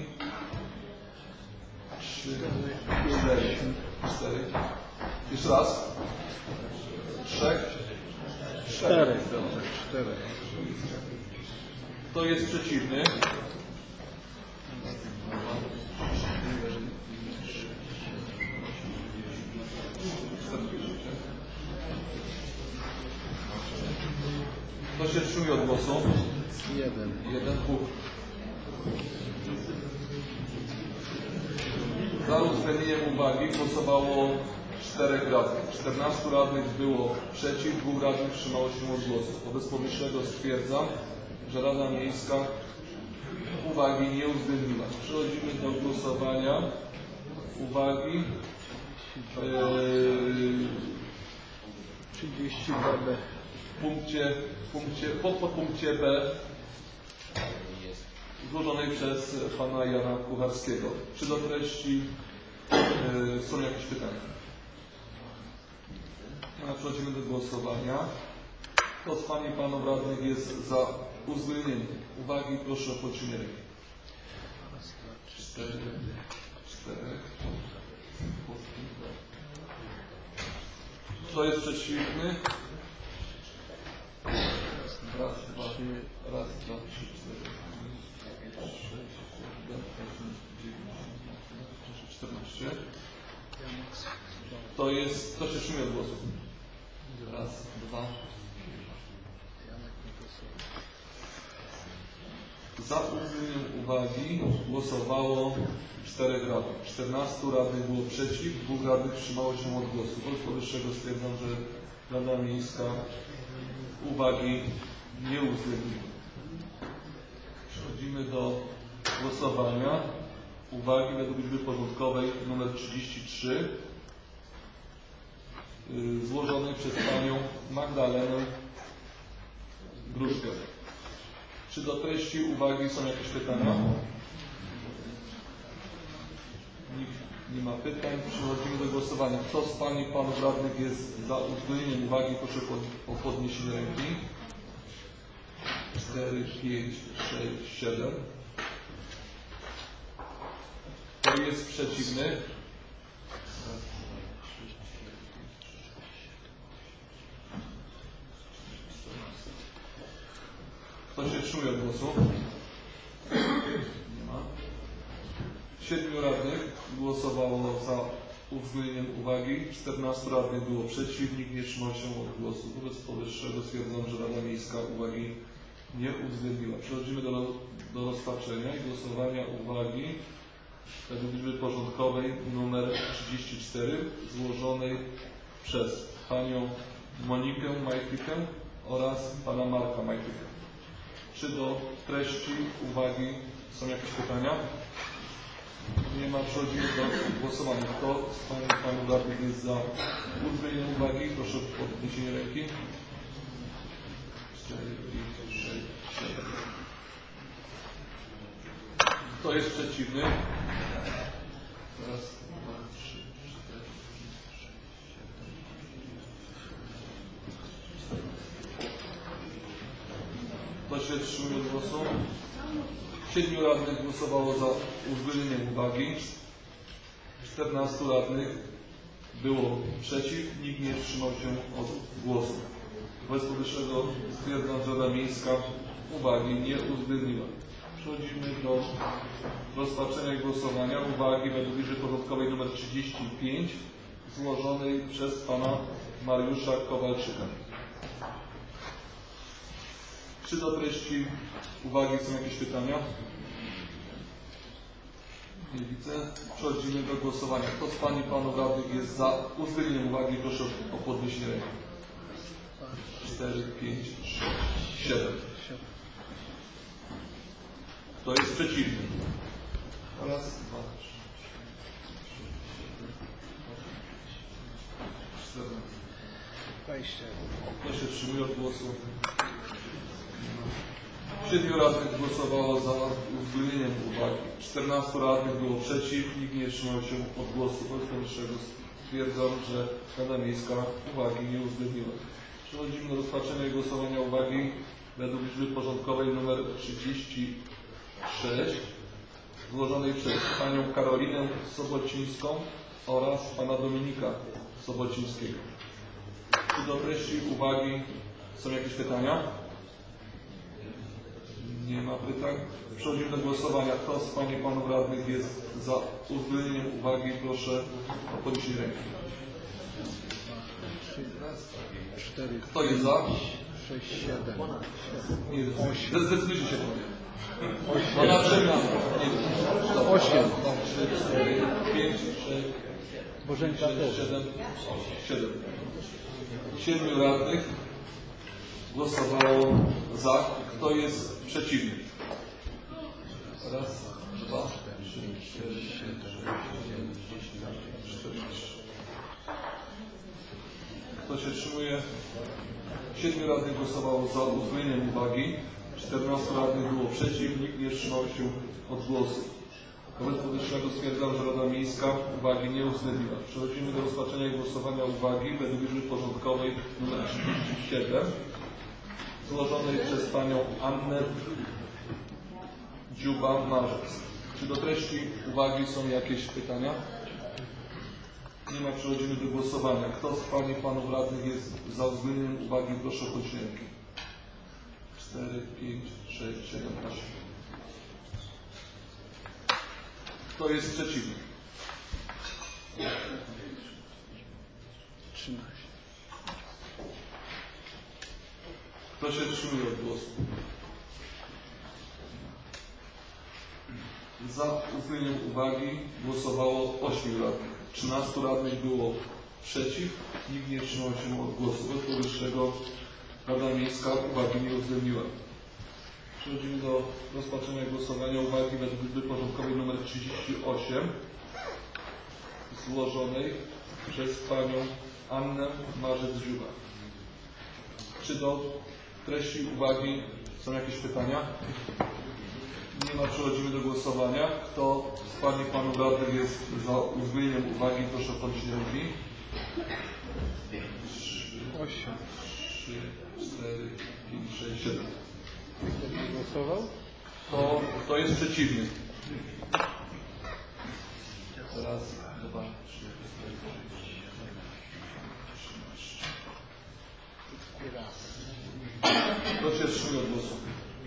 [SPEAKER 1] Trzy, cztery, cztery. Jeszcze raz. Trzech.
[SPEAKER 2] Cztery. Cztery.
[SPEAKER 1] Kto jest przeciwny? Kto się wstrzymuje od głosu?
[SPEAKER 2] Jeden.
[SPEAKER 1] Jeden punkt. Za uwzględnieniem uwagi głosowało czterech radnych. czternastu radnych było przeciw, dwóch radnych wstrzymało się od głosu. Wobec powyższego stwierdzam, że Rada Miejska uwagi nie uwzględniła. Przechodzimy do głosowania uwagi yy,
[SPEAKER 2] trzydzieści dwa B.
[SPEAKER 1] w punkcie, w punkcie, pod, pod punkcie B złożonej przez pana Jana Kucharskiego. Czy do treści yy, są jakieś pytania? No, przechodzimy do głosowania. Kto z pań i panów radnych jest za uwzględnieniem uwagi? Proszę o podniesienie ręki. Cztery. Czterech. Kto jest przeciwny? Raz, dwa, raz, dwa, trzy, cztery, pięć, sześć, siedem, osiem, dziewięć, czternaście. To jest, kto się wstrzymuje od głosu? Raz, dwa. Za uwzględnieniem uwagi głosowało czterech radnych. czternastu radnych było przeciw, dwóch radnych wstrzymało się od głosu. Wobec powyższego stwierdzam, że Rada Miejska uwagi nie uwzględniła. Przechodzimy do głosowania uwagi według liczby porządkowej nr trzydzieści trzy yy, złożonej przez panią Magdalenę Gruszkę. Czy do treści uwagi są jakieś pytania? Nikt nie ma pytań. Przechodzimy do głosowania. Kto z pań i panów radnych jest za uwzględnieniem uwagi? Proszę o podniesienie ręki. cztery, pięć, sześć, siedem. Kto jest przeciwny? Kto się wstrzymuje od głosu? Nie ma. Siedmiu radnych głosowało za uwzględnieniem uwagi, czternastu radnych było przeciw, nikt nie wstrzymał się od głosu. Wobec powyższego stwierdzam, że Rada Miejska uwagi nie uwzględniła. Przechodzimy do, do rozpatrzenia i głosowania uwagi według liczby porządkowej nr trzydzieści cztery złożonej przez panią Monikę Majtykę oraz pana Marka Majtykę. Czy do treści uwagi są jakieś pytania? Nie ma. Przechodzimy do głosowania. Kto z Pań i Panów Radnych jest za uwzględnieniem uwagi? Proszę o podniesienie ręki. cztery, pięć, sześć, siedem. Kto jest przeciwny? Raz, dwa, trzy, cztery, pięć, sześć, siedem. Kto się wstrzymuje od głosu? Siedmiu radnych głosowało za uwzględnieniem uwagi. czternastu radnych było przeciw, nikt nie wstrzymał się od głosu. Wobec powyższego stwierdzam, że Rada Miejska uwagi nie uwzględniła. Przechodzimy do rozpatrzenia i głosowania uwagi według liczby porządkowej nr trzydzieści pięć złożonej przez Pana Mariusza Kowalczyka. Czy do treści uwagi są jakieś pytania? Nie widzę. Przechodzimy do głosowania. Kto z Pań i Panów Radnych jest za uwzględnieniem uwagi? Proszę o podniesienie ręki. cztery, pięć, sześć, siedem. Kto jest przeciwny? Raz, dwa, trzy, cztery, kto się wstrzymuje od głosu? Siedmiu radnych głosowało za uwzględnieniem uwagi. czternastu radnych było przeciw, nikt nie wstrzymał się od głosu. Wobec powyższego stwierdzam, że Rada Miejska uwagi nie uwzględniła. Przechodzimy do rozpatrzenia i głosowania uwagi według liczby porządkowej nr trzydzieści sześć złożonej przez Panią Karolinę Sobocińską oraz Pana Dominika Sobocińskiego. Czy do treści uwagi są jakieś pytania? Nie ma pytań. Przechodzimy do głosowania. Kto z Pań i Panów Radnych jest za uwzględnieniem uwagi? Proszę o podniesienie ręki. Kto jest za?
[SPEAKER 2] sześć, siedem,
[SPEAKER 1] Nie, zdecydujcie się powiem. No na przemian.
[SPEAKER 2] osiem.
[SPEAKER 1] trzy, cztery, pięć, sześć,
[SPEAKER 2] Bożenka też.
[SPEAKER 1] siedem, siedem. Siedmiu radnych głosowało za. Kto jest przeciwny? Raz, dwa, trzy, cztery, pięć, sześć, siedem, osiem. Kto się wstrzymuje? Siedmiu radnych głosowało za uwzględnieniem uwagi. czternastu radnych było przeciw, nikt nie wstrzymał się od głosu. Wobec powyższego stwierdzam, że Rada Miejska uwagi nie uwzględniła. Przechodzimy do rozpatrzenia i głosowania uwagi według liczby porządkowej nr trzydzieści siedem złożonej przez Panią Annę Dziuba-Marzec. Czy do treści uwagi są jakieś pytania? Nie ma. Przechodzimy do głosowania. Kto z Pań i Panów Radnych jest za uwzględnieniem uwagi? Proszę o podniesienie ręki. cztery, pięć, sześć, siedem, osiem. Kto jest przeciwny?
[SPEAKER 2] trzynaście.
[SPEAKER 1] Kto się wstrzymuje od głosu? Za uwzględnieniem uwagi głosowało ośmiu radnych. trzynastu radnych było przeciw, nikt nie wstrzymał się od głosu. Wobec powyższego Rada Miejska uwagi nie uwzględniła. Przechodzimy do rozpatrzenia głosowania uwagi według liczby porządkowej nr trzydzieści osiem złożonej przez Panią Annę Marzec-Dziuba. Czy do treści uwagi są jakieś pytania? Nie ma. Przechodzimy do głosowania. Kto z Pań i Panów Radnych jest za uwzględnieniem uwagi? Proszę o podniesienie ręki.
[SPEAKER 2] osiem.
[SPEAKER 1] trzy, cztery, pięć, sześć, siedem.
[SPEAKER 2] Kto nie głosował?
[SPEAKER 1] Kto, kto jest przeciwny? Raz, dwa, trzy, cztery, pięć, trzynaście. Kto się wstrzymuje od głosu?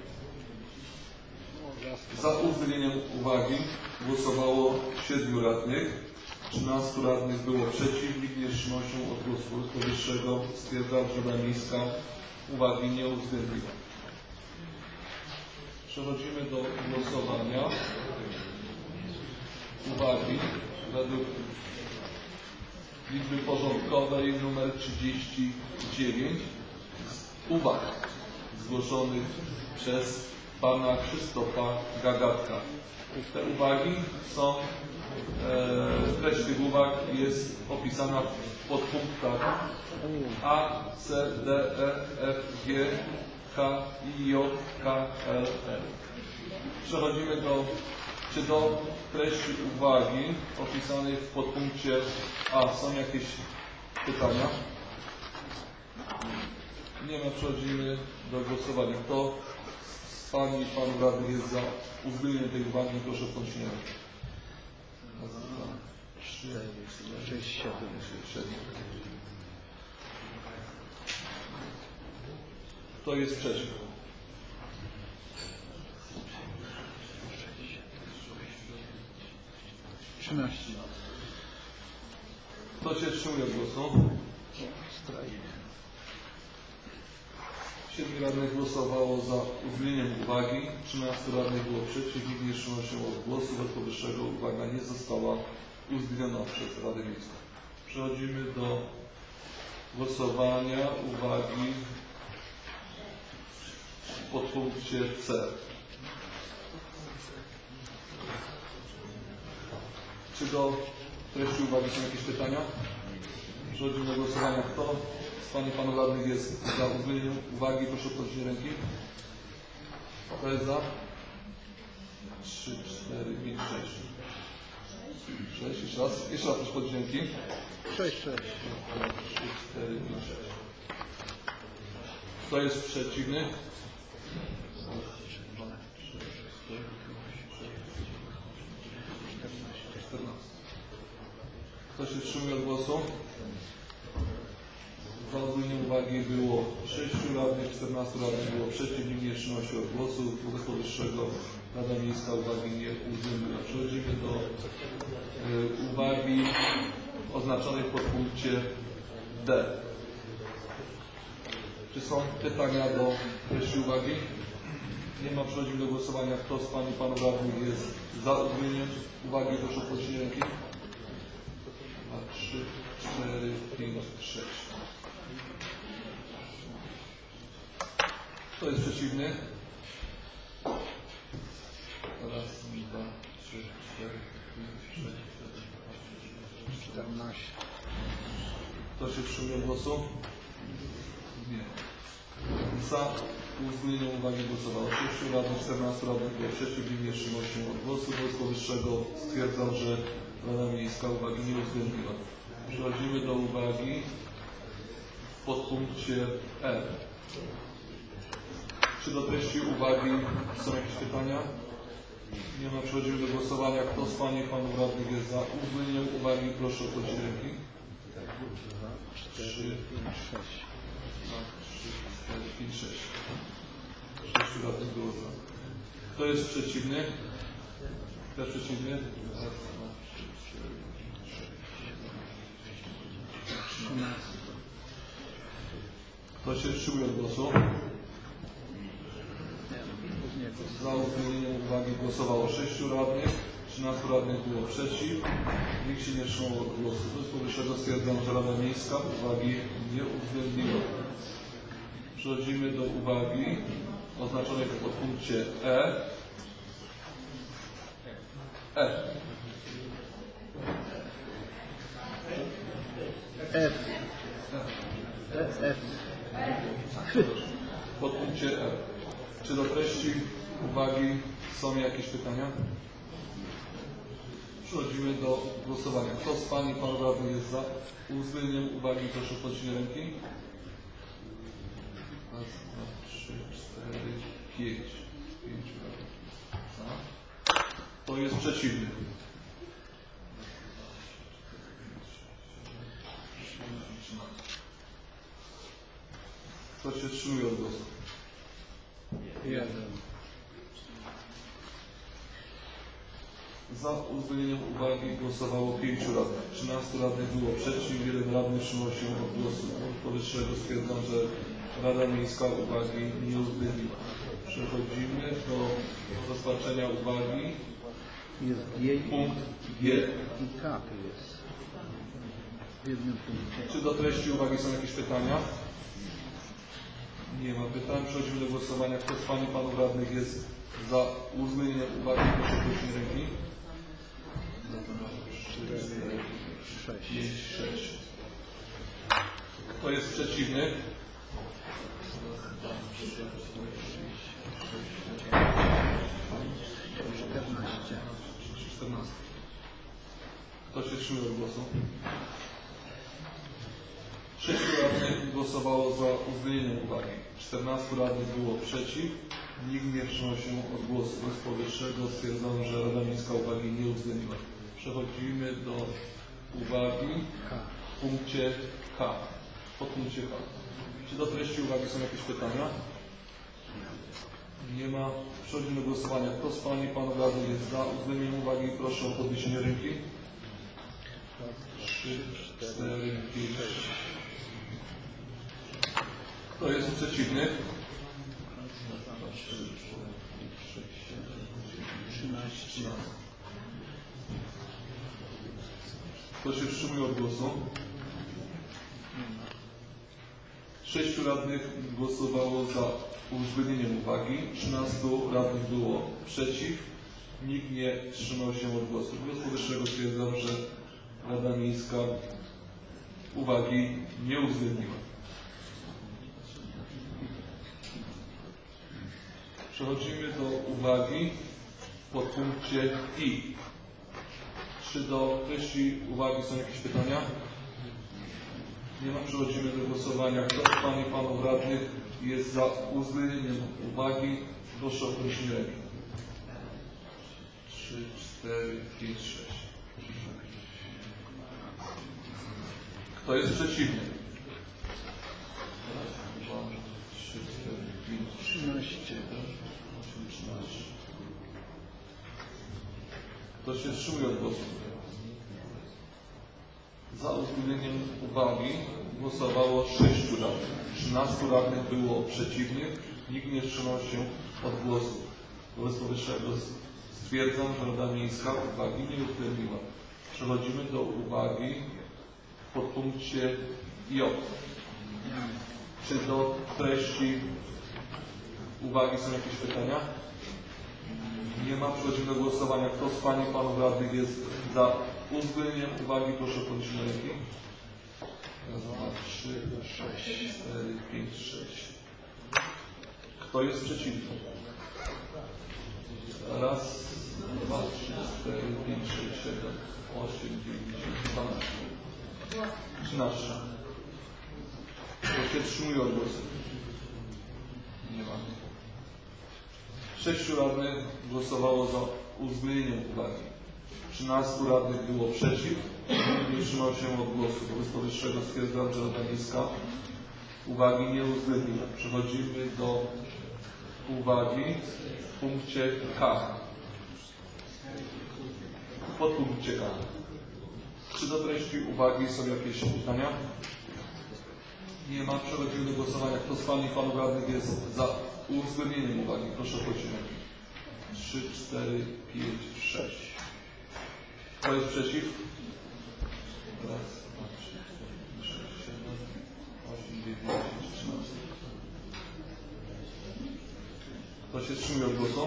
[SPEAKER 1] Za uwzględnieniem uwagi głosowało siedmiu radnych. trzynastu radnych było przeciw, nikt nie wstrzymał się od głosu. Wobec powyższego stwierdzam, że Rada Miejska uwagi nie uwzględniła. Przechodzimy do głosowania uwagi według liczby porządkowej nr trzydzieści dziewięć uwag zgłoszonych przez Pana Krzysztofa Gagatka. Te uwagi są, e, treść tych uwag jest opisana w podpunktach A, C, D, E, F, G, K, I, J, K, L, M. Przechodzimy do, czy do treści uwagi opisanej w podpunkcie A są jakieś pytania? Nie ma, przechodzimy do głosowania. Kto z Pani i Panów Radnych jest za uwzględnieniem tej uwagi? Proszę o podniesienie ręki. Raz, dwa, trzy, cztery,
[SPEAKER 2] sześć, siedem.
[SPEAKER 1] siedem. Kto jest przeciw?
[SPEAKER 2] trzynaście.
[SPEAKER 1] Kto się wstrzymuje od głosu? siedmiu radnych głosowało za uwzględnieniem uwagi, trzynastu radnych było przeciw, nikt nie wstrzymał się od głosu. Wobec powyższego uwaga nie została uwzględniona przez Radę Miejską. Przechodzimy do głosowania uwagi w podpunkcie C. Czy do treści uwagi są jakieś pytania? Przechodzimy do głosowania. Kto z Pani i Panów Radnych jest za uwzględnieniem uwagi? Proszę o podniesienie ręki. Kto jest za? trzy, cztery, pięć, sześć. sześć, jeszcze raz. Jeszcze raz proszę podnieść ręki.
[SPEAKER 2] sześć, sześć.
[SPEAKER 1] trzy, cztery, pięć, sześć. Kto jest przeciwny? Kto się wstrzymuje od głosu? Za uwzględnieniem uwagi było sześciu radnych, czternastu radnych było przeciw, nikt nie wstrzymał się od głosu. Wobec powyższego Rada Miejska uwagi nie uwzględniła. Przechodzimy do y, uwagi oznaczonej w podpunkcie D. Czy są pytania do treści uwagi? Nie ma. Przechodzimy do głosowania. Kto z Pani i Panów Radnych jest za uwzględnieniem uwagi? Proszę o podniesienie ręki. dwa, trzy, cztery, pięć, sześć. Kto jest przeciwny? Raz, dwa, trzy, cztery, pięć, sześć, siedem, osiem,
[SPEAKER 2] czternaście.
[SPEAKER 1] Kto się wstrzymuje od głosu? Nie. Za uwzględnieniem uwagi głosowało sześciu radnych, czternastu radnych było przeciw, nikt nie wstrzymał się od głosu. Wobec powyższego stwierdzam, że Rada Miejska uwagi nie uwzględniła. Przechodzimy do uwagi w podpunkcie E. Czy do treści uwagi są jakieś pytania? Nie ma. Przechodzimy do głosowania. Kto z Pani i Panów Radnych jest za uwzględnieniem uwagi? Proszę o podniesienie ręki. trzy, pięć, sześć. trzy, cztery, pięć, sześć. sześciu radnych było za. Kto jest przeciwny? Kto jest przeciwny? Raz, dwa, trzy, cztery, pięć, sześć, siedem, trzynaście. Kto się wstrzymuje od głosu? Za uwzględnieniem uwagi głosowało sześciu radnych, trzynastu radnych było przeciw, nikt się nie wstrzymał od głosu. Wobec powyższego stwierdzam, że Rada Miejska uwagi nie uwzględniła. Przechodzimy do uwagi oznaczonej w podpunkcie E. E.
[SPEAKER 2] F. F.
[SPEAKER 1] W podpunkcie E. Czy do treści uwagi są jakieś pytania? Przechodzimy do głosowania. Kto z Pani i Panów Radnych jest za uwzględnieniem uwagi? Proszę o podniesienie ręki. Raz, dwa, trzy, cztery, pięć. Pięć radnych za. Kto jest przeciwny? Kto się wstrzymuje od głosu?
[SPEAKER 2] Jeden.
[SPEAKER 1] Za uwzględnieniem uwagi głosowało pięciu radnych. trzynastu radnych było przeciw, jeden radny wstrzymał się od głosu. Powyższego stwierdzam, że Rada Miejska uwagi nie uwzględniła. Przechodzimy do rozpatrzenia uwagi.
[SPEAKER 2] Jest G i
[SPEAKER 1] Punkt G.
[SPEAKER 2] i K tu jest. W jednym punkcie.
[SPEAKER 1] Czy do treści uwagi są jakieś pytania? Nie ma pytań. Przechodzimy do głosowania. Kto z Pań i Panów Radnych jest za uwzględnieniem uwagi? Proszę o podniesienie ręki. pięć, sześć. Kto jest przeciwny? czternaście. Kto się wstrzymał od głosu? Sześciu radnych głosowało za uwzględnieniem uwagi. czternastu radnych było przeciw. Nikt nie wstrzymał się od głosu. Z powyższego stwierdzono, że Rada Miejska uwagi nie uwzględniła. Przechodzimy do uwagi w punkcie K. Po punkcie K. Czy do treści uwagi są jakieś pytania? Nie ma. Przechodzimy do głosowania. Kto z Pań i Panów Radnych jest za uwzględnieniem uwagi? Proszę o podniesienie ręki. trzy, cztery, pięć, sześć. Kto jest przeciwny? trzynaście. Kto się wstrzymuje od głosu? Sześciu radnych głosowało za uwzględnieniem uwagi, trzynastu radnych było przeciw, nikt nie wstrzymał się od głosu. Wobec powyższego stwierdzam, że Rada Miejska uwagi nie uwzględniła. Przechodzimy do uwagi w podpunkcie I. Czy do treści uwagi są jakieś pytania? Nie ma. Przechodzimy do głosowania. Kto z Pań i Panów Radnych jest za uwzględnieniem uwagi? Proszę o podniesienie ręki. trzy, cztery, pięć, sześć. Kto jest przeciwny? dwa, trzy, cztery, pięć, trzynaście. Kto się wstrzymuje od głosu? Za uwzględnieniem uwagi głosowało sześciu radnych. trzynastu radnych było przeciwnych, nikt nie wstrzymał się od głosu. Wobec powyższego stwierdzam, że Rada Miejska uwagi nie uwzględniła. Przechodzimy do uwagi w podpunkcie J. Czy do treści uwagi są jakieś pytania? Nie ma. Przechodzimy do głosowania. Kto z Pań i Panów Radnych jest za uwzględnieniem uwagi? Proszę o podniesienie ręki. Raz, dwa, trzy, sześć, cztery, pięć, sześć. Kto jest przeciwny? Raz, dwa, trzy, cztery, pięć, sześć, siedem, osiem, dziewięć, dziesięć, dwanaście. trzynaście. Kto się wstrzymuje od głosu? Nie ma. Sześciu radnych głosowało za uwzględnieniem uwagi. trzynastu radnych było przeciw, nie wstrzymał się od głosu. Wobec powyższego stwierdzam, że Rada Miejska uwagi nie uwzględniła. Przechodzimy do uwagi w punkcie K. W podpunkcie K. Czy do treści uwagi są jakieś pytania? Nie ma. Przechodzimy do głosowania. Kto z Pań i Panów Radnych jest za uwzględnieniem uwagi? Proszę o podniesienie. trzy, cztery, pięć, sześć. Kto jest przeciw? Raz, dwa, trzy, cztery, sześć, siedem, osiem, dziewięć, dziesięć, trzynaście. Kto się wstrzymuje od głosu?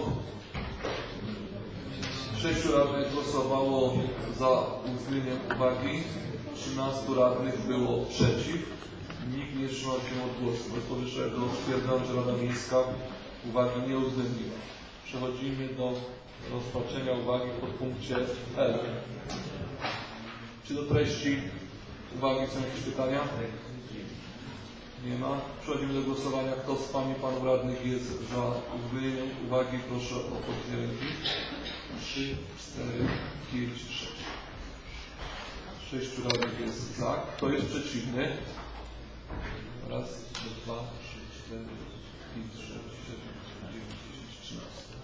[SPEAKER 1] Sześciu radnych głosowało za uwzględnieniem uwagi. trzynastu radnych było przeciw. Nikt nie wstrzymał się od głosu. Wobec powyższego stwierdzam, że Rada Miejska uwagi nie uwzględniła. Przechodzimy do rozpatrzenia uwagi w podpunkcie L. Czy do treści uwagi są jakieś pytania? Nie ma. Przechodzimy do głosowania. Kto z Pań i Panów Radnych jest za uwzględnieniem uwagi? Proszę o podniesienie ręki. trzy, cztery, pięć, sześć. Sześciu radnych jest za. Kto jest przeciwny? Raz, dwa, trzy, cztery, pięć, sześć, siedem, dziewięć, dziesięć, trzynaście.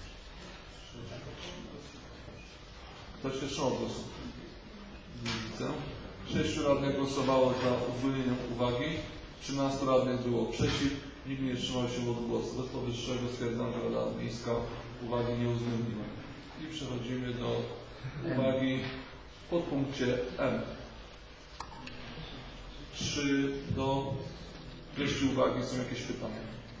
[SPEAKER 1] Kto się wstrzymał od głosu? Nie widzę. Sześciu radnych głosowało za uwzględnieniem uwagi. trzynastu radnych było przeciw. Nikt nie wstrzymał się od głosu. Bez powyższego stwierdzam, że Rada Miejska uwagi nie uwzględniła. I przechodzimy do uwagi w podpunkcie M. Czy do treści uwagi są jakieś pytania?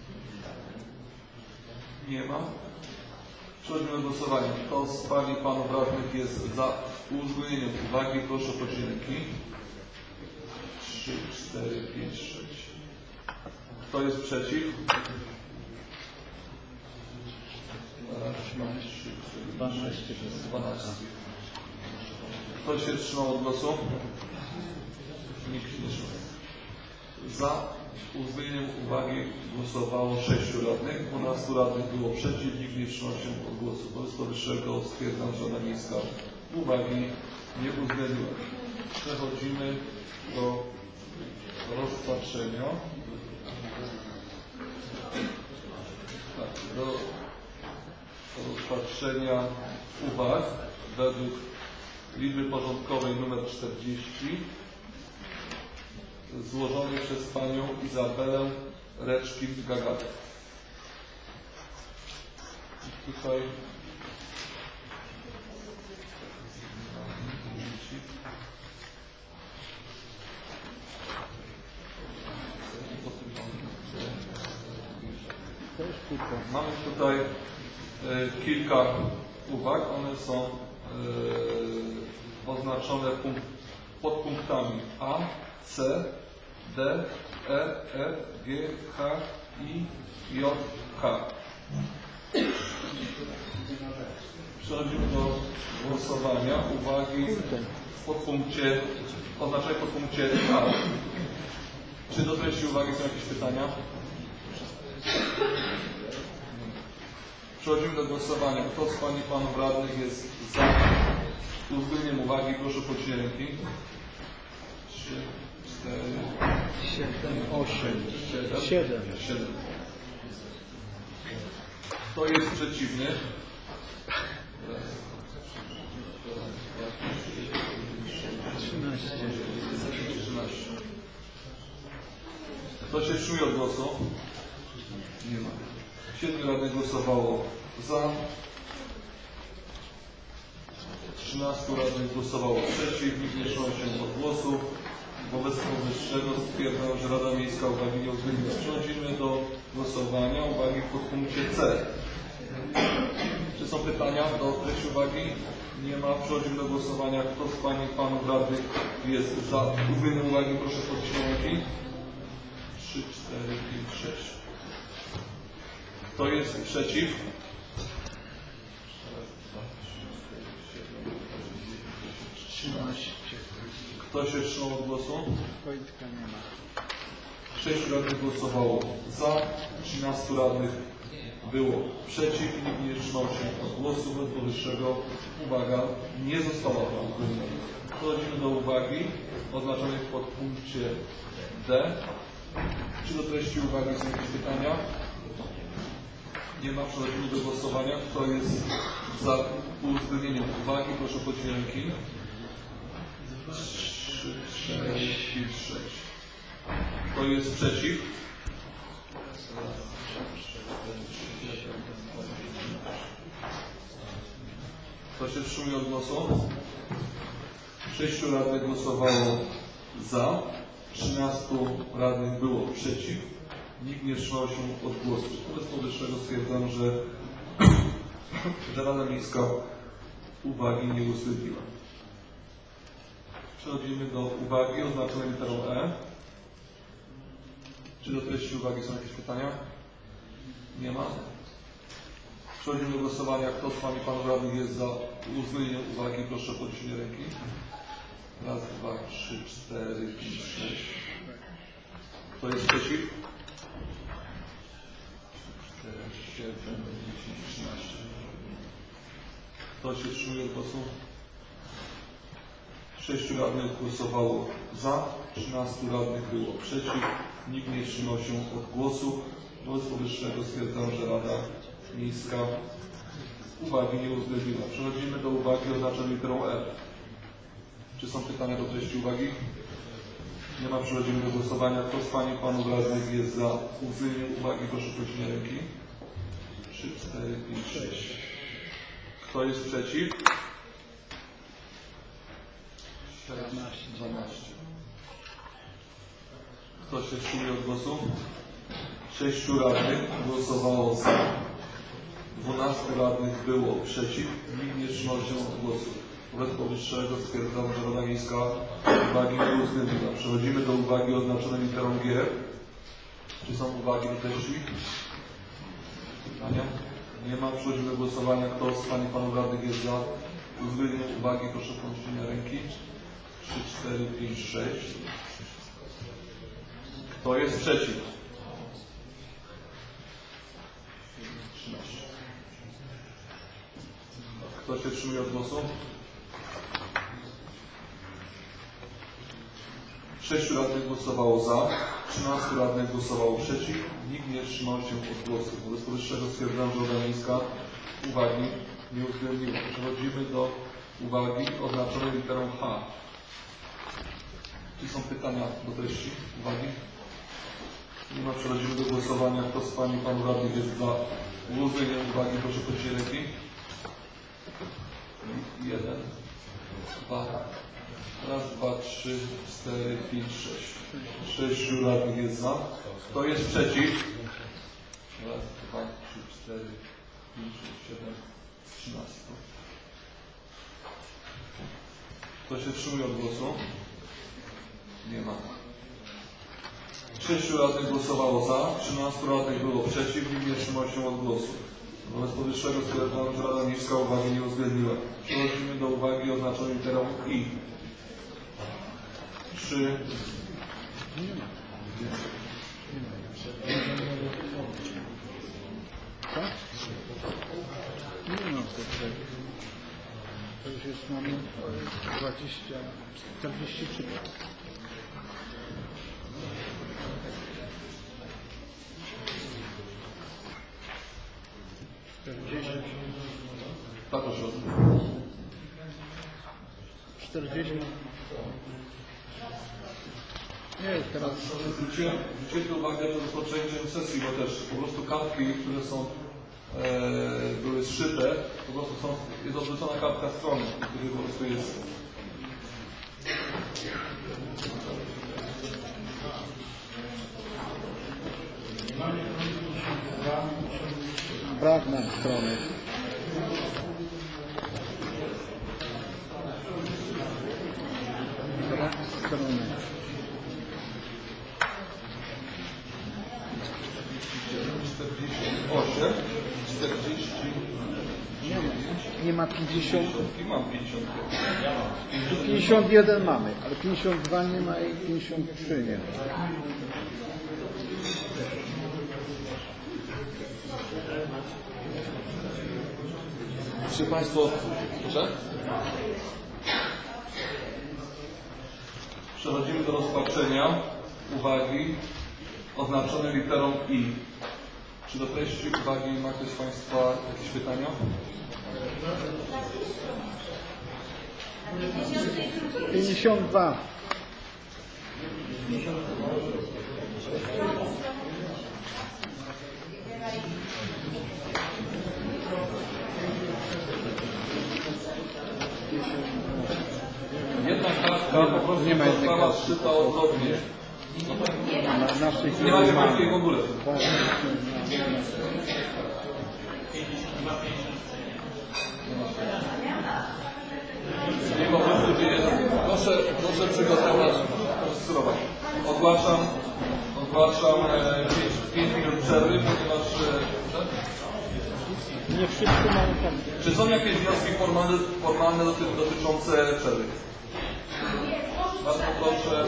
[SPEAKER 1] Nie ma. Przechodzimy do głosowania. Kto z Pań i Panów Radnych jest za uwzględnieniem uwagi? Proszę o podniesienie ręki. trzy, cztery, pięć, sześć. Kto jest przeciw?
[SPEAKER 2] dwanaście.
[SPEAKER 1] dwanaście. Kto się wstrzymał od głosu? Nikt się nie wstrzymał. Za uwzględnieniem uwagi głosowało sześciu radnych, dwunastu radnych było przeciw, nikt nie wstrzymał się od głosu. Wobec powyższego stwierdzam, że Rada Miejska uwagi nie uwzględniła. Przechodzimy do rozpatrzenia. Tak, do rozpatrzenia uwag według liczby porządkowej nr czterdzieści złożonej przez Panią Izabelę Reczkin-Gagatę. Tutaj mamy tutaj e, kilka uwag. One są e, oznaczone punkt, podpunktami A, C, D, E, F, G, H, I, J, K. Przechodzimy do głosowania. Uwagi w podpunkcie, oznaczaj podpunkcie A. Czy do treści uwagi są jakieś pytania? Przechodzimy do głosowania. Kto z Pań i Panów Radnych jest za uwzględnieniem uwagi? Proszę o podniesienie ręki. trzy, cztery,
[SPEAKER 2] siedem, osiem,
[SPEAKER 1] siedem. siedem. Kto jest przeciwny?
[SPEAKER 2] trzynaście.
[SPEAKER 1] trzynaście. Kto się wstrzymuje od głosu? Nie ma. Siedmiu radnych głosowało za. trzynastu radnych głosowało przeciw. Nikt nie wstrzymał się od głosu. Wobec powyższego stwierdzam, że Rada Miejska uwagi nie uwzględniła. Przechodzimy do głosowania uwagi w podpunkcie C. Czy są pytania do treści uwagi? Nie ma. Przechodzimy do głosowania. Kto z Pań i Panów Radnych jest za uwzględnieniem uwagi? Proszę podnieść ręki. trzy, cztery, pięć, sześć. Kto jest przeciw?
[SPEAKER 2] trzynaście.
[SPEAKER 1] Kto się wstrzymał od głosu?
[SPEAKER 2] Wojtka nie ma.
[SPEAKER 1] sześciu radnych głosowało za, trzynastu radnych było przeciw, nikt nie wstrzymał się od głosu. Wobec powyższego uwaga nie została uwzględniona. Przechodzimy do uwagi oznaczonej w podpunkcie D. Czy do treści uwagi są jakieś pytania? Nie ma. Przechodzimy do głosowania. Kto jest za uwzględnieniem uwagi? Proszę o podniesienie ręki. trzy, cztery, pięć, sześć. Kto jest przeciw? Kto się wstrzymuje od głosu? Sześciu radnych głosowało za, trzynastu radnych było przeciw, nikt nie wstrzymał się od głosu. Wobec powyższego stwierdzam, że, że Rada Miejska uwagi nie uwzględniła. Przechodzimy do uwagi oznaczonej literą E. Czy do treści uwagi są jakieś pytania? Nie ma. Przechodzimy do głosowania. Kto z Pań i Panów Radnych jest za uwzględnieniem uwagi? Proszę o podniesienie ręki. Raz, dwa, trzy, cztery, pięć, sześć. Kto jest przeciw? cztery, siedem, dziesięć, trzynaście. Kto się wstrzymuje od głosu? Sześciu radnych głosowało za, trzynastu radnych było przeciw, nikt nie wstrzymał się od głosu. Wobec powyższego stwierdzam, że Rada Miejska uwagi nie uwzględniła. Przechodzimy do uwagi oznaczonej literą F. Czy są pytania do treści uwagi? Nie ma. Przechodzimy do głosowania. Kto z Pań i Panów Radnych jest za uwzględnieniem uwagi? Proszę o podniesienie ręki. trzy, cztery, pięć, sześć. Kto jest przeciw? dwanaście. Kto Kto się wstrzymuje od głosu? Sześciu radnych głosowało za. Dwunastu radnych było przeciw. Nikt nie wstrzymał się od głosu. Wobec powyższego stwierdzam, że Rada Miejska uwagi nie uwzględniła. Przechodzimy do uwagi oznaczonej literą G. Czy są uwagi do treści? Pytania? Nie ma. Przechodzimy do głosowania. Kto z Pani i Panów Radnych jest za uwzględnieniem uwagi? Proszę o podniesienie ręki. trzy, cztery, pięć, sześć. Kto jest przeciw? trzynaście. Kto się wstrzymuje od głosu? Sześciu radnych głosowało za, trzynastu radnych głosowało przeciw, nikt nie wstrzymał się od głosu. Wobec powyższego stwierdzam, że Rada Miejska uwagi nie uwzględniła. Przechodzimy do uwagi oznaczonej literą H. Czy są pytania do treści uwagi? Nie ma. Przechodzimy do głosowania. Kto z Pani i Panów Radnych jest za uwzględnieniem uwagi? Proszę podnieść ręki. Jeden, dwa, raz, dwa, trzy, cztery, pięć, sześć. Sześciu radnych jest za. Kto jest przeciw? Raz, dwa, trzy, cztery, pięć, sześć, siedem, trzynaście. Kto się wstrzymuje od głosu? Nie ma. Sześciu radnych głosowało za, trzynastu radnych było przeciw, nikt nie wstrzymał się od głosu. Wobec powyższego stwierdzam, że Rada Miejska uwagi nie uwzględniła. Przechodzimy do uwagi oznaczonej literą I. Trzy.
[SPEAKER 2] Nie ma. Co? Nie ma tutaj. To już jest mamy dwadzieścia, czterdzieści trzy.
[SPEAKER 1] Tak, proszę.
[SPEAKER 2] czterdzieści. Nie, teraz
[SPEAKER 1] zwróciłem zwróciłem uwagę przed rozpoczęciem sesji, bo też po prostu kartki, które są e, były zszyte, po prostu są, jest odwrócona kartka strony, który po prostu jest.
[SPEAKER 2] brak nam strony. Brak strony.
[SPEAKER 1] czterdzieści osiem, czterdzieści
[SPEAKER 2] Nie ma, nie ma pięćdziesiąt.
[SPEAKER 1] I mam pięćdziesiąt.
[SPEAKER 2] pięćdziesiąt jeden mamy, ale pięćdziesiąt dwa nie ma i pięćdziesiąt trzy nie ma.
[SPEAKER 1] Czy Państwo... Proszę? Przechodzimy do rozpatrzenia uwagi oznaczonej literą I. Czy do treści uwagi ma ktoś z Państwa jakieś pytania?
[SPEAKER 2] pięćdziesiąt dwa.
[SPEAKER 1] Jedna kartka po prostu
[SPEAKER 2] nie ma jednej
[SPEAKER 1] została
[SPEAKER 2] kartki.
[SPEAKER 1] zszyta odwrotnie.
[SPEAKER 2] Na naszych
[SPEAKER 1] Nie macie pańskiej w ogóle. Nie po prostu dzieje. Proszę, proszę przygotować, proszę Ogłaszam, ogłaszam pięć minut przerwy, ponieważ... E,
[SPEAKER 2] Nie wszyscy mają tam.
[SPEAKER 1] Czy są jakieś wnioski formalne, formalne doty, dotyczące przerwy? Bardzo proszę.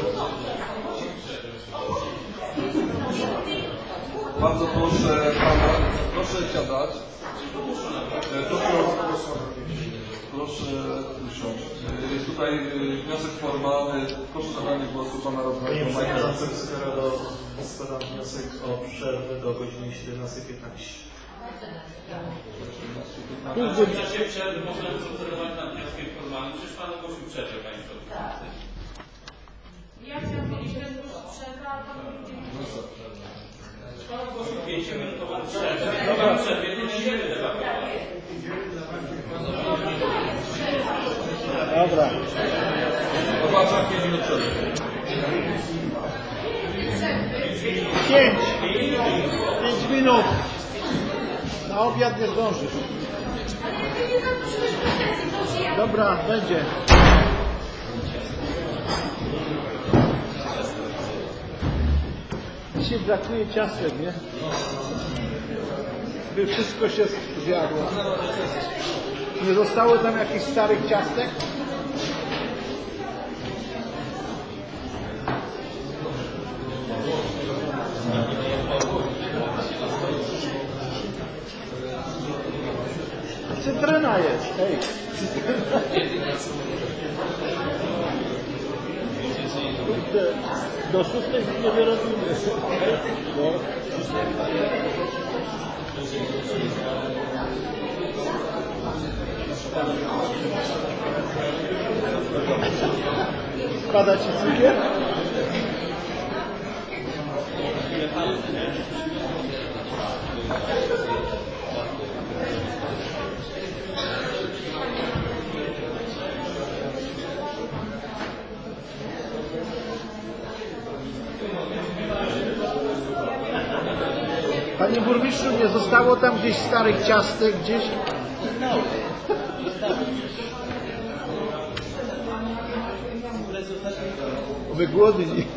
[SPEAKER 1] Bardzo proszę pana, proszę siadać. Proszę, proszę usiąść. Jest tutaj wniosek formalny. Proszę zabranie głosu pana
[SPEAKER 14] Panie
[SPEAKER 1] radnego
[SPEAKER 14] Przewodniczący, Rado, składam wniosek o przerwę do godziny siedemnastej piętnaście.
[SPEAKER 15] W czasie przerwy można procedować nad wnioskiem formalnym. Przecież Pan ogłosił przerwę, Panie Przewodniczący.
[SPEAKER 6] Ja chciałam powiedzieć, że zgłosić przerwę, a Pan ludzie nie
[SPEAKER 15] Pan ogłosił pięciominutową przerwę. W przerwie nie będziemy debatować.
[SPEAKER 2] Dobra.
[SPEAKER 1] Ogłaszam pięć minut przerwy.
[SPEAKER 6] przerwę.
[SPEAKER 2] Pięć. Pięć minut. Na obiad nie zdążysz. Dobra, będzie. Dzisiaj brakuje ciastek, nie? By wszystko się zjadło. Nie zostało tam jakichś starych ciastek? Cytryna jest, hej. Do szóstej nie wyrobimy. No. Spada ci cukier? Panie burmistrzu, nie zostało tam gdzieś starych ciastek gdzieś? No. Wy głodni.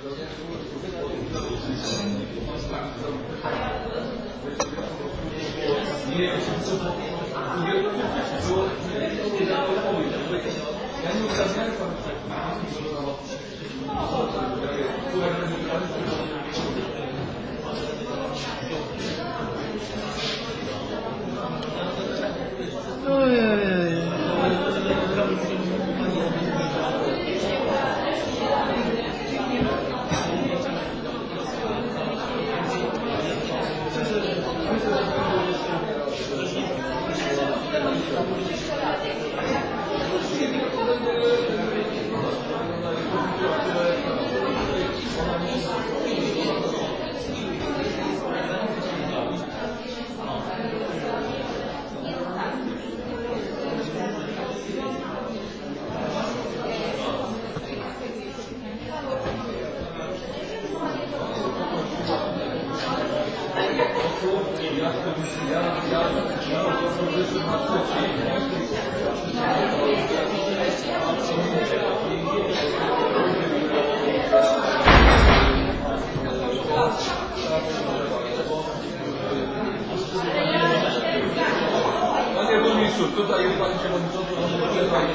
[SPEAKER 1] Panie burmistrzu, tutaj jest pani przewodnicząca, może przerwać.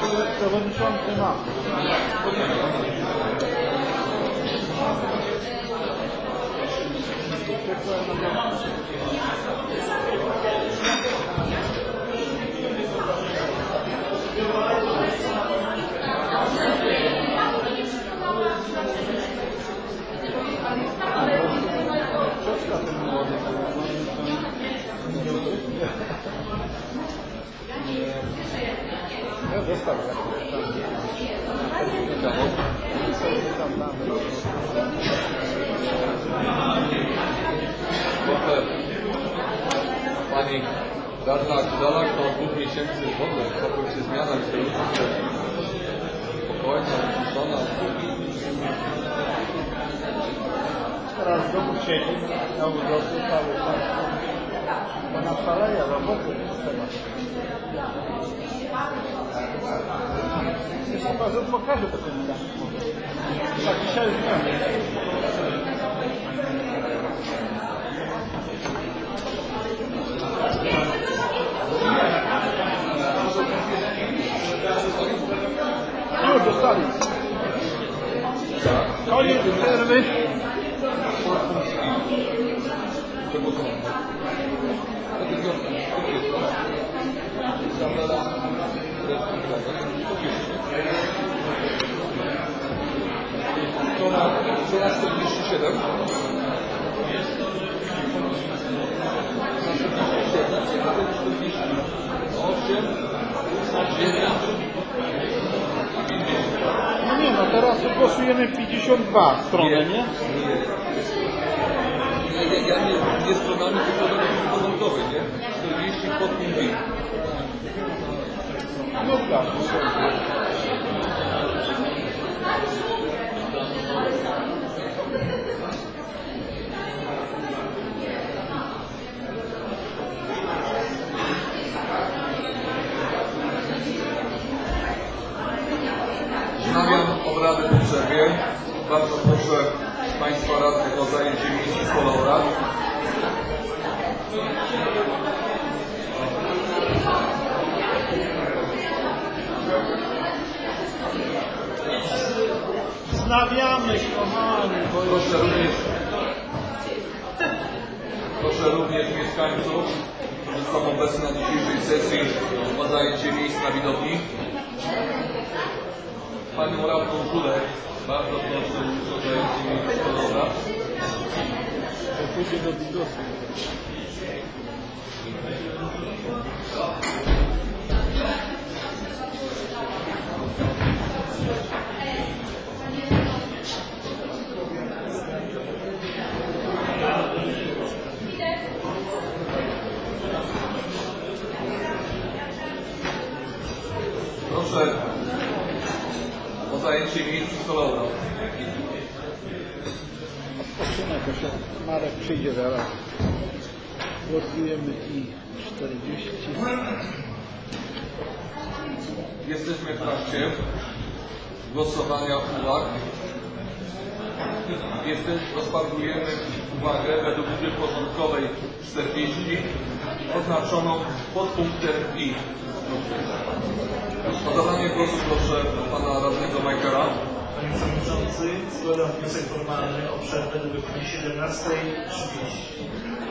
[SPEAKER 2] Przewodniczący ma.
[SPEAKER 16] Ja dostał
[SPEAKER 1] Trochę pani radna Gdalak to od dwóch miesięcy w ogóle całkowicie zmiana wizerunku. Spokojna, wyciszona.
[SPEAKER 2] Teraz w domu siedzi na urlopu cały czas. Bo na szaleje roboty trzeba. Chyba, że pokażę to ten tak. Tak, dzisiaj już nie. Już dostali. Koniec przerwy.
[SPEAKER 1] Strona czterdzieści siedem. osiem, dziewięć.
[SPEAKER 2] No nie, no teraz głosujemy pięćdziesiąt dwa strony, nie?
[SPEAKER 1] Nie, nie, ja nie, nie stronami, tylko do porządkowej, nie? czterdzieści pod nim.
[SPEAKER 2] No tak.
[SPEAKER 1] Wznawiam obrady po przerwie. Bardzo proszę Państwa radnych o zajęcie miejsc w kole obrad.
[SPEAKER 2] Wznawiamy, kochani, bo
[SPEAKER 1] Proszę również, proszę również mieszkańców, którzy są obecni na dzisiejszej sesji, o zajęcie miejsc na widowni. Panią radną Żurek bardzo proszę o zajęcie miejsc w kole obrad.
[SPEAKER 2] pójdzie do widoku.
[SPEAKER 1] Proszę o zajęcie miejsc w kole obrad.
[SPEAKER 2] Odpoczynek, to się Marek przyjdzie zaraz. Głosujemy i czterdzieści.
[SPEAKER 1] Jesteśmy w trakcie głosowania uwag. Jesteśmy, rozpatrujemy uwagę według grupy porządkowej czterdzieści oznaczoną podpunktem I. O zabranie głosu proszę pana radnego Majkera.
[SPEAKER 10] Panie Przewodniczący, składam wniosek formalny o przerwę do godziny siedemnastej trzydzieści.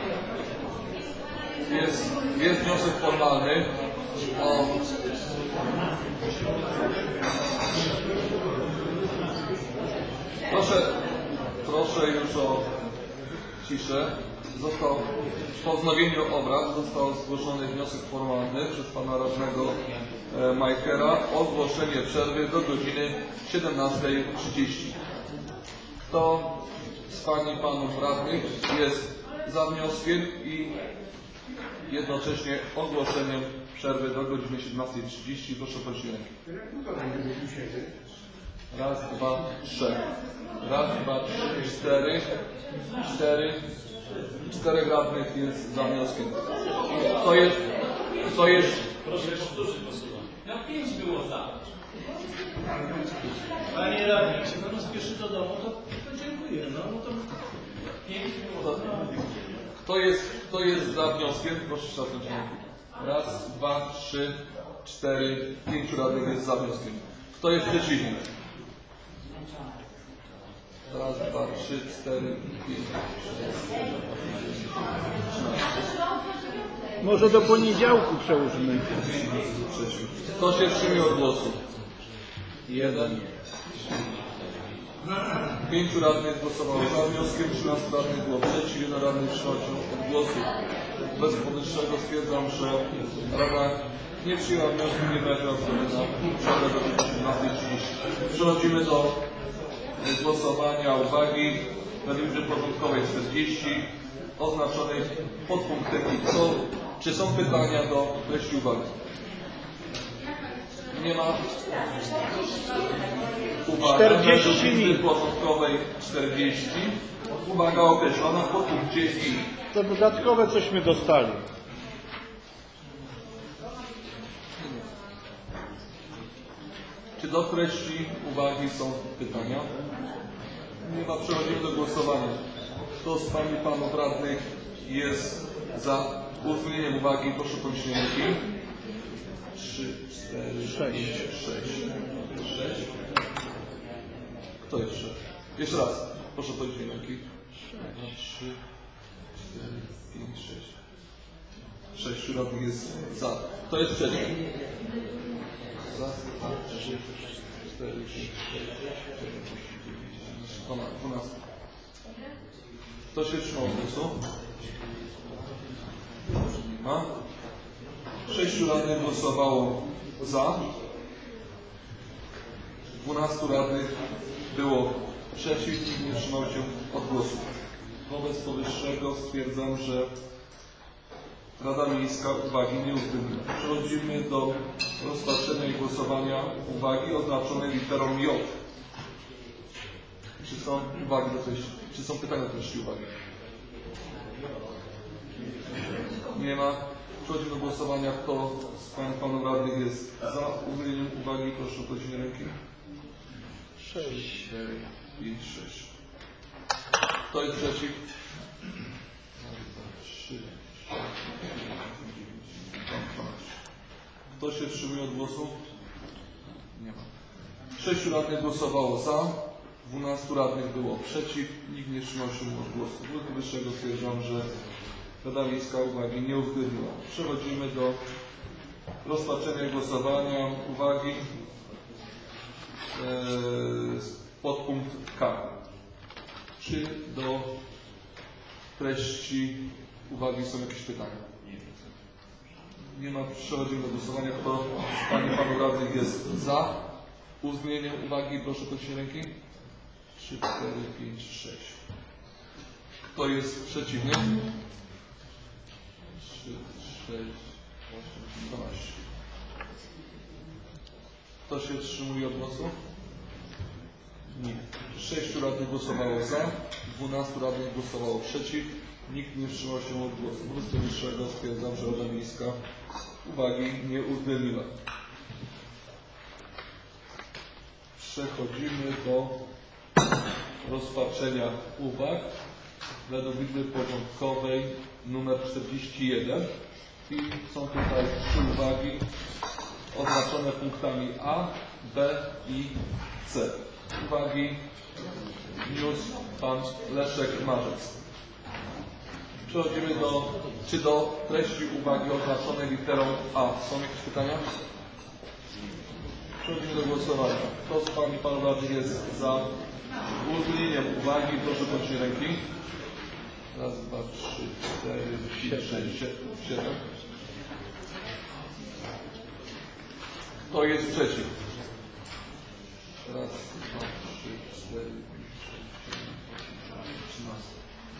[SPEAKER 1] Jest, jest wniosek formalny o proszę, proszę już o ciszę. Został po wznowieniu obrad został zgłoszony wniosek formalny przez pana radnego e, Majkera o ogłoszenie przerwy do godziny siedemnastej trzydzieści. Kto z pań i panów radnych jest za wnioskiem i jednocześnie ogłoszeniem przerwy do godziny siedemnastej trzydzieści? Proszę prosić. Raz, dwa, trzy. Raz, dwa, trzy, cztery. Cztery. Czterech radnych jest za wnioskiem. Kto jest? Kto jest?
[SPEAKER 15] Proszę powtórzyć głosowanie. Na pięć było za.
[SPEAKER 10] Panie radny, jak się Pan spieszy do domu, to, to dziękuję. No, no to pięć było za.
[SPEAKER 1] Kto jest, kto jest za wnioskiem? Proszę zacząć. Raz, dwa, trzy, cztery, pięciu radnych jest za wnioskiem. Kto jest przeciwny? Raz, dwa, trzy, cztery, pięć, sześć, siedem, osiem, dziewięć, trzynaście.
[SPEAKER 2] Może do poniedziałku przełóżmy.
[SPEAKER 1] Kto się wstrzymie od głosu? Jeden. Pięciu radnych głosowało za wnioskiem, trzynastu radnych było przeciw, jeden radny wstrzymał się od głosu. Bez powyższego stwierdzam, że Rada nie przyjęła wniosku, nie będzie odpowiedzi na przerwę do osiemnastej trzydzieści. Przechodzimy do głosowania uwagi według liczby porządkowej czterdzieści oznaczonej podpunktem I. Co, czy są pytania do treści uwagi? Nie ma. Uwaga, według liczby porządkowej czterdzieści. Uwaga określona w podpunkcie I.
[SPEAKER 2] To dodatkowe cośmy dostali.
[SPEAKER 1] Czy do treści uwagi są pytania? Nie ma. Przechodzimy do głosowania. Kto z Pań i Panów Radnych jest za uwzględnieniem uwagi? Proszę podnieść ręki. Trzy, cztery, sześć. Sześć. Sześć. Kto jeszcze? Jeszcze raz. Proszę podnieść ręki. Dwa, trzy, cztery, pięć, sześć. Sześciu radnych jest za. Kto jest przeciw? Raz, dwa, trzy, cztery, pięć, sześć, siedem, osiem, dziewięć, dwanaście. Kto się wstrzymał od głosu? A? Sześciu radnych głosowało za. Dwunastu radnych było przeciw i nie wstrzymał się od głosu. Wobec powyższego stwierdzam, że Rada Miejska uwagi nie uwzględniła. Przechodzimy do rozpatrzenia i głosowania uwagi oznaczonej literą J. Czy są uwagi do treści? Czy są pytania do treści uwagi? Nie ma. Przechodzimy do głosowania. Kto z Pań i Panów Radnych jest za uwzględnieniem uwagi? Proszę o podniesienie ręki.
[SPEAKER 2] Sześć.
[SPEAKER 1] pięć, sześć. Kto jest przeciw? trzy, Kto się wstrzymuje od głosu? Nie ma. Sześciu radnych głosowało za, dwunastu radnych było przeciw, nikt nie wstrzymał się od głosu. Wobec powyższego stwierdzam, że Rada Miejska uwagi nie uwzględniła. Przechodzimy do rozpatrzenia i głosowania uwagi e, podpunkt K. Czy do treści uwagi są jakieś pytania? Nie ma. Przechodzimy do głosowania. Kto z Pań i Panów Radnych jest za uwzględnieniem uwagi? Proszę podnieść ręki. trzy, cztery, pięć, sześć. Kto jest przeciwny? trzy, sześć, osiem, dwanaście. Kto się wstrzymuje od głosu? Nikt. Sześciu radnych głosowało za, dwunastu radnych głosowało przeciw, nikt nie wstrzymał się od głosu. Wobec powyższego stwierdzam, że Rada Miejska uwagi nie uwzględniła. Przechodzimy do rozpatrzenia uwag według liczby porządkowej numer czterdzieści jeden i są tutaj trzy uwagi oznaczone punktami A, B i C. Uwagi wniósł Pan Leszek Marzec. Przechodzimy do, czy do treści uwagi oznaczonej literą A. Są jakieś pytania? Przechodzimy do głosowania. Kto z Pań i Panów Radnych jest za uwzględnieniem uwagi? Proszę podnieść ręki. Raz, dwa, trzy, cztery, pięć, sześć, siedem. Kto jest przeciw? Raz, dwa, trzy, cztery, pięć, sześć, siedem, osiem, trzynaście.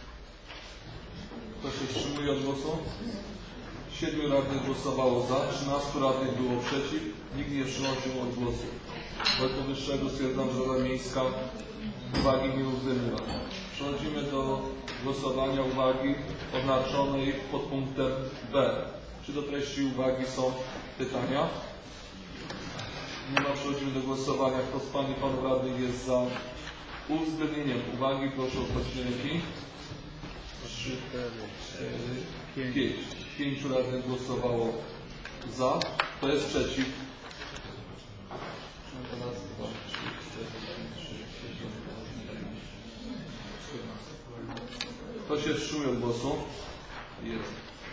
[SPEAKER 1] Kto się wstrzymuje od głosu? Siedmiu radnych głosowało za, trzynastu radnych było przeciw, nikt nie wstrzymał się od głosu. Wobec powyższego stwierdzam, że Rada Miejska uwagi nie uwzględniła. Przechodzimy do głosowania uwagi oznaczonej pod punktem B. Czy do treści uwagi są pytania? Nie ma. Przechodzimy do głosowania. Kto z Pań i Panów Radnych jest za uwzględnieniem uwagi? Proszę o podniesienie ręki. trzy, cztery, pięć. Pięciu radnych głosowało za. Kto jest przeciw? Raz, dwa, trzy, cztery, pięć, sześć, siedem, osiem, dziewięć, czternaście. Kto się wstrzymuje od głosu? Jest.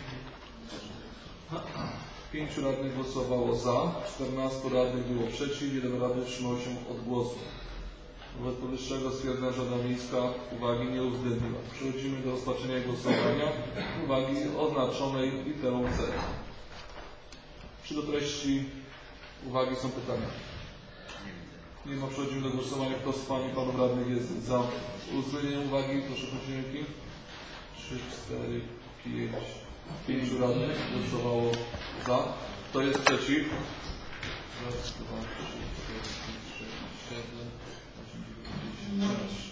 [SPEAKER 1] Pięciu radnych głosowało za, czternastu radnych było przeciw, jeden radny wstrzymał się od głosu. Wobec powyższego stwierdzam, że Rada Miejska uwagi nie uwzględniła. Przechodzimy do rozpatrzenia i głosowania uwagi oznaczonej literą C. Czy do treści uwagi są pytania? Nie ma. Przechodzimy do głosowania. Kto z Pani i Panów Radnych jest za uwzględnieniem uwagi? Proszę podnieść ręki. trzy, cztery, pięć. Pięciu radnych głosowało za. Kto jest przeciw? Raz, dwa, trzy, cztery, pięć, sześć, siedem, osiem, dziewięć, dziesięć.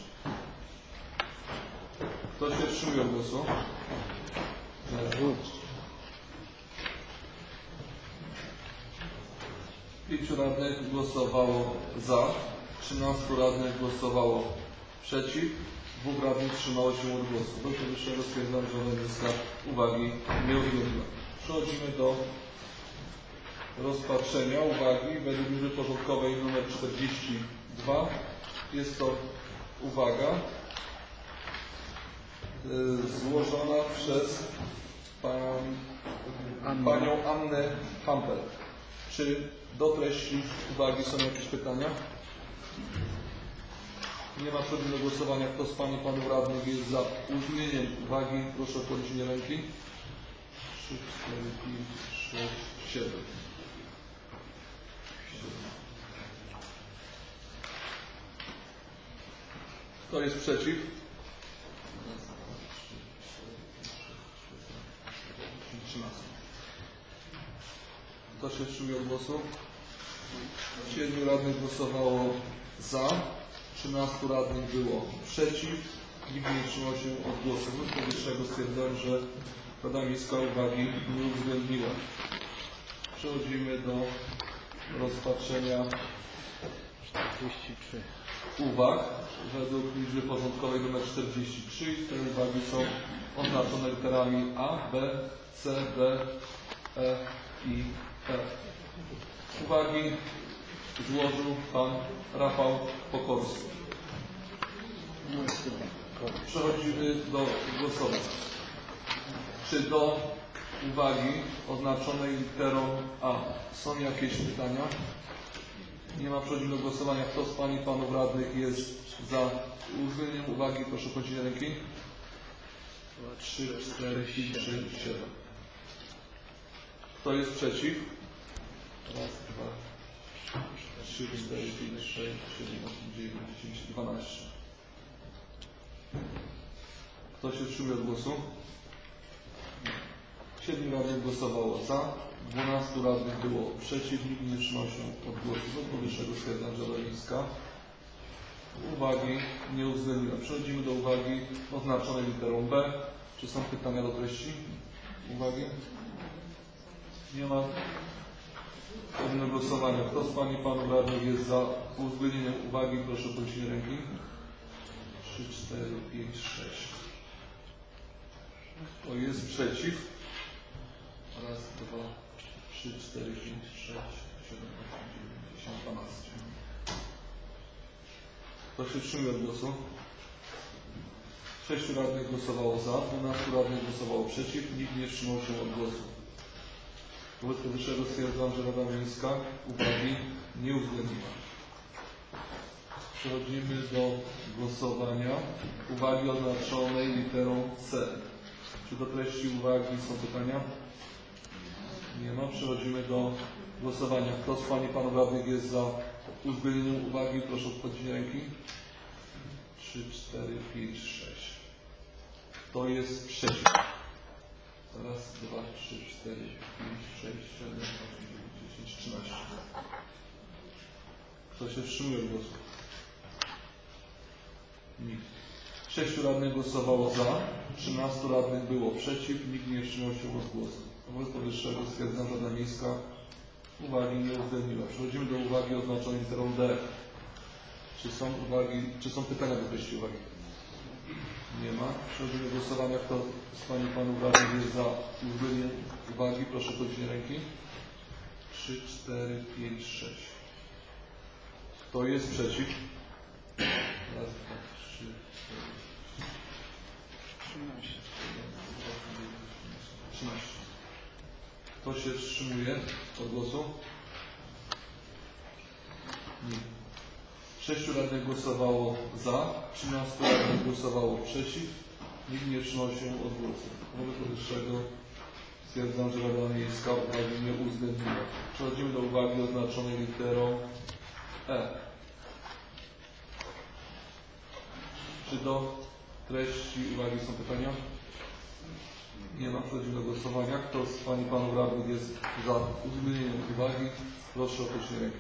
[SPEAKER 1] Kto się wstrzymuje od głosu? Pięciu radnych głosowało za, trzynastu radnych głosowało przeciw, dwóch radnych wstrzymało się od głosu. Do powyższego stwierdzam, że Rada Miejska uwagi nie uwzględniła. Przechodzimy do rozpatrzenia uwagi według liczby porządkowej nr czterdzieści dwa. Jest to uwaga y, złożona przez pan, panią Annę Hampel. Czy do treści uwagi są jakieś pytania? Nie ma. Przechodzimy do głosowania. Kto z Pani i Panów Radnych jest za uwzględnieniem uwagi? Proszę o podniesienie ręki. trzy, cztery, pięć, sześć, siedem. Kto jest przeciw? trzynaście. Kto się wstrzymał od głosu? siedmiu radnych głosowało za, trzynastu radnych było przeciw, nikt nie wstrzymał się od głosu. Wobec powyższego stwierdzam, że Rada Miejska uwagi nie uwzględniła. Przechodzimy do rozpatrzenia
[SPEAKER 2] czterdzieści trzy.
[SPEAKER 1] uwag według liczby porządkowej nr czterdzieści trzy. Te uwagi są oznaczone literami A, B, C, D, E i E. Uwagi złożył pan Rafał Pokorski. Przechodzimy do głosowania. Czy do uwagi oznaczonej literą A są jakieś pytania? Nie ma. Przechodzimy do głosowania. Kto z Pani i Panów Radnych jest za uwzględnieniem uwagi? Proszę podnieść ręki. trzy, cztery, pięć, sześć, siedem. Kto jest przeciw? Raz, dwa, trzy, cztery, pięć, sześć, siedem, osiem, dziewięć, dziesięć, dwanaście. Kto się wstrzymał od głosu? siedmiu radnych głosowało za, dwunastu radnych było przeciw, nikt nie wstrzymał się od głosu. Do powyższego stwierdzam, że Rada Miejska uwagi nie uwzględniła. Przechodzimy do uwagi oznaczonej literą B. Czy są pytania do treści uwagi? Nie ma. Przechodzimy do głosowania. Kto z Pani i Panów Radnych jest za uwzględnieniem uwagi? Proszę o podniesienie ręki. trzy, cztery, pięć, sześć. Kto jest przeciw? Raz, dwa, trzy, cztery, pięć, sześć, siedem, osiem, dziewięć, dziesięć, dwanaście. Kto się wstrzymał od głosu? Sześciu radnych głosowało za, dwunastu radnych głosowało przeciw, nikt nie wstrzymał się od głosu. Wobec powyższego stwierdzam, że Rada Miejska uwagi nie uwzględniła. Przechodzimy do głosowania uwagi oznaczonej literą C. Czy do treści uwagi są pytania? Nie ma. Przechodzimy do głosowania. Kto z Pani i Panów Radnych jest za uwzględnieniem uwagi? Proszę o podniesienie ręki. trzy, cztery, pięć, sześć. Kto jest przeciw? Raz, dwa, trzy, cztery, pięć, sześć, siedem, osiem, dziewięć, dziesięć, trzynaście. Kto się wstrzymuje od głosu? Nikt. Sześciu radnych głosowało za, trzynastu radnych było przeciw, nikt nie wstrzymał się od głosu. Wobec powyższego stwierdzam, że Rada Miejska uwagi nie uwzględniła. Przechodzimy do uwagi oznaczonej literą D. Czy są uwagi, czy są pytania do treści uwagi? Nie ma. Przechodzimy do głosowania. Kto z Pani i Panów Radnych jest za uwzględnieniem uwagi? Proszę o podniesienie ręki. trzy, cztery, pięć, sześć. Kto jest przeciw? Raz, dwa, trzy, cztery, trzynaście. trzynaście. Kto się wstrzymuje od głosu? Nie. Sześciu radnych głosowało za, trzynastu radnych głosowało przeciw, nikt nie wstrzymał się od głosu. Wobec powyższego stwierdzam, że Rada Miejska uwagi nie uwzględniła. Przechodzimy do uwagi oznaczonej literą E. Czy do treści uwagi są pytania? Nie ma. Przechodzimy do głosowania. Kto z Pań i Panów Radnych jest za uwzględnieniem uwagi? Proszę o podniesienie ręki.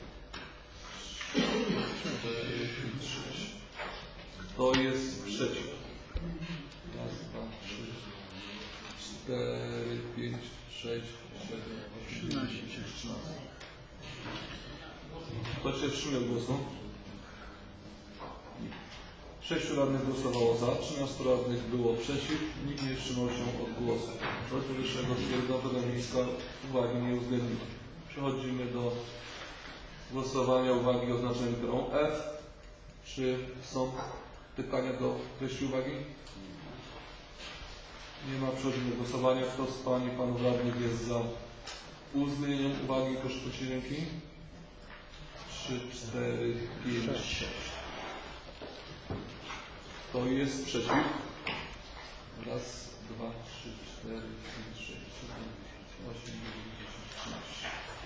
[SPEAKER 1] Kto jest przeciw? Raz, dwa, trzy, cztery, pięć, sześć, siedem, osiem, dziewięć, trzynaście. Kto się wstrzymał od głosu? Sześciu radnych głosowało za, trzynastu radnych było przeciw, nikt nie wstrzymał się od głosu. Wobec powyższego stwierdzam, że Rada Miejska uwagi nie uwzględniła. Przechodzimy do głosowania uwagi oznaczonej literą F. Czy są pytania do treści uwagi? Nie ma. Przechodzimy do głosowania. Kto z Pań i Panów Radnych jest za uwzględnieniem uwagi? Proszę podnieść ręki. trzy, cztery, pięć, sześć. Kto jest przeciw? Raz, dwa, trzy, cztery, pięć, sześć, siedem, osiem, dziewięć, dziesięć, trzynaście.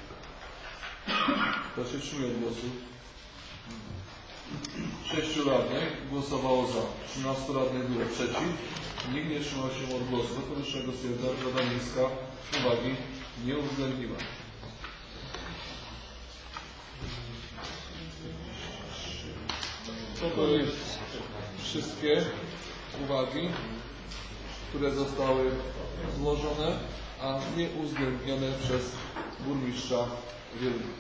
[SPEAKER 1] Kto się wstrzymuje od głosu? Sześciu radnych głosowało za, trzynastu radnych było przeciw, nikt nie wstrzymał się od głosu. Do powyższego stwierdzam, że Rada Miejska uwagi nie uwzględniła. Co to jest wszystkie uwagi, które zostały złożone, a nie uwzględnione przez burmistrza Wielunia.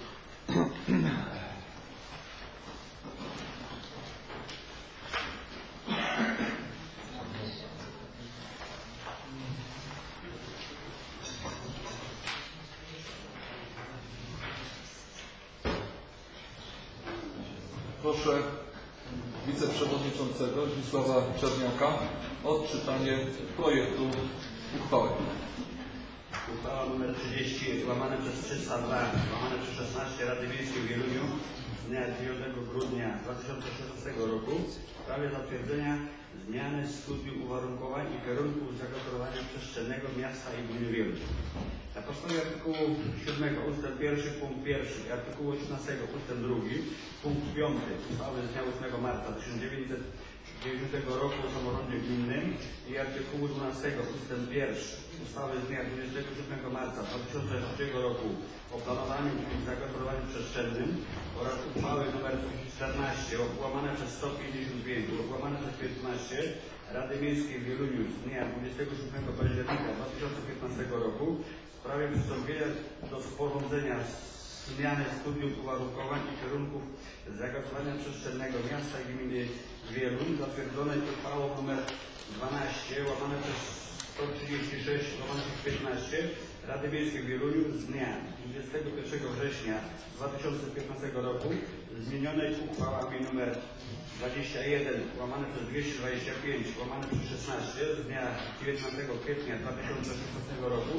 [SPEAKER 1] Proszę wiceprzewodniczącego Zdzisława Czerniaka o odczytanie projektu uchwały.
[SPEAKER 16] Uchwała nr trzydzieści łamane przez trzysta dwa łamane przez szesnaście Rady Miejskiej w Wieluniu z dnia dziewiątego grudnia dwa tysiące szesnastego roku w sprawie zatwierdzenia zmiany studium uwarunkowań i kierunków zagospodarowania przestrzennego miasta i gminy Wieluń. Na podstawie artykułu siódmego ustęp pierwszy punkt pierwszy i artykułu osiemnastego ustęp drugi punkt piąty uchwały z dnia ósmego marca tysiąc dziewięćset dziewięćdziesiątego roku o samorządzie gminnym i artykułu dwunastego ustęp pierwszy ustawy z dnia dwudziestego siódmego marca dwa tysiące trzeciego roku o planowaniu i zagospodarowaniu przestrzennym oraz uchwały nr czternaście łamane przez sto pięćdziesiąt pięć łamane przez piętnaście Rady Miejskiej w Wieluniu z dnia dwudziestego siódmego października dwa tysiące piętnastego roku w sprawie przystąpienia do sporządzenia zmiany studium uwarunkowań i kierunków zagospodarowania przestrzennego miasta i gminy Wieluń zatwierdzonej uchwałą nr dwanaście łamane przez sto trzydzieści sześć łamane przez piętnaście Rady Miejskiej w Wieluniu z dnia dwudziestego pierwszego września dwa tysiące piętnastego roku zmienionej uchwałami nr dwadzieścia jeden łamane przez dwieście dwadzieścia pięć łamane przez szesnaście z dnia dziewiętnastego kwietnia dwa tysiące szesnastego roku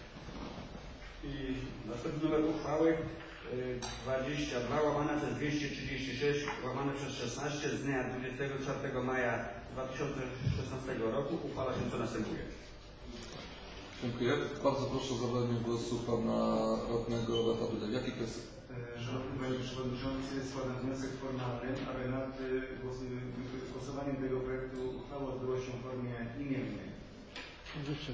[SPEAKER 16] i następny numer uchwały dwadzieścia dwa łamane przez dwieście trzydzieści sześć łamane przez szesnaście z dnia dwudziestego czwartego maja dwa tysiące szesnastego roku uchwala się co następuje.
[SPEAKER 1] Dziękuję. Bardzo proszę o zabranie głosu pana radnego Roberta Dudę. Jakie kwestie?
[SPEAKER 17] Szanowny Panie Przewodniczący, składam wniosek formalny, aby nad głosowaniem tego projektu uchwały odbyło się w formie imiennej.
[SPEAKER 1] Jaka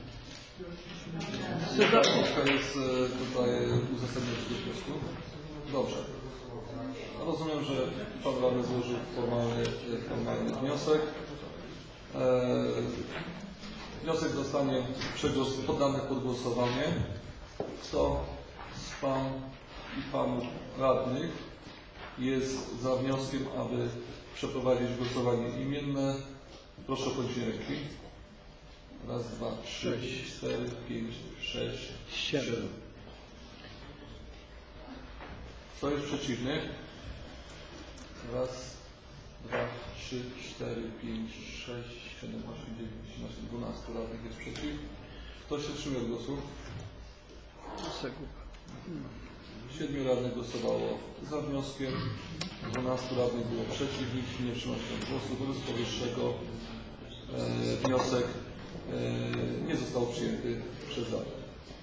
[SPEAKER 1] jest tutaj uzasadnienie tego wniosku? Dobrze. Rozumiem, że pan radny złożył formalny, formalny wniosek. Eee, wniosek zostanie poddany pod głosowanie. Kto z pań i panów radnych jest za wnioskiem, aby przeprowadzić głosowanie imienne? Proszę o podniesienie ręki. Raz, dwa, trzy, cztery, pięć, sześć, siedem. Kto jest przeciwny? Raz, dwa, trzy, cztery, pięć, sześć, siedem, osiem, dziewięć, dziesięć, dwanaście radnych jest przeciw. Kto się wstrzymał od głosu? Siedmiu radnych głosowało za wnioskiem, dwunastu radnych było przeciw, nikt nie wstrzymał się od głosu. Wobec powyższego e, wniosek e, nie został przyjęty przez Radę.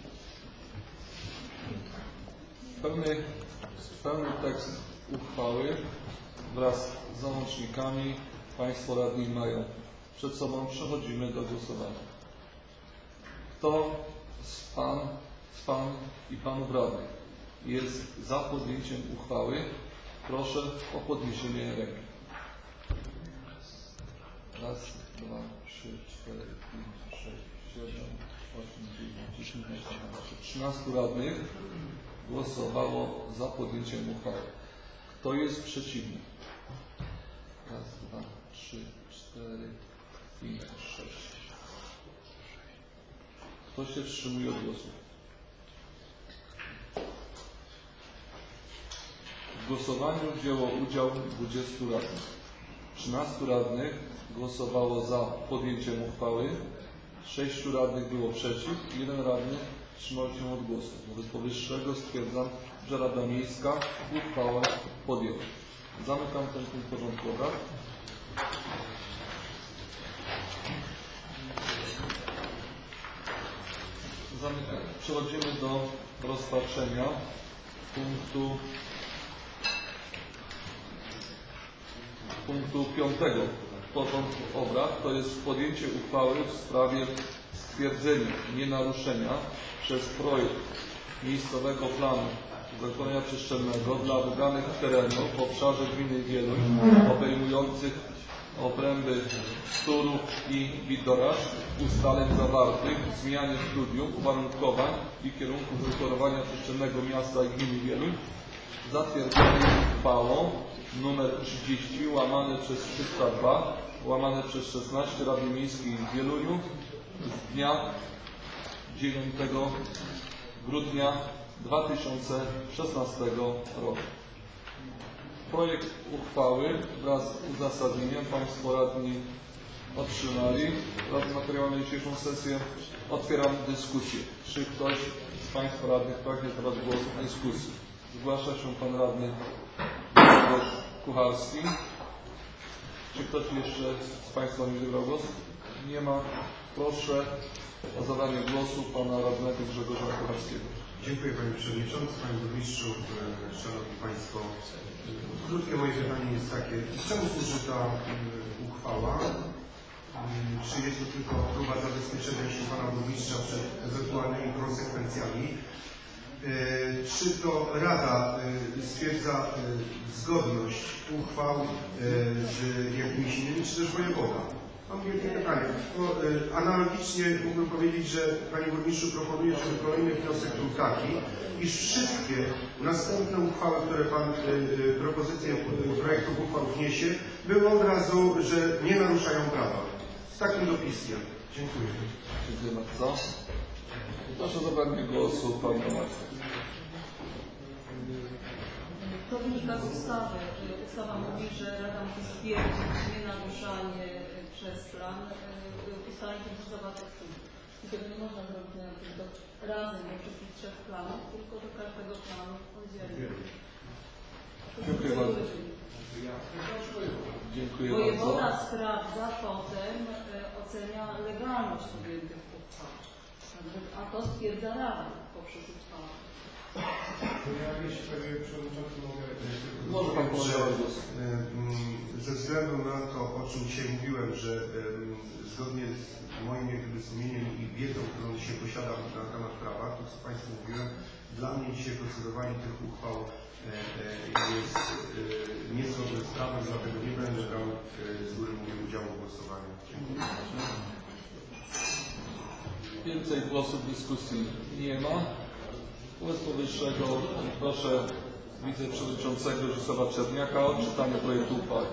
[SPEAKER 1] Pełny, pełny tekst uchwały wraz z załącznikami Państwo radni mają przed sobą. Przechodzimy do głosowania. Kto z Pan, z Pan i Panów radnych jest za podjęciem uchwały? Proszę o podniesienie ręki. Raz, dwa, trzy, cztery, pięć, sześć, siedem, osiem, dziewięć, dziesięć, jedenaście, trzynastu radnych głosowało za podjęciem uchwały. Kto jest przeciwny? Raz, dwa, trzy, cztery, pięć, sześć. Kto się wstrzymuje od głosu? W głosowaniu wzięło udział dwudziestu radnych. trzynastu radnych głosowało za podjęciem uchwały, sześciu radnych było przeciw, jeden radny wstrzymał się od głosu. Wobec powyższego stwierdzam, że Rada Miejska uchwałę podjęła. Zamykam ten punkt porządku obrad. Zamykam. Przechodzimy do rozpatrzenia punktu punktu piątego porządku obrad. To jest podjęcie uchwały w sprawie stwierdzenia nienaruszenia przez projekt miejscowego planu zagospodarowania przestrzennego dla wybranych terenów w obszarze gminy Wieluń obejmujących obręby Turów i Bitoraż ustaleń zawartych w zmianie studium uwarunkowań i kierunków zagospodarowania przestrzennego miasta i gminy Wieluń zatwierdzonej uchwałą numer trzydzieści łamane przez trzysta dwa łamane przez szesnaście Rady Miejskiej w Wieluniu z dnia dziewiątego grudnia dwa tysiące szesnastego roku. Projekt uchwały wraz z uzasadnieniem Państwo radni otrzymali. Wraz z materiałem na dzisiejszą sesję otwieram dyskusję. Czy ktoś z Państwa radnych pragnie zabrać głos w dyskusji? Zgłasza się Pan Radny Kucharski. Czy ktoś jeszcze z Państwa nie zabrał głos? Nie ma. Proszę o zabranie głosu Pana Radnego Grzegorza Kucharskiego.
[SPEAKER 11] Dziękuję Panie Przewodniczący, Panie Burmistrzu, Szanowni Państwo. Krótkie moje pytanie jest takie, czemu służy ta uchwała? Czy jest to tylko próba zabezpieczenia się Pana Burmistrza przed ewentualnymi konsekwencjami? Czy to Rada stwierdza zgodność uchwał z jakimiś innymi, czy też wojewoda? Mam wielkie pytanie. Bo, y, analogicznie mógłbym powiedzieć, że Panie Burmistrzu proponuje, żeby kolejny wniosek był taki, iż wszystkie następne uchwały, które Pan y, y, propozycje y, projektów uchwał wniesie, były od razu, że nie naruszają prawa. Z takim dopiskiem. Dziękuję.
[SPEAKER 1] Dziękuję bardzo. Proszę o zabranie głosu Pan Tomasz.
[SPEAKER 5] To wynika z ustawy. Ustawa mówi, że Rada musi stwierdzić nienaruszanie przez plan ustaleń zawartych w studium. I tego nie można zrobić na tylko razem do wszystkich trzech planów, tylko do każdego planu oddzielnie.
[SPEAKER 1] Dziękuję bardzo. Dziękuję
[SPEAKER 5] Wojewoda
[SPEAKER 1] bardzo.
[SPEAKER 5] sprawdza potem, ocenia legalność podjętych uchwał. A to stwierdza Rada poprzez uchwałę.
[SPEAKER 11] Ja jeśli Panie Przewodniczący mogę...
[SPEAKER 1] Może Pan powiedzieć głos.
[SPEAKER 11] Ze względu na to, o czym dzisiaj mówiłem, że zgodnie z moim jakby sumieniem i wiedzą, którą dzisiaj posiadam na temat prawa, to co Państwu mówiłem, dla mnie dzisiaj procedowanie tych uchwał jest niezgodne z prawem, dlatego nie będę brał z góry mówię udziału w głosowaniu. Dziękuję.
[SPEAKER 1] Więcej głosów w dyskusji nie ma. Wobec powyższego proszę wiceprzewodniczącego Zdzisława Czerniaka o odczytanie projektu uchwały.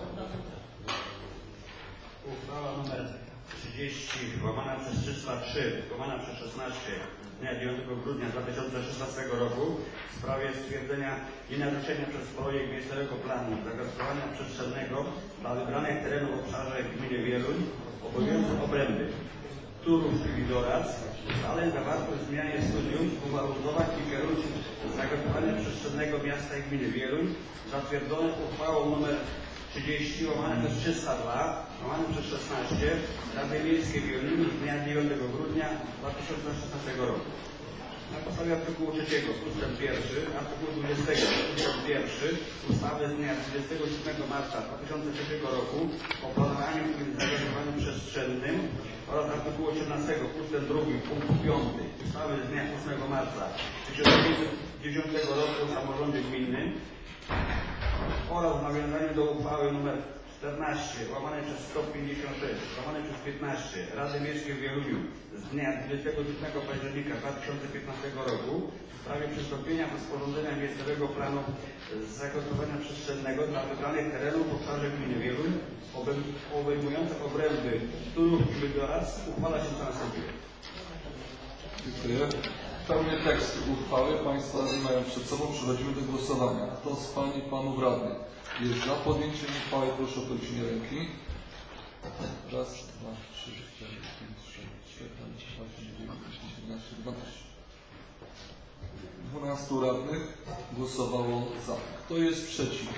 [SPEAKER 16] Uchwała nr trzydzieści łamana przez trzysta trzy łamana przez szesnaście dnia dziewiątego grudnia dwa tysiące szesnastego roku w sprawie stwierdzenia nienaruszenia przez projekt miejscowego planu zagospodarowania przestrzennego dla wybranych terenów w obszarze gminy Wieluń obowiązujące obręby Turów i Widorac, ustaleń zawartych w zmianie studium uwarunkowań i kierunków zagospodarowania przestrzennego miasta i gminy Wieluń zatwierdzonych uchwałą nr trzydzieści łamane przez trzysta dwa łamane przez szesnaście Rady Miejskiej Wieluń z dnia dziewiątego grudnia dwa tysiące szesnastego roku. Na podstawie artykułu trzeciego ustęp pierwszy, artykułu dwudziestego ustęp pierwszy ustawy z dnia dwudziestego siódmego marca dwa tysiące trzeciego roku o planowaniu i zagospodarowaniu przestrzennym oraz artykułu osiemnastego ustęp drugi punkt piąty ustawy z dnia ósmego marca tysiąc dziewięćset dziesiątego roku o samorządzie gminnym oraz w nawiązaniu do uchwały nr czternaście łamane przez sto pięćdziesiąt sześć łamane przez piętnaście Rady Miejskiej w Wieluniu z dnia dwudziestego siódmego października dwa tysiące piętnastego roku w sprawie przystąpienia do sporządzenia miejscowego planu zagospodarowania przestrzennego dla wybranych terenów w obszarze gminy Wieluń obejmujących obręby Turów i Wydorac uchwala się co następuje.
[SPEAKER 1] Dziękuję. Pełny tekst uchwały Państwo mają przed sobą. Przechodzimy do głosowania. Kto z Pań i Panów Radnych jest za podjęciem uchwały? Proszę o podniesienie ręki. Raz, dwa, trzy, cztery, pięć, sześć, siedem, osiem, dziewięć, dziesięć, jedenaście, dwanaście. Dwunastu radnych głosowało za. Kto jest przeciw?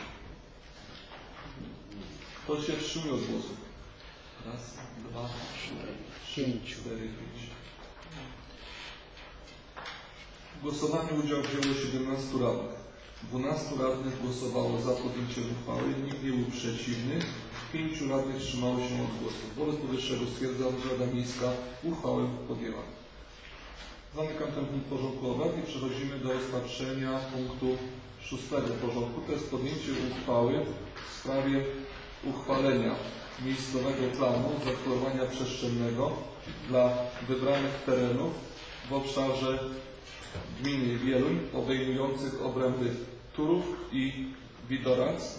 [SPEAKER 1] Kto się wstrzymuje od głosu? Raz, dwa, trzy, pięć, cztery, pięć. W głosowaniu udział wzięło siedemnastu radnych. dwunastu radnych głosowało za podjęciem uchwały, nikt nie był przeciwny, pięciu radnych wstrzymało się od głosu. Wobec powyższego stwierdzam, że Rada Miejska uchwałę podjęła. Zamykam ten punkt porządku obrad i przechodzimy do rozpatrzenia punktu szóstego porządku. To jest podjęcie uchwały w sprawie uchwalenia miejscowego planu zagospodarowania przestrzennego dla wybranych terenów w obszarze gminy Wieluń obejmujących obręby Turów i Widorac.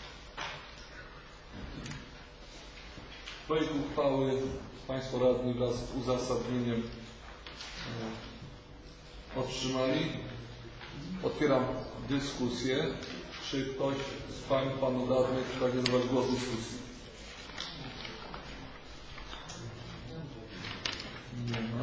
[SPEAKER 1] Projekt uchwały Państwo radni wraz z uzasadnieniem e, otrzymali. Otwieram dyskusję. Czy ktoś z Pań i Panów radnych pragnie zabrać głos w dyskusji? Nie ma.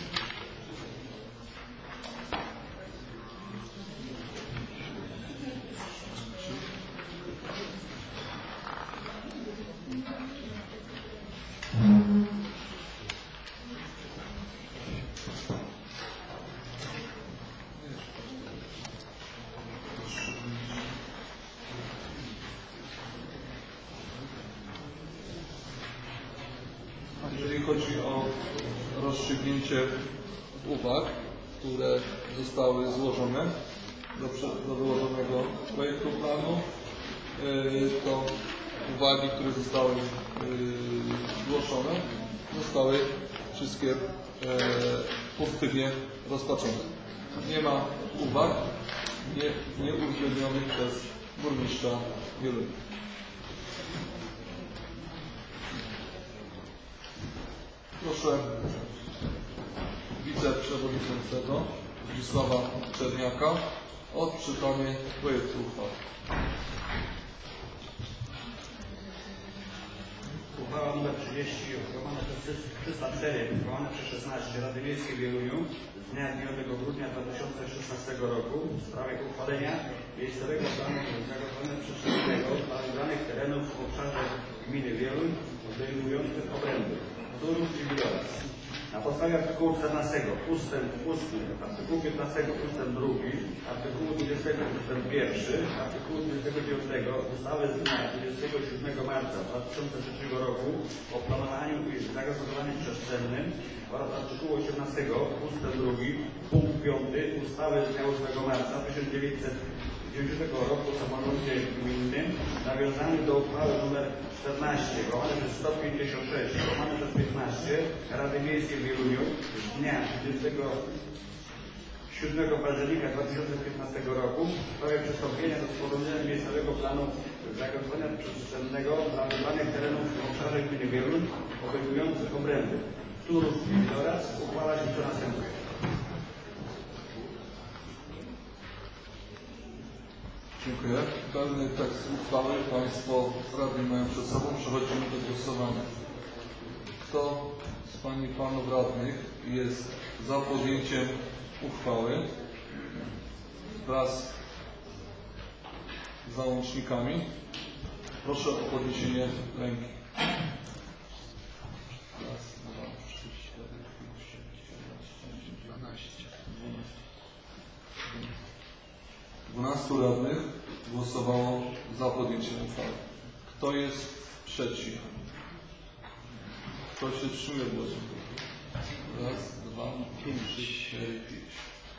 [SPEAKER 1] Jeżeli chodzi o rozstrzygnięcie uwag, które zostały złożone do, do dołożonego projektu planu, yy, to uwagi, które zostały yy, zgłoszone, zostały wszystkie yy, pozytywnie rozpatrzone. Nie ma uwag nie, nieuwzględnionych przez burmistrza Wielunia. Proszę wiceprzewodniczącego Zdzisława Czerniaka o odczytanie projektu uchwały.
[SPEAKER 16] Uchwała nr trzydzieści łamane przez trzysta cztery łamane przez szesnaście Rady Miejskiej w Wieluniu z dnia dziewiątego grudnia dwa tysiące szesnastego roku w sprawie uchwalenia miejscowego planu zagospodarowania przestrzennego dla wybranych terenów w obszarze gminy Wieluń obejmujących obręby Turów i Widorac. Na podstawie artykułu czternastego ustęp ósmy, artykułu piętnastego ustęp drugi, artykułu dwudziestego ustęp pierwszy, artykułu dwudziestego dziewiątego ustawy z dnia dwudziestego siódmego marca dwa tysiące trzeciego roku o planowaniu i zagospodarowaniu przestrzennym oraz artykułu osiemnastego ustęp drugi, punkt piąty ustawy z dnia ósmego marca tysiąc dziewięćset dziewięćdziesiątego roku o samorządzie gminnym nawiązany do uchwały nr czternaście łamane przez sto pięćdziesiąt sześć łamane przez piętnaście Rady Miejskiej w Wieluniu z dnia dwudziestego siódmego października dwa tysiące piętnastego roku w sprawie przystąpienia do sporządzenia miejscowego planu zagospodarowania przestrzennego dla wybranych terenów w obszarze gminy Wieluń obejmujących obręby Turów i Widorac uchwala się co następuje.
[SPEAKER 1] Dziękuję. Pełny tekst uchwały Państwo radni mają przed sobą. Przechodzimy do głosowania. Kto z Pań i Panów radnych jest za podjęciem uchwały wraz z załącznikami? Proszę o podniesienie ręki. Raz, dwa, trzy, cztery, pięć, sześć, siedem, dwanaście. dwunastu radnych głosowało za podjęciem uchwały. Kto jest przeciw? Kto się wstrzymuje głosu? Raz, dwa, trzy, cztery, pięć.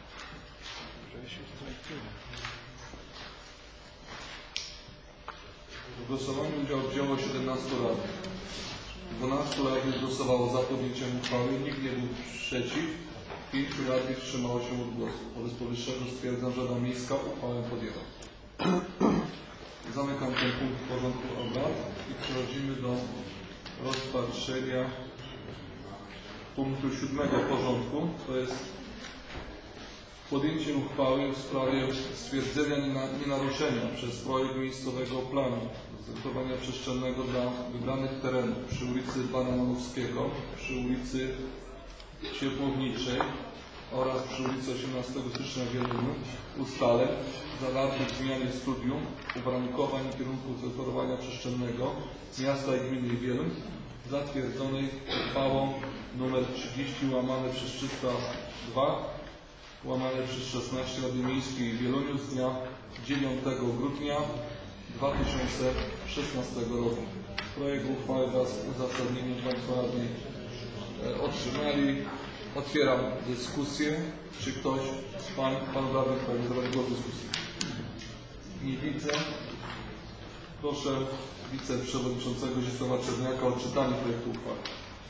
[SPEAKER 1] W głosowaniu udział wzięło siedemnastu radnych. dwunastu radnych głosowało za podjęciem uchwały, nikt nie był przeciw, pięciu radnych wstrzymało się od głosu. Wobec powyższego stwierdzam, że Rada Miejska uchwałę podjęła. Zamykam ten punkt porządku obrad i przechodzimy do rozpatrzenia punktu siódmego porządku, to jest podjęcie uchwały w sprawie stwierdzenia nienaruszenia przez projekt miejscowego planu zagospodarowania przestrzennego dla wybranych terenów przy ulicy Bananowskiego, przy ulicy Ciepłowniczej oraz przy ulicy osiemnastego stycznia w Wieluniu ustaleń zawartych w zmianie studium uwarunkowań i kierunków zagospodarowania przestrzennego miasta i gminy Wieluń zatwierdzonej uchwałą nr trzydzieści łamane przez trzysta dwa łamane przez szesnaście Rady Miejskiej w Wieluniu z dnia dziewiątego grudnia dwa tysiące szesnastego roku. Projekt uchwały wraz z uzasadnieniem Państwo radni e, otrzymali. Otwieram dyskusję. Czy ktoś z Pań, Panów radnych pragnie zabrać głos w dyskusji? Nie widzę. Proszę wiceprzewodniczącego Zdzisława Czerniaka o czytanie projektu uchwały.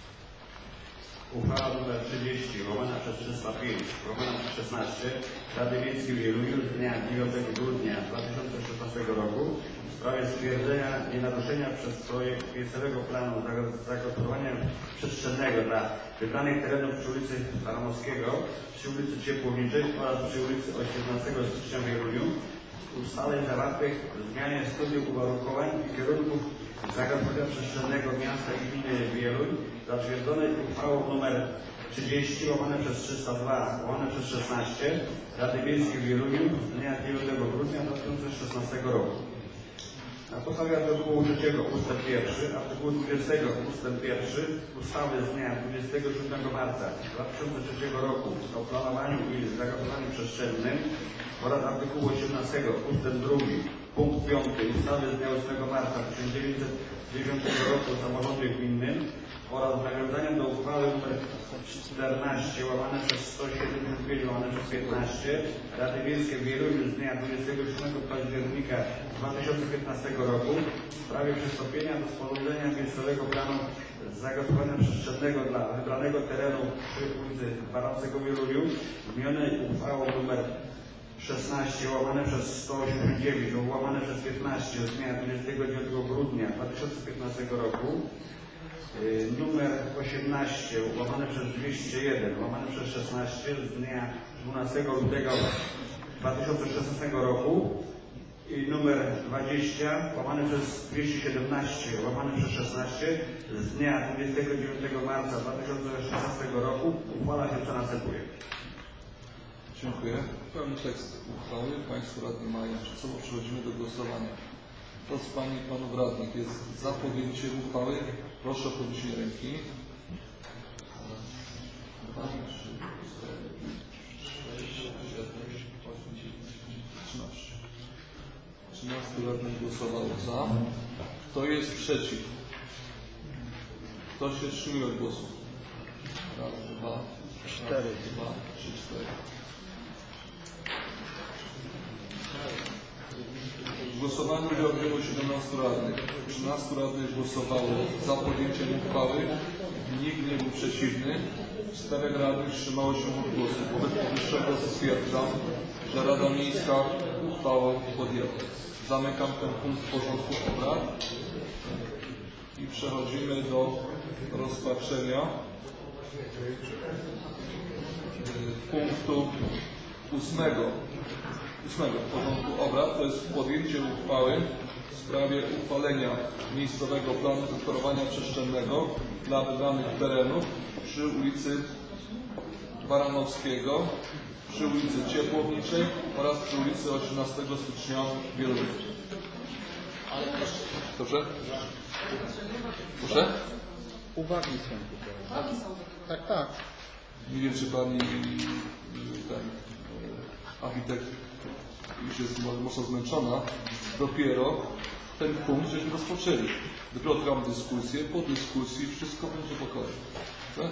[SPEAKER 16] Uchwała nr trzydzieści łamana przez trzysta pięć łamana przez szesnaście Rady Miejskiej w Wieluniu z dnia dziewiątego grudnia dwa tysiące szesnastego roku w sprawie stwierdzenia nienaruszenia przez projekt miejscowego planu zagospodarowania przestrzennego dla wybranych terenów przy ulicy Baranowskiego, przy ulicy Ciepłowniczej oraz przy ulicy osiemnastego stycznia w Wieluniu ustaleń zawartych w zmianie studium uwarunkowań i kierunków zagospodarowania przestrzennego miasta i gminy Wieluń zatwierdzonej uchwałą nr trzydzieści łamane przez trzysta dwa łamane przez szesnaście Rady Miejskiej w Wieluniu z dnia dziewiątego grudnia dwa tysiące szesnastego roku. Na podstawie artykułu trzeciego ustęp pierwszy, artykułu dwudziestego ustęp pierwszy ustawy z dnia dwudziestego siódmego marca dwa tysiące trzeciego roku o planowaniu i zagospodarowaniu przestrzennym oraz artykułu osiemnastego ustęp drugi punkt piąty ustawy z dnia ósmego marca tysiąc dziewięćset dziewiątego roku o samorządzie gminnym oraz nawiązaniem do uchwały nr czternaście łamane przez sto siedemdziesiąt pięć łamane przez piętnaście Rady Miejskiej w Wieluniu z dnia dwudziestego siódmego października dwa tysiące piętnastego roku w sprawie przystąpienia do sporządzenia miejscowego planu zagospodarowania przestrzennego dla wybranego terenu przy ulicy Baranowskiego w Wieluniu zmienionej uchwałą nr szesnaście łamane przez sto osiemdziesiąt dziewięć łamane przez piętnaście z dnia dwudziestego dziewiątego grudnia dwa tysiące piętnastego roku, numer osiemnaście łamane przez dwieście jeden łamane przez szesnaście z dnia dwunastego lutego dwa tysiące szesnastego roku i numer dwadzieścia łamane przez dwieście siedemnaście łamane przez szesnaście z dnia dwudziestego dziewiątego marca dwa tysiące szesnastego roku uchwala się co następuje.
[SPEAKER 1] Dziękuję. Pełny tekst uchwały Państwo radni mają przed sobą. Przechodzimy do głosowania. Kto z Pań i Panów radnych jest za podjęciem uchwały? Proszę o podniesienie ręki. dwa, trzy, cztery, pięć, sześć, siedem, osiem, dziewięć, trzynaście. trzynastu radnych głosowało za. Kto jest przeciw? Kto się wstrzymuje od głosu? Raz, dwa, cztery, dwa, trzy, cztery. W głosowaniu udział wzięło siedemnastu radnych. trzynastu radnych głosowało za podjęciem uchwały. Nikt nie był przeciwny. czterech radnych wstrzymało się od głosu. Wobec powyższego stwierdzam, że Rada Miejska uchwałę podjęła. Zamykam ten punkt porządku obrad i przechodzimy do rozpatrzenia punktu ósmego. ósmego porządku obrad, to jest podjęcie uchwały w sprawie uchwalenia miejscowego planu zagospodarowania przestrzennego dla wybranych terenów przy ulicy Baranowskiego, przy ulicy Ciepłowniczej oraz przy ulicy osiemnastego stycznia w Wielunie. Dobrze? Proszę?
[SPEAKER 2] Uwagi są tutaj. Tak, tak.
[SPEAKER 1] Nie wiem, czy pani ten architekt już jest mocno zmęczona. Dopiero ten punkt żeśmy rozpoczęli. Dopiero trwamy dyskusję. Po dyskusji wszystko będzie po kolei. Tak?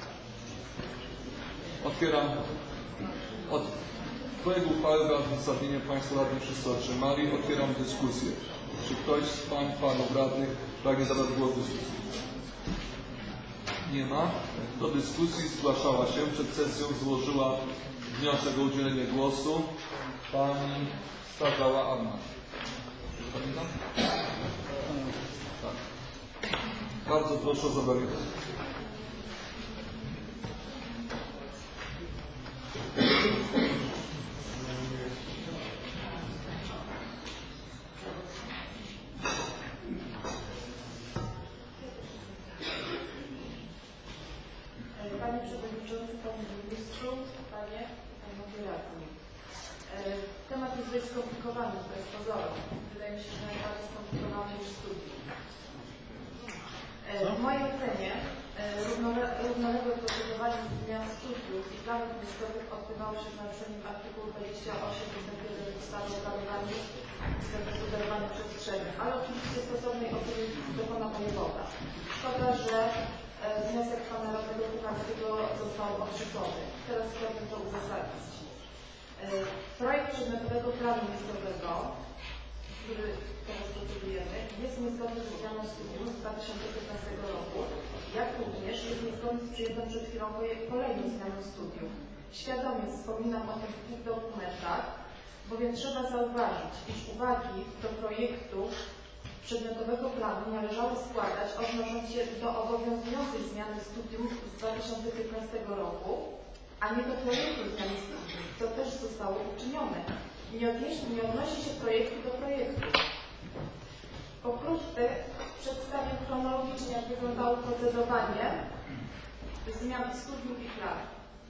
[SPEAKER 1] Otwieram. Od projekt uchwały wraz z uzasadnieniem Państwo radni wszyscy otrzymali. Otwieram dyskusję. Czy ktoś z Pań, Panów radnych pragnie zabrać głos w dyskusji? Nie ma. Do dyskusji zgłaszała się, przed sesją złożyła wniosek o udzielenie głosu pani Starzała Anna. Pamiętam? Tak. Bardzo proszę o zabranie głosu.
[SPEAKER 18] Panie Przewodniczący, Panie Burmistrzu, Panie i Panowie Radni. Temat jest dość skomplikowany, to jest pozorom. Wydaje mi się, że najbardziej skomplikowany niż studium. W mojej ocenie równoległe procedowanie zmian studiów i planów miejscowych odbywało się z naruszeniem artykułu dwudziestego ósmego ustęp jeden ustawy o planowaniu i zagospodarowaniu przestrzennym, ale oczywiście stosownej oceny dokona wojewoda. Szkoda, że wniosek pana radnego Kucharskiego został odrzucony. Teraz chciałbym to uzasadnić. Projekt przedmiotowego planu miejscowego, który teraz procedujemy, jest niezgodny z zmianą studium z dwa tysiące piętnastego roku, jak również jest niezgodny z przyjętą przed chwilą kolejną zmianą studium. Świadomie wspominam o tych dwóch dokumentach, bowiem trzeba zauważyć, iż uwagi do projektu przedmiotowego planu należało składać odnosząc się do obowiązującej zmiany studium z dwa tysiące piętnastego roku, a nie do projektu zmiany studium, co też zostało uczynione. Nie odnosi, nie odnosi się projektu do projektu. Pokrótce przedstawię chronologicznie, jak wyglądało procedowanie zmian studium i planu.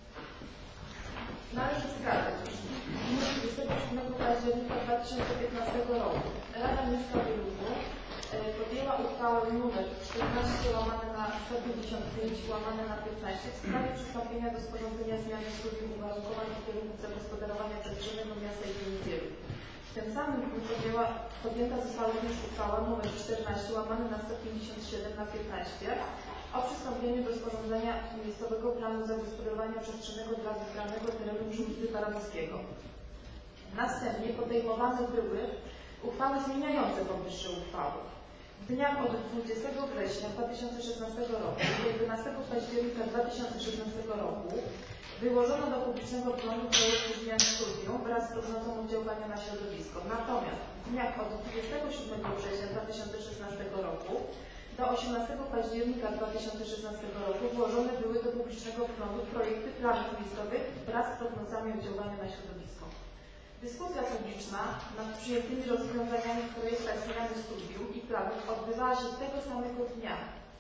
[SPEAKER 18] Należy wskazać, iż dwudziestego siódmego października dwa tysiące piętnastego roku Rada Miasta Wielugu podjęła uchwałę nr czternaście łamane na sto pięćdziesiąt pięć łamane na piętnaście w sprawie przystąpienia do sporządzenia zmiany studium uwarunkowanych kierunków zagospodarowania przestrzennego miasta i gminy Wieluń. W tym samym dniu podjęła, podjęta została również uchwała nr czternaście łamane na sto pięćdziesiąt siedem na piętnaście o przystąpieniu do sporządzenia miejscowego planu zagospodarowania przestrzennego dla wybranego terenu przy ulicy Baranowskiego. Następnie podejmowane były uchwały zmieniające powyższe uchwały. W dniach od dwudziestego września dwa tysiące szesnastego roku do jedenastego października dwa tysiące szesnastego roku wyłożono do publicznego planu projektu zmian studium wraz z prognozą oddziaływania na środowisko. Natomiast w dniach od dwudziestego siódmego września dwa tysiące szesnastego roku do osiemnastego października dwa tysiące szesnastego roku włożone były do publicznego planu projekty planów miejscowych wraz z prognozami oddziaływania na środowisko. Dyskusja publiczna nad przyjętymi rozwiązaniami w projektach zmiany studium i planów odbywała się tego samego dnia,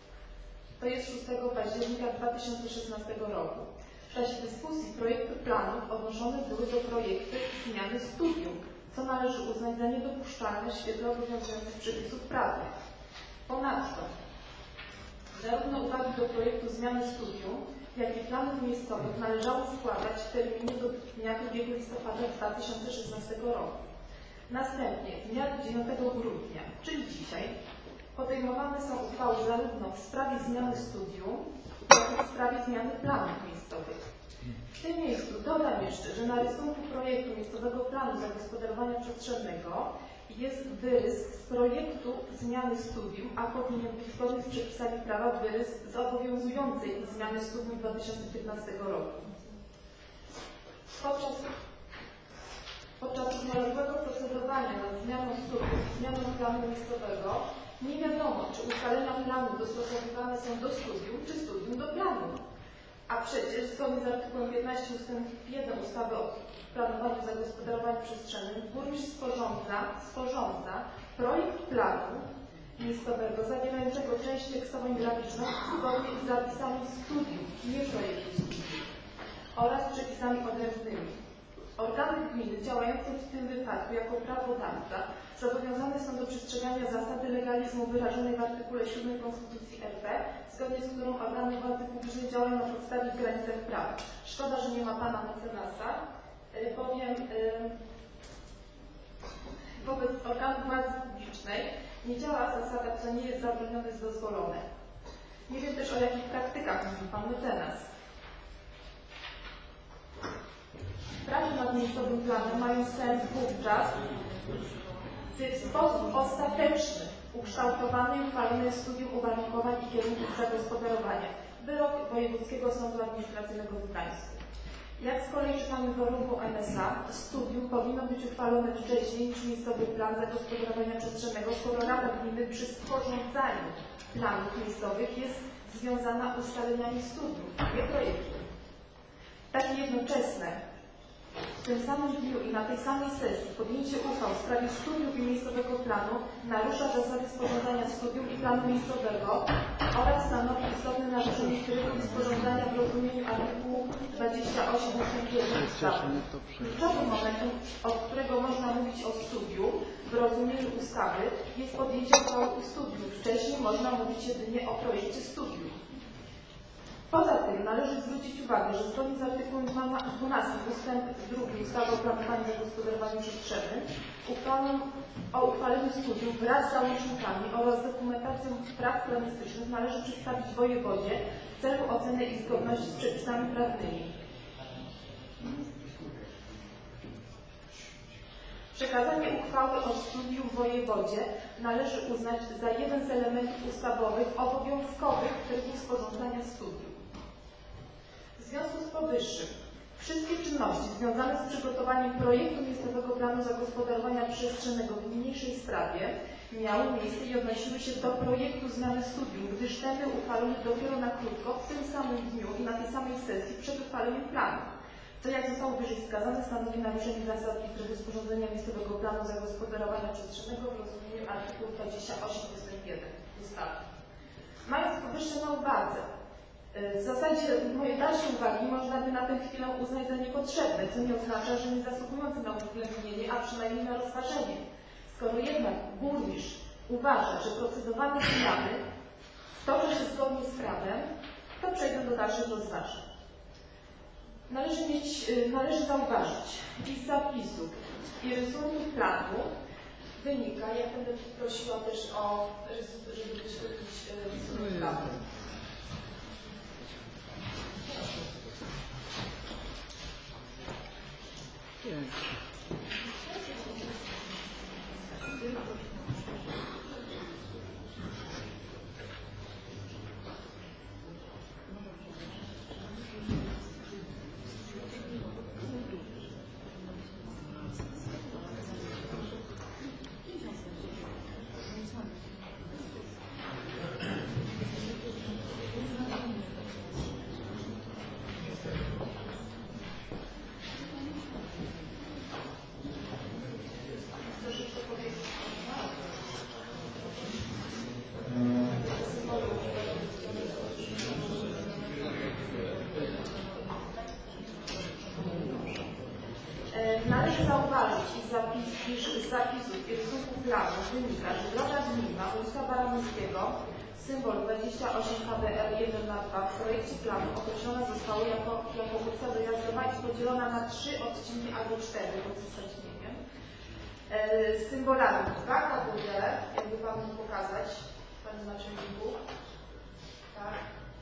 [SPEAKER 18] to jest szóstego października dwa tysiące szesnastego roku. W czasie dyskusji projektu planów odnoszone były do projektu zmiany studium, co należy uznać za niedopuszczalne w świetle obowiązujących przepisów prawnych. Ponadto, zarówno uwagi do projektu zmiany studium, jak i planów miejscowych należało składać w terminie do dnia drugiego listopada dwa tysiące szesnastego roku. Następnie dnia dziewiątego grudnia, czyli dzisiaj, podejmowane są uchwały zarówno w sprawie zmiany studium, jak i w sprawie zmiany planów miejscowych. W tym miejscu dodam jeszcze, że na rysunku projektu miejscowego planu zagospodarowania przestrzennego jest wyrys z projektu zmiany studium, a powinien być zgodny z przepisami prawa wyrys z obowiązującej zmiany studium dwa tysiące piętnastego roku. Podczas, podczas równoległego procedowania nad zmianą studium i zmianą planu miejscowego nie wiadomo, czy ustalenia planu dostosowywane są do studium, czy studium do planu. A przecież zgodnie z artykułem piętnastym ustęp jeden ustawy o planowaniu i zagospodarowaniu przestrzennym burmistrz sporządza, sporządza projekt planu miejscowego zawierającego część tekstową i graficzną zgodnie z zapisami studium, nie projektu studium, oraz przepisami odrębnymi. Organy gminy działające w tym wypadku jako prawodawca zobowiązane są do przestrzegania zasady legalizmu wyrażonej w artykule siódmym Konstytucji R P, zgodnie z którą organy władzy publicznej działają na podstawie w granicach prawa. Szkoda, że nie ma pana mecenasa, bowiem wobec organów władzy publicznej nie działa zasada, co nie jest zabronione, jest dozwolone. Nie wiem też, o jakich praktykach mówi pan mecenas. Prace nad miejscowym planem mają sens wówczas, gdy w sposób ostateczny ukształtowane i uchwalone studium uwarunkowań i kierunków zagospodarowania. Wyrok Wojewódzkiego Sądu Administracyjnego w Gdańsku. Jak z kolei czytamy w warunku M S A, studium powinno być uchwalone wcześniej niż miejscowy plan zagospodarowania przestrzennego, skoro Rada Gminy przy sporządzaniu planów miejscowych jest związana ustaleniami studium, nie projektu. Takie jednoczesne w tym samym dniu i na tej samej sesji podjęcie uchwał w sprawie studium i miejscowego planu narusza zasady sporządzania studium i planu miejscowego oraz stanowi istotne naruszenie trybu sporządzania w rozumieniu artykułu dwudziestego ósmego ustęp jeden ustawy. Kluczowym momentem, od którego można mówić o studium w rozumieniu ustawy, jest podjęcie uchwały o studium. Wcześniej można mówić jedynie o projekcie studium. Poza tym należy zwrócić uwagę, że zgodnie z artykułem dwunastym ustęp drugi ustawy o planowaniu i zagospodarowaniu przestrzennym uchwałą o uchwaleniu studium wraz z załącznikami oraz dokumentacją prac planistycznych należy przedstawić wojewodzie w celu oceny ich zgodności z przepisami prawnymi. Przekazanie uchwały o studium wojewodzie należy uznać za jeden z elementów ustawowych obowiązkowych w trybu sporządzania studium. W związku z powyższym wszystkie czynności związane z przygotowaniem projektu miejscowego planu zagospodarowania przestrzennego w niniejszej sprawie miały miejsce i odnosiły się do projektu zmiany studium, gdyż ten był uchwalony dopiero na krótko w tym samym dniu i na tej samej sesji przed uchwaleniem planu. To, jak zostało wyżej wskazane, stanowi naruszenie zasad i trybu sporządzenia miejscowego planu zagospodarowania przestrzennego w rozumieniu artykułu dwudziestego ósmego ustęp jeden ustawy. Mając powyższe na uwadze, w zasadzie moje dalsze uwagi można by na tę chwilę uznać za niepotrzebne, co nie oznacza, że nie zasługujące na uwzględnienie, a przynajmniej na rozważenie. Skoro jednak burmistrz uważa, że procedowane zmiany toczą się zgodnie z prawem, to przejdę do dalszych rozważań. Należy, mieć, należy zauważyć, iż z zapisów i rysunków planu wynika, ja będę prosiła też o, żeby wyświetlić rysunek planu. Należy zauważyć, iż z zapisów i rysunków planu wynika, że droga gminna ulica Baranowskiego, symbol dwadzieścia osiem K B R jeden na dwa w projekcie planu określona została jako, jako ulica dojazdowa i podzielona na trzy odcinki albo cztery, bo w zasadzie nie wiem, e, z symbolami dwa K B D, jakby Pan mógł pokazać, Panie Naczelniku, tak,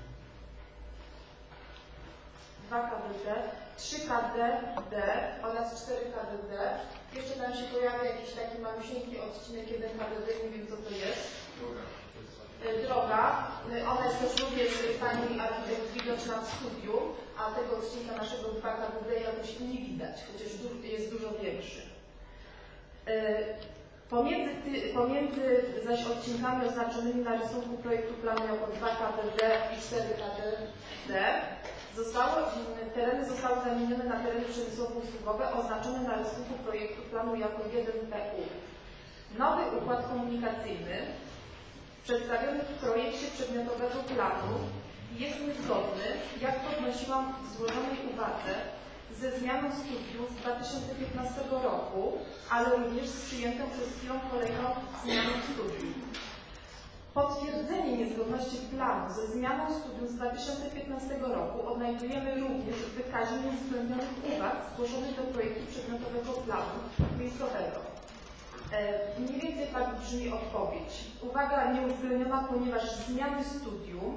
[SPEAKER 18] dwa K B D, trzy K D D oraz cztery K D D. Jeszcze tam się pojawia jakiś taki malusieńki odcinek jeden K D D, nie wiem co to jest. Droga. Ona jest też również Pani architekt widoczna w studiu, a tego odcinka naszego dwa K D D jakoś nie widać, chociaż jest dużo większy. Pomiędzy, ty, pomiędzy zaś odcinkami oznaczonymi na rysunku projektu planu jako dwa K D D i cztery K D D zostały, tereny zostały zamienione na tereny przemysłowo-usługowe oznaczone na rysunku projektu planu jako jeden P U. Nowy układ komunikacyjny przedstawiony w projekcie przedmiotowego planu jest niezgodny, jak podnosiłam w złożonej uwadze, ze zmianą studiów z dwa tysiące piętnastego roku, ale również z przyjętą przed chwilą kolejną zmianą studiów. Potwierdzenie niezgodności planu ze zmianą studiów z dwa tysiące piętnastego roku odnajdujemy również w wykazie nieuwzględnionych uwag zgłoszonych do projektu przedmiotowego planu miejscowego. E, mniej więcej tak brzmi odpowiedź. Uwaga nieuwzględniona, ponieważ zmiany studium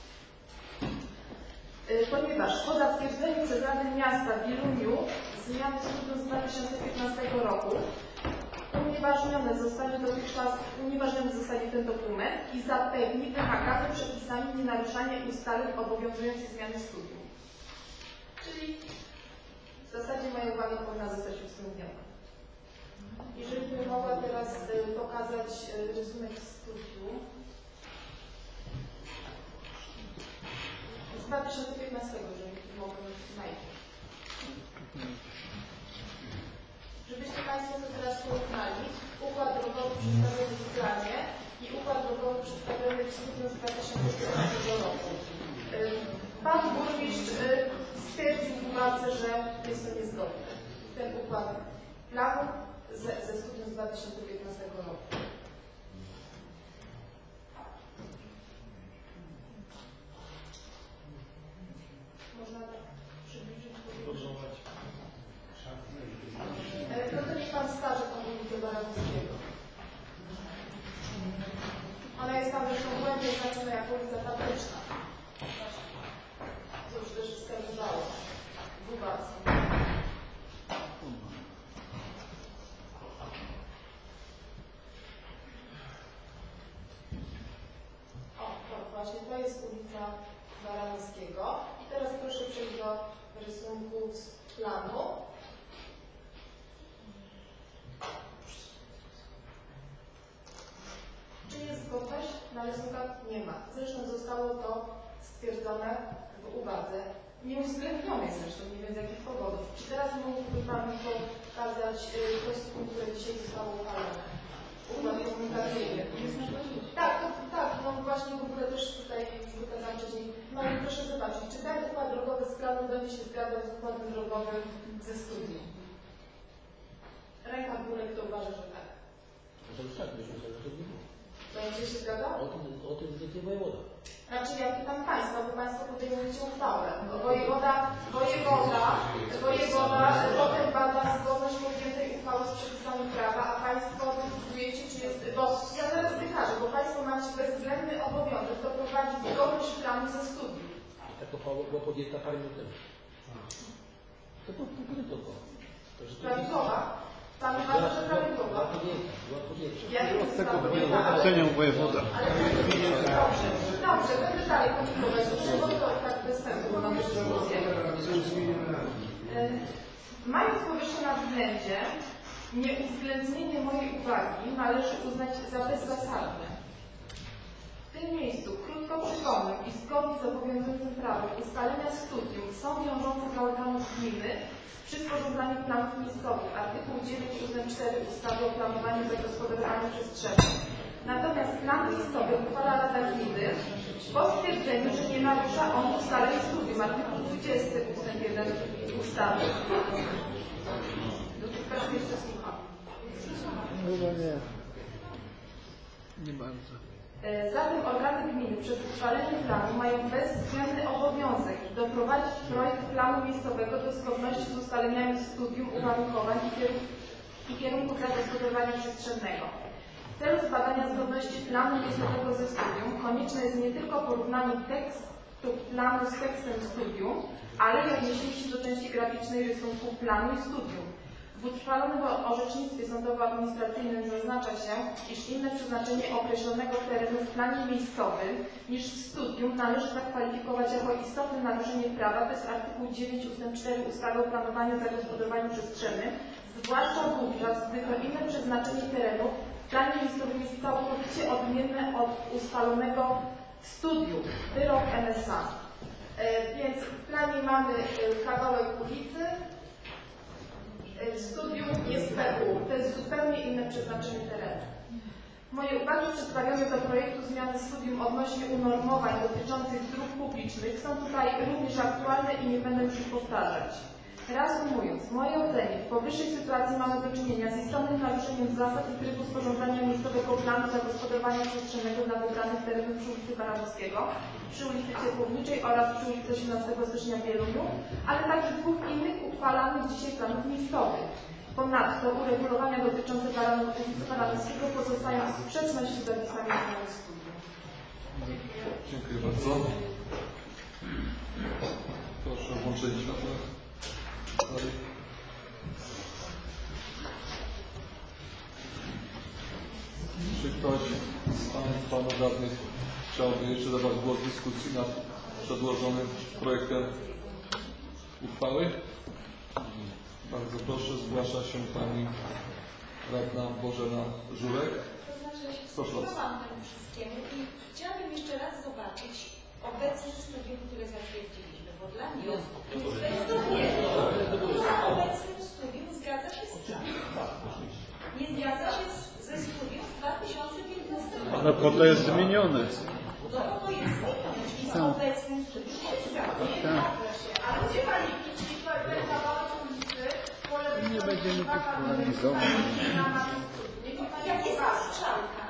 [SPEAKER 18] ponieważ po zatwierdzeniu przez Radę Miasta w Wieluniu zmiany studium z dwa tysiące piętnastego roku unieważnione zostanie dotychczas, unieważniony zostanie ten dokument i zapewni wymagane przepisami nienaruszanie ustaleń obowiązujących zmiany studium. Czyli w zasadzie moja uwaga powinna zostać uwzględniona. Jeżeli bym mogła teraz pokazać rysunek studium z dwa tysiące piętnastego, jeżeli mogę najpierw. Żebyście Państwo to teraz porównali, układ drogowy przedstawiony w planie i układ drogowy przedstawiony w studium z dwa tysiące piętnastego roku. Pan burmistrz stwierdził w uwadze, że jest to niezgodne. Ten układ planu ze, ze studium z dwa tysiące piętnastego roku. Można przybliżyć? No to niech Pan starzy tą ulicę Baranowskiego. Ona jest tam zresztą błędnie oznaczona jako ulica fabryczna. To już też wskazywało w uwadze. O, to właśnie to jest ulica Baranowskiego. I teraz proszę przejść do rysunku z planu. Czy jest zgodność? Na rysunkach nie ma. Zresztą zostało to stwierdzone w uwadze. Nieuwzględnione zresztą, nie wiem z jakich powodów. Czy teraz mógłby Pan mi pokazać y, kostium, które dzisiaj zostało uchwalone? Układ komunikacyjny. Tak, to, tak, no właśnie w ogóle też tutaj już wykazałam wcześniej. No i proszę zobaczyć, czy ten układ drogowy z planu będzie się zgadzał z układem drogowym ze studium? Ręka w górę, kto uważa, że tak.
[SPEAKER 4] To już tak, byśmy sobie to nie było.
[SPEAKER 18] Będzie się zgadzał?
[SPEAKER 4] O tym, o tym decyduje wojewoda.
[SPEAKER 18] Znaczy ja pytam Państwa, bo Państwo podejmujecie uchwałę. Wojewoda, wojewoda, wojewoda potem bada zgodność podjętej uchwały z przepisami prawa, a Państwo decydujecie, czy jest... Bo ja zaraz wykażę, bo Państwo macie bezwzględny obowiązek doprowadzić zgodność planu ze studium.
[SPEAKER 4] Tak uchwała była podjęta parę minut temu. To było w ogóle to było.
[SPEAKER 18] Prawidłowa? Pan uważa, że prawidłowa?
[SPEAKER 4] Była podjęta, była podjęta.
[SPEAKER 18] Ja nie znam.
[SPEAKER 2] Oceniam wojewoda.
[SPEAKER 18] Dobrze, dobrze, będę dalej kontynuować, bo to tak bez sensu, bo mamy dyskusję. Mając powyższe na względzie, nieuwzględnienie mojej uwagi należy uznać za bezzasadne. W tym miejscu krótko przypomnę, iż zgodnie z obowiązującym prawem ustalenia studium są wiążące dla organów gminy przy sporządzaniu planów miejscowych, artykuł dziewięć ustęp cztery ustawy o planowaniu i zagospodarowaniu przestrzennym. Natomiast plan miejscowy uchwala Rada Gminy po stwierdzeniu, że nie narusza on ustaleń studium, artykuł dwudziesty ustęp jeden ustawy. Proszę jeszcze słucham.
[SPEAKER 2] Chyba nie. Nie bardzo.
[SPEAKER 18] Zatem organy gminy przed uchwaleniem planu mają bezwzględny obowiązek doprowadzić projekt planu miejscowego do zgodności z ustaleniami studium uwarunkowań i, kierun i kierunków zagospodarowania przestrzennego. W celu zbadania zgodności planu miejscowego ze studium konieczne jest nie tylko porównanie tekstu planu z tekstem studium, ale i odniesienie się do części graficznej rysunku planu i studium. W utrwalonym orzecznictwie sądowo-administracyjnym zaznacza się, iż inne przeznaczenie określonego terenu w planie miejscowym niż w studium należy zakwalifikować jako istotne naruszenie prawa, to jest artykuł dziewięć ustęp cztery ustawy o planowaniu i zagospodarowaniu przestrzennym z zwłaszcza wówczas, gdy to inne przeznaczenie terenu w planie miejscowym jest całkowicie odmienne od ustalonego w studium, wyrok M S A. E, więc w planie mamy e, kawałek ulicy, e, w studium jest P U, to jest zupełnie inne przeznaczenie terenu. Moje uwagi przedstawione do projektu zmiany studium odnośnie unormowań dotyczących dróg publicznych są tutaj również aktualne i nie będę już ich powtarzać. Reasumując, w mojej ocenie w powyższej sytuacji mamy do czynienia z istotnym naruszeniem zasad i trybu sporządzania miejscowego planu zagospodarowania przestrzennego dla wybranych terenów przy ulicy Baranowskiego, przy ulicy Ciepłowniczej oraz przy ulicy osiemnastego stycznia w Wieluniu, ale także dwóch innych uchwalanych dzisiaj planów miejscowych. Ponadto uregulowania dotyczące ulicy Baranowskiego pozostają w sprzeczności z zapisami zmiany studium.
[SPEAKER 1] Dziękuję bardzo. Proszę o włączenie światła. Czy ktoś z Panów Panów Radnych chciałby jeszcze zabrać głos w dyskusji nad przedłożonym projektem uchwały? Bardzo proszę, zgłasza się Pani Radna Bożena Żurek. Proszę bardzo.
[SPEAKER 19] Temu wszystkiemu i chciałabym jeszcze raz zobaczyć obecne studium, które zatwierdziliśmy, bo dla mnie obecnym studium zgadza się z czym? Nie zgadza się z, ze studium z dwa tysiące piętnastego roku.
[SPEAKER 2] No po to jest zmienione.
[SPEAKER 19] No bo to jest zmienione i z obecnym studium się zgadza.
[SPEAKER 18] Ale gdzie Pani jeśli ten kawałek ulicy polega
[SPEAKER 2] Nie będziemy tak analizować.
[SPEAKER 19] Jak jest strzałka?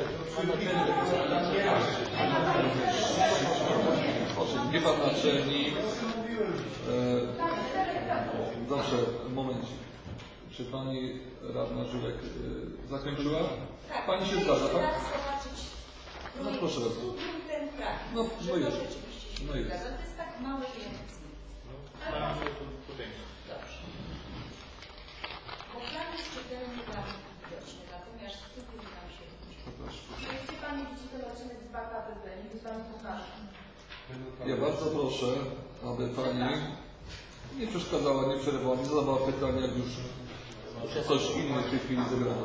[SPEAKER 1] Proszę, nie Pan naczelnik. E, Dobrze, momencik. Czy Pani Radna Żurek e, zakończyła?
[SPEAKER 19] Tak.
[SPEAKER 1] Pani się zgadza, tak? No proszę bardzo.
[SPEAKER 19] Studium ten fragment,
[SPEAKER 1] No,
[SPEAKER 19] że
[SPEAKER 1] no
[SPEAKER 19] to
[SPEAKER 1] jest.
[SPEAKER 19] rzeczywiście się
[SPEAKER 1] No
[SPEAKER 19] nie
[SPEAKER 1] jest.
[SPEAKER 19] zgadza. To jest tak mały język. Dobrze. Bo plan jest czytelny dla mnie widoczny, natomiast studium nam się
[SPEAKER 18] Jeśli Pani widzi ten odcinek z K B D, niech Pani pokaże.
[SPEAKER 1] Ja bardzo proszę, aby Pani nie przeszkadzała, nie przerywała, nie zadawała pytania, jak już coś inne w tej chwili zagrano.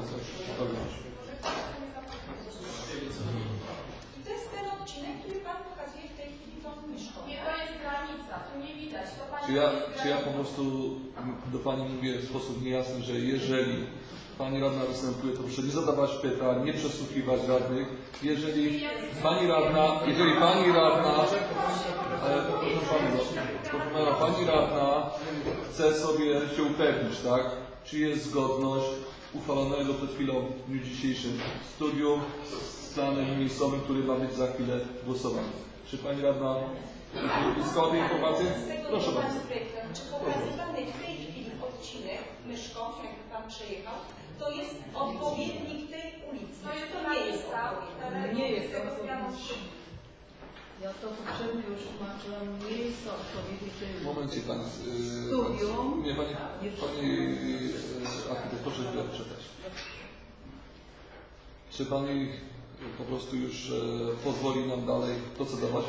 [SPEAKER 19] I to jest ten odcinek, który Pan pokazuje w tej chwili tą myszką.
[SPEAKER 18] Nie, to jest granica, tu nie widać. To Pani
[SPEAKER 1] Czy ja, czy ja po prostu do Pani mówię w sposób niejasny, że jeżeli Pani Radna występuje, to proszę nie zadawać pytań, nie przesłuchiwać radnych. Jeżeli Pani Radna, jeżeli Pani Radna, e, proszę Pani, proszę Pana, Pani Radna chce sobie się upewnić, tak, czy jest zgodność uchwalonego przed chwilą w dniu dzisiejszym studium z planem miejscowym, który ma być za chwilę głosowany. Czy Pani Radna uzyskała te informacje? Proszę bardzo.
[SPEAKER 19] Czy pokazywany w tej chwili odcinek myszką, jakby Pan przejechał, to jest odpowiednik tej ulicy.
[SPEAKER 18] To jest
[SPEAKER 19] to
[SPEAKER 18] to
[SPEAKER 19] nie jest
[SPEAKER 18] miejsca,
[SPEAKER 19] odpowiednik.
[SPEAKER 5] Nie jest to odpowiednik. Ja to poprzednio już tłumaczyłam, nie jest to odpowiednik tej ulicy.
[SPEAKER 1] Momencie Pani. Yy,
[SPEAKER 5] Studium.
[SPEAKER 1] Nie Pani, Pani yy, architekt, proszę chwilę poczekać. Czy Pani po prostu już e, pozwoli nam dalej procedować?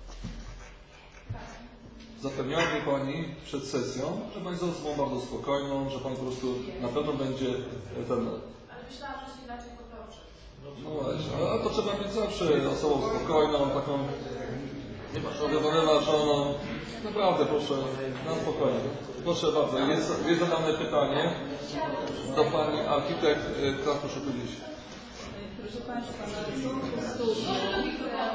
[SPEAKER 1] Zapewniała mnie Pani przed sesją, że Pani jest osobą bardzo spokojną, że Pani po prostu na pewno będzie ten...
[SPEAKER 18] Ale myślałam, że się inaczej potoczy.
[SPEAKER 1] No właśnie, ale to trzeba być zawsze osobą spokojną, taką wyważoną. Naprawdę proszę, na spokojnie. Proszę bardzo, jest, jest zadane pytanie do Pani architekt. Teraz proszę powiedzieć.
[SPEAKER 5] Proszę Państwa, na rysunku studium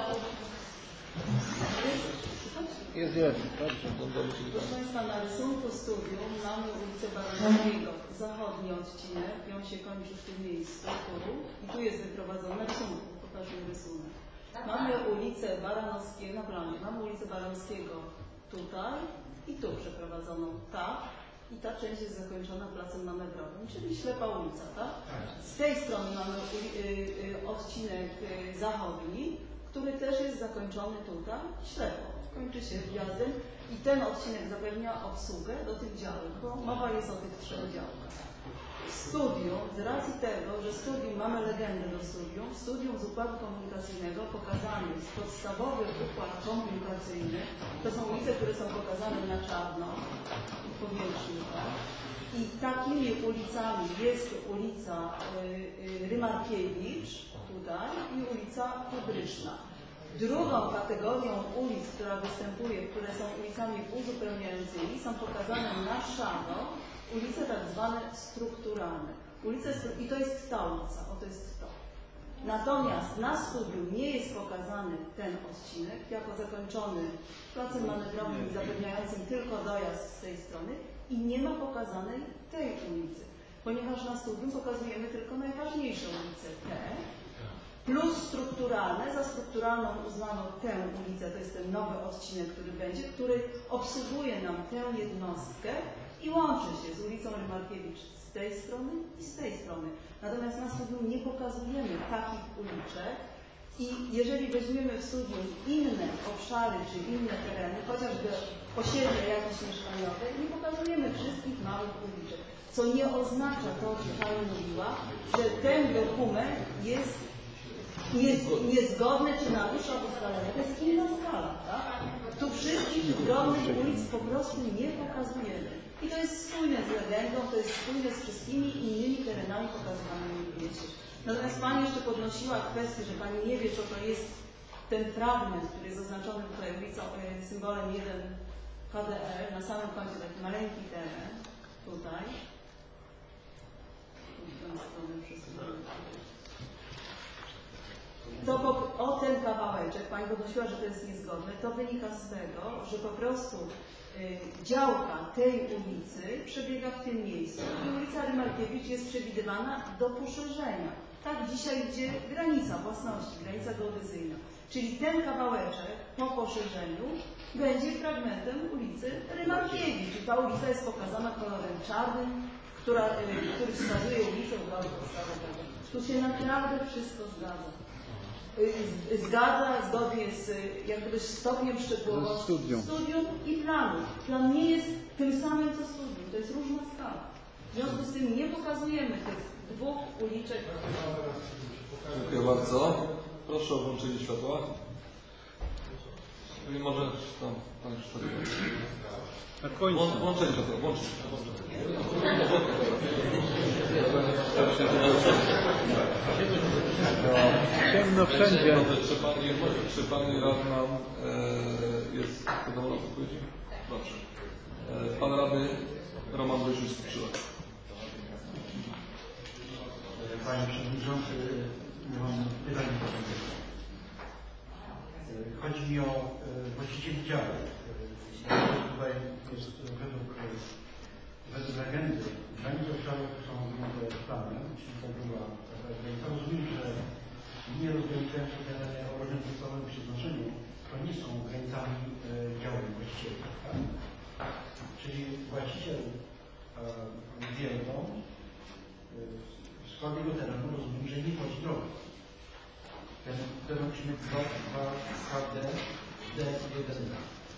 [SPEAKER 2] Jest jeden, dobrze.
[SPEAKER 5] Proszę Państwa, na rysunku studium mamy ulicę Baranowskiego, zachodni odcinek, i on się kończy w tym miejscu, tu, i tu jest wyprowadzony na rysunku, pokażę rysunek. Mamy ulicę Baranowskiego, na planie, mamy ulicę Baranowskiego tutaj i tu przeprowadzoną, tak, i ta część jest zakończona placem manewrowym, czyli ślepa ulica, tak? Z tej strony mamy y, y, odcinek y, zachodni, który też jest zakończony tutaj ślepo. Kończy się wjazdem i ten odcinek zapewnia obsługę do tych działek, bo mowa jest o tych trzech działkach. Studium, z racji tego, że studium, mamy legendę do studium, studium z układu komunikacyjnego pokazany jest podstawowy układ komunikacyjny, to są ulice, które są pokazane na czarno, powierzchni, tak? I takimi ulicami jest ulica y, y, Rymarkiewicz tutaj i ulica Fabryczna. Drugą kategorią ulic, która występuje, które są ulicami uzupełniającymi, są pokazane na szaro ulice tak zwane strukturalne. Ulice, I to jest ta ulica, oto jest to. Natomiast na studium nie jest pokazany ten odcinek jako zakończony placem manewrowym zapewniającym tylko dojazd z tej strony i nie ma pokazanej tej ulicy, ponieważ na studium pokazujemy tylko najważniejsze ulice te, plus strukturalne. Za strukturalną uznano tę ulicę, to jest ten nowy odcinek, który będzie, który obsługuje nam tę jednostkę i łączy się z ulicą Rymarkiewicz z tej strony i z tej strony. Natomiast na studium nie pokazujemy takich uliczek i jeżeli weźmiemy w studium inne obszary czy inne tereny, chociażby osiedle jakieś mieszkaniowe, nie pokazujemy wszystkich małych uliczek, co nie oznacza to, o czym Pani mówiła, że ten dokument jest niezgodny czy narusza ustalenia. To jest inna skala, tak? Tu wszystkich drobnych ulic po prostu nie pokazujemy. I to jest spójne z legendą, to jest spójne z wszystkimi innymi terenami pokazywanymi w mieście. Natomiast Pani jeszcze podnosiła kwestię, że Pani nie wie, co to jest ten fragment, który jest oznaczony tutaj ulicą, symbolem jeden K D R, na samym końcu taki maleńki teren, tutaj. To po, o ten kawałeczek, Pani podnosiła, że to jest niezgodne, to wynika z tego, że po prostu y, działka tej ulicy przebiega w tym miejscu i ulica Rymarkiewicz jest przewidywana do poszerzenia. Tak dzisiaj idzie granica własności, granica geodezyjna. Czyli ten kawałeczek po poszerzeniu będzie fragmentem ulicy Rymarkiewicz. I ta ulica jest pokazana kolorem czarnym, która, y, który wskazuje ulicę uprawy podstawowego. Tu się naprawdę wszystko zgadza. Zgadza, zgodnie z jakby stopniem szczegółowości studium. studium i planu. Plan nie jest tym samym co studium, to jest różna skala. W związku z tym nie pokazujemy tych dwóch uliczek.
[SPEAKER 1] Dziękuję bardzo. Proszę o włączenie światła. I może tam Pan jeszcze na końcu. Włączenie światła, włączenie światła.
[SPEAKER 2] Ciemno wszędzie.
[SPEAKER 1] Czy Pani, czy pani Radna e, jest zadowolona z odpowiedzi? Dobrze. E, Pan Radny Roman Wojciechowski przyszedł.
[SPEAKER 9] Panie Przewodniczący, mam pytanie do Pana. Chodzi mi o właścicieli działek. Tutaj jest według, według legendy granice obszarów są objęte planem, czyli ta druga granica. Rozumiem, że linie rozgraniczające tereny o różnym podstawowym przeznaczeniu to nie są granicami e, działek właścicieli. Tak? Czyli właściciel e, wie to, w skład jego terenu rozumiem, że nie chodzi drogą. Ten teren musi mieć dwa K D D jeden.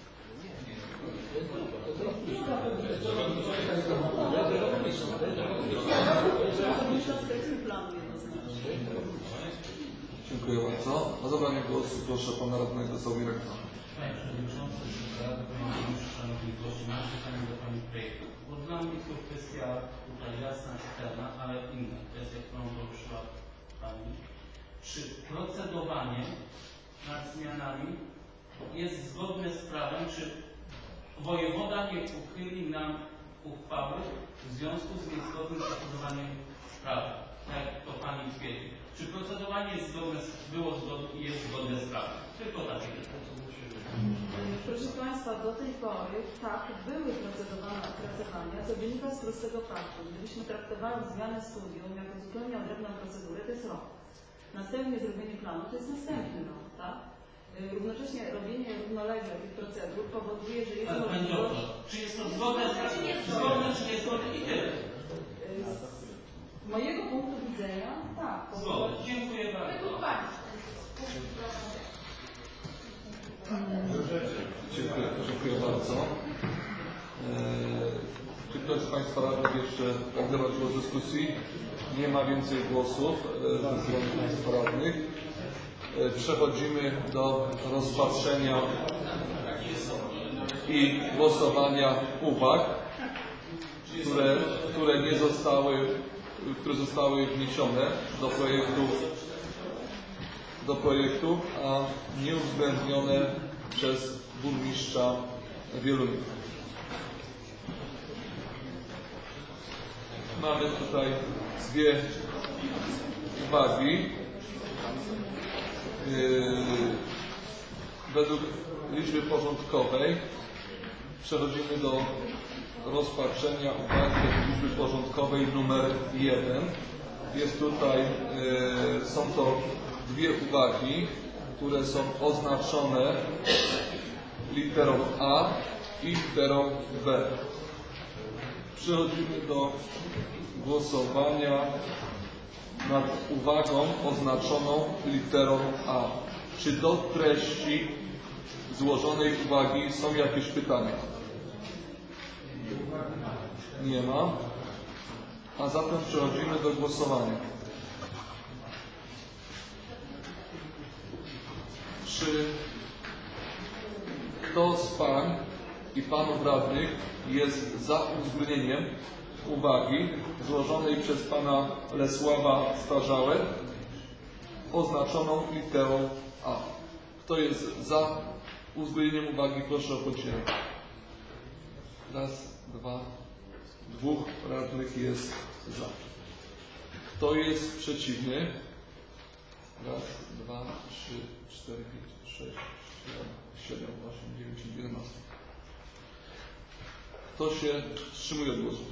[SPEAKER 1] Dziękuję bardzo. O zabranie głosu proszę Pana Radnego Sławireka.
[SPEAKER 15] Panie Przewodniczący, Szanowni Goście, mam pytanie do Pani projektu. Bo dla mnie to kwestia tutaj jasna, czytelna, ale inna kwestia, którą poruszyła Pani. Czy procedowanie nad zmianami jest zgodne z prawem, czy wojewoda nie uchyli nam uchwały w związku z niezgodnym procedowaniem sprawy, tak jak to Pani twierdzi. Czy procedowanie jest zgodne, było zgodne i jest zgodne z prawem? Tylko takie.
[SPEAKER 5] Proszę Państwa, do tej pory tak były procedowane opracowania, co wynika z prostego faktu. Gdybyśmy traktowali zmianę studium jako zupełnie odrębną procedurę, to jest rok. Następnie zrobienie planu to jest następny rok, tak? Równocześnie robienie równolegle tych procedur powoduje, że jest możliwość...
[SPEAKER 15] Czy jest to zgodne, czy nie jest zgodne, czy nie jest zgodne i tyle?
[SPEAKER 5] Z mojego punktu widzenia, tak.
[SPEAKER 15] Zgodne. Dziękuję bardzo.
[SPEAKER 1] Dziękuję, dziękuję bardzo. Czy ktoś z Państwa radnych jeszcze zabrać głos w dyskusji? Nie ma więcej głosów ze strony Państwa radnych. Przechodzimy do rozpatrzenia i głosowania uwag. które, które nie zostały, które zostały wniesione do projektu, do projektu, a nie uwzględnione przez burmistrza Wielunia. Mamy tutaj dwie uwagi. Yy, według liczby porządkowej przechodzimy do rozpatrzenia uwagi według liczby porządkowej numer jeden. Jest tutaj, yy, są to dwie uwagi, które są oznaczone literą A i literą B. Przechodzimy do głosowania nad uwagą oznaczoną literą A. Czy do treści złożonej uwagi są jakieś pytania? Nie ma. A zatem przechodzimy do głosowania. Czy kto z pań i panów radnych jest za uwzględnieniem uwagi złożonej przez pana Lesława Starzałę oznaczoną literą A? Kto jest za uwzględnieniem uwagi? Proszę o podniesienie ręki. Raz, dwa, dwóch radnych jest za. Kto jest przeciwny? Raz, dwa, trzy, cztery, pięć, sześć, siedem, osiem, dziewięć, jedenaście. Kto się wstrzymuje od głosu?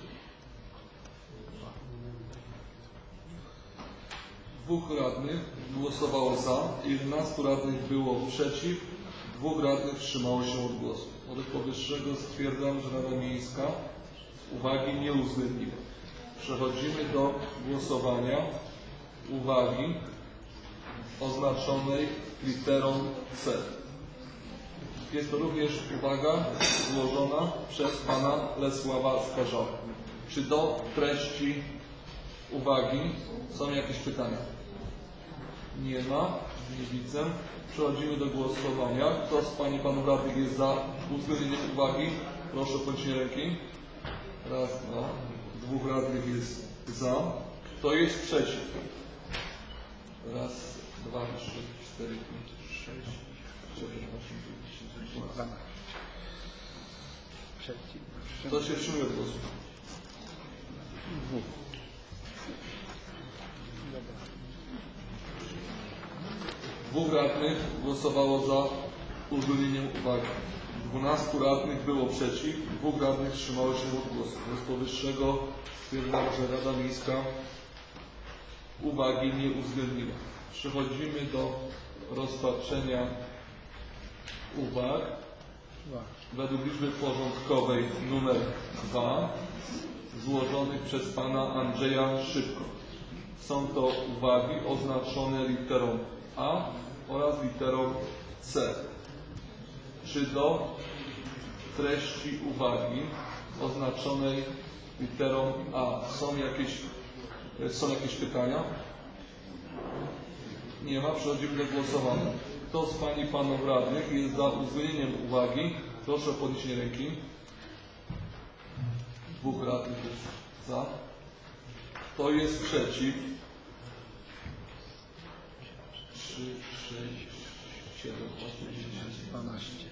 [SPEAKER 1] Dwóch radnych głosowało za, jedenastu radnych było przeciw, dwóch radnych wstrzymało się od głosu. Wobec powyższego stwierdzam, że Rada Miejska uwagi nie uwzględniła. Przechodzimy do głosowania uwagi oznaczonej literą C. Jest to również uwaga złożona przez pana Lesława Starzałę. Czy do treści uwagi są jakieś pytania? Nie ma, nie widzę. Przechodzimy do głosowania. Kto z pań i panów radnych jest za uwzględnieniem uwagi? Proszę o podniesienie ręki. Raz, dwa. Dwóch radnych jest za. Kto jest przeciw? Raz, dwa, trzy, cztery, pięć, sześć, siedem, osiem, dziewięć, dziesięć, dwanaście. Kto się wstrzymuje od głosu? Dwóch. Dwóch radnych głosowało za uwzględnieniem uwagi. Dwunastu radnych było przeciw, dwóch radnych wstrzymało się od głosu. Wobec powyższego stwierdzam, że Rada Miejska uwagi nie uwzględniła. Przechodzimy do rozpatrzenia uwag według liczby porządkowej numer dwa złożonych przez pana Andrzeja Szybko. Są to uwagi oznaczone literą A oraz literą C. Czy do treści uwagi oznaczonej literą A są jakieś, są jakieś pytania? Nie ma. Przechodzimy do głosowania. Kto z pań i panów radnych jest za uwzględnieniem uwagi? Proszę o podniesienie ręki. Dwóch radnych jest za. Kto jest przeciw? Trzy, sześć, siedem, osiem, dziewięć, dwanaście.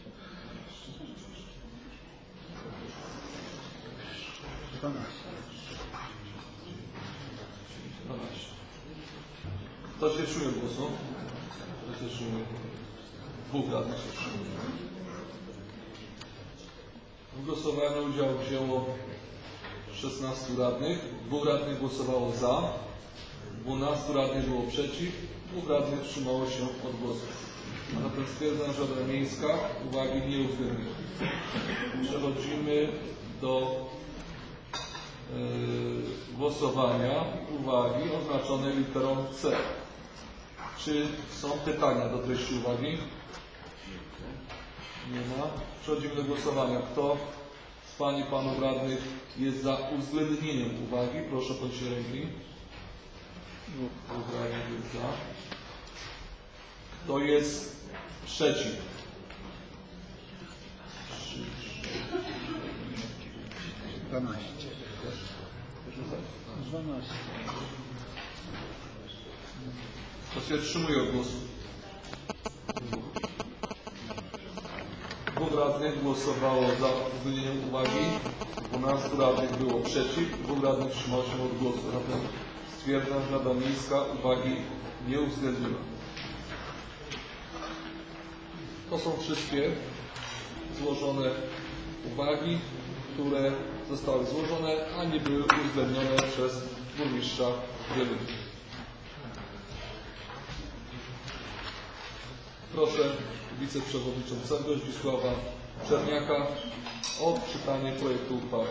[SPEAKER 1] Dwanaście. Dwanaście. Kto się wstrzymuje od głosu? Kto się wstrzymuje? Dwóch radnych się wstrzymuje. W głosowaniu udział wzięło szesnastu radnych. Dwóch radnych głosowało za. dwunastu radnych było przeciw. Dwóch radnych wstrzymało się od głosu. A zatem stwierdzam, że Rada Miejska uwagi nie uwzględniła. Przechodzimy do yy, głosowania uwagi oznaczonej literą C. Czy są pytania do treści uwagi? Nie ma. Przechodzimy do głosowania. Kto z pań i panów radnych jest za uwzględnieniem uwagi? Proszę podnieść ręki. Dwóch radnych jest za. Kto jest przeciw? Trzy, dwanaście.
[SPEAKER 2] dwanaście.
[SPEAKER 1] To się wstrzymuje od głosu. Dwóch radnych głosowało za uwzględnieniem uwagi, dwunastu radnych było przeciw, dwóch radnych wstrzymało się od głosu. Zatem stwierdzam, że Rada Miejska uwagi nie uwzględniła. To są wszystkie złożone uwagi, które zostały złożone, a nie były uwzględnione przez burmistrza Wieluniu. Proszę wiceprzewodniczącego Zdzisława Czerniaka o czytanie projektu uchwały.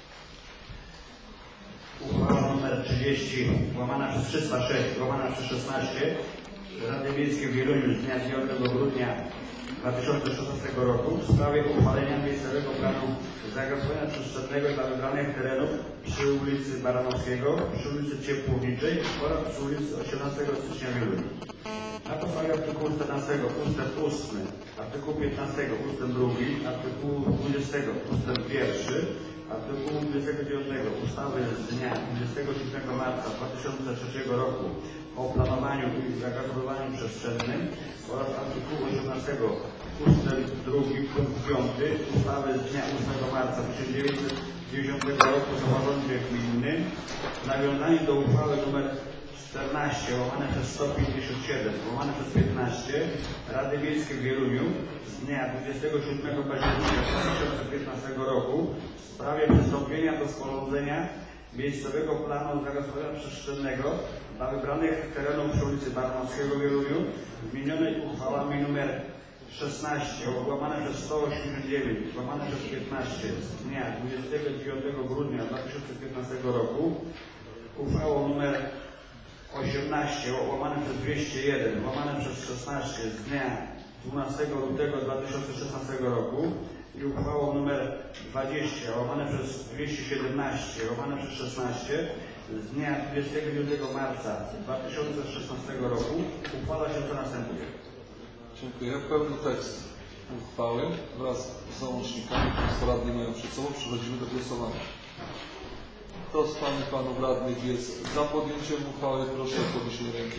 [SPEAKER 16] Uchwała nr trzydzieści łamana przez trzysta sześć łamana przez szesnaście Rady Miejskiej w Wieluniu z dnia dziewiątego grudnia dwa tysiące szesnastego roku w sprawie uchwalenia miejscowego planu zagospodarowania przestrzennego dla wybranych terenów przy ulicy Baranowskiego, przy ulicy Ciepłowniczej oraz przy ulicy osiemnastego stycznia w Wieluniu. Na podstawie artykułu czternastego ustęp ósmy, artykułu piętnastego ustęp drugi, artykułu dwudziestego ustęp pierwszy, artykułu dwudziestego dziewiątego ustawy z dnia dwudziestego siódmego marca dwa tysiące trzeciego roku o planowaniu i zagospodarowaniu przestrzennym oraz artykułu osiemnastego ustęp drugi punkt piąty ustawy z dnia ósmego marca tysiąc dziewięćset dziewięćdziesiątego roku o samorządzie gminnym w nawiązaniu do uchwały nr czternaście łamane przez sto pięćdziesiąt siedem łamane przez piętnaście Rady Miejskiej w Wieluniu z dnia dwudziestego siódmego października dwa tysiące piętnastego roku w sprawie przystąpienia do sporządzenia miejscowego planu zagospodarowania przestrzennego dla wybranych terenów przy ulicy Baranowskiego w Wieluniu wymienionej uchwałami nr szesnaście łamane przez sto osiemdziesiąt dziewięć łamane przez piętnaście z dnia dwudziestego dziewiątego grudnia dwa tysiące piętnastego roku, uchwałą nr osiemnaście łamane przez dwieście jeden łamane przez szesnaście z dnia dwunastego lutego dwa tysiące szesnastego roku i uchwałą nr dwadzieścia łamane przez dwieście siedemnaście łamane przez szesnaście z dnia dwudziestego dziewiątego marca dwa tysiące szesnastego roku uchwala się co następuje.
[SPEAKER 1] Dziękuję. Pełny tekst uchwały wraz z załącznikami, które radni mają przed sobą. Przechodzimy do głosowania. Kto z Pań i Panów Radnych jest za podjęciem uchwały? Proszę o podniesienie ręki.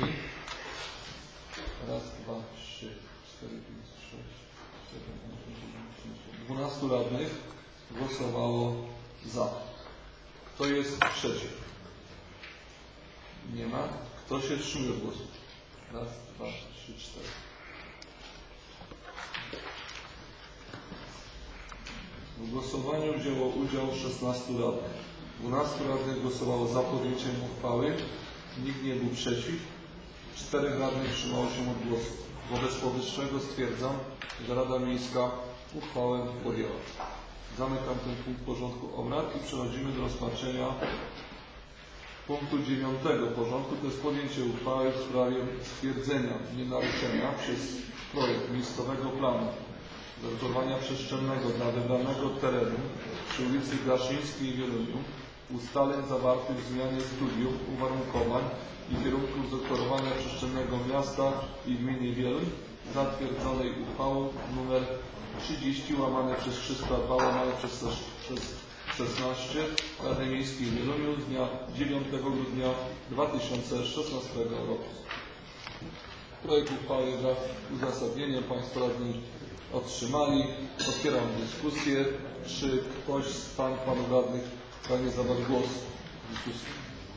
[SPEAKER 1] Raz, dwa, trzy, cztery, pięć, sześć, siedem, osiem, dziewięć, dziesięć. Dwunastu radnych głosowało za. Kto jest przeciw? Nie ma. Kto się wstrzymuje od głosu? Raz, dwa, trzy, cztery. W głosowaniu wzięło udział szesnastu radnych. dwunastu radnych głosowało za podjęciem uchwały. Nikt nie był przeciw. czterech radnych wstrzymało się od głosu. Wobec powyższego stwierdzam, że Rada Miejska uchwałę podjęła. Zamykam ten punkt porządku obrad i przechodzimy do rozpatrzenia punktu dziewiątego porządku. To jest podjęcie uchwały w sprawie stwierdzenia nienaruszenia przez projekt miejscowego planu zagospodarowania przestrzennego dla wybranego terenu przy ulicy Gaszyńskiej w Wieluniu ustaleń zawartych w zmianie studiów, uwarunkowań i kierunków zagospodarowania przestrzennego miasta i gminy Wieluń zatwierdzonej uchwałą nr trzydzieści łamane przez trzysta dwa łamane przez, przez szesnaście Rady Miejskiej w Wieluniu z dnia dziewiątego grudnia dwa tysiące szesnastego roku. Projekt uchwały wraz z uzasadnieniem Państwo radni otrzymali. Otwieram dyskusję. Czy ktoś z Pań i Panów Radnych pragnie zabrać głos w dyskusji?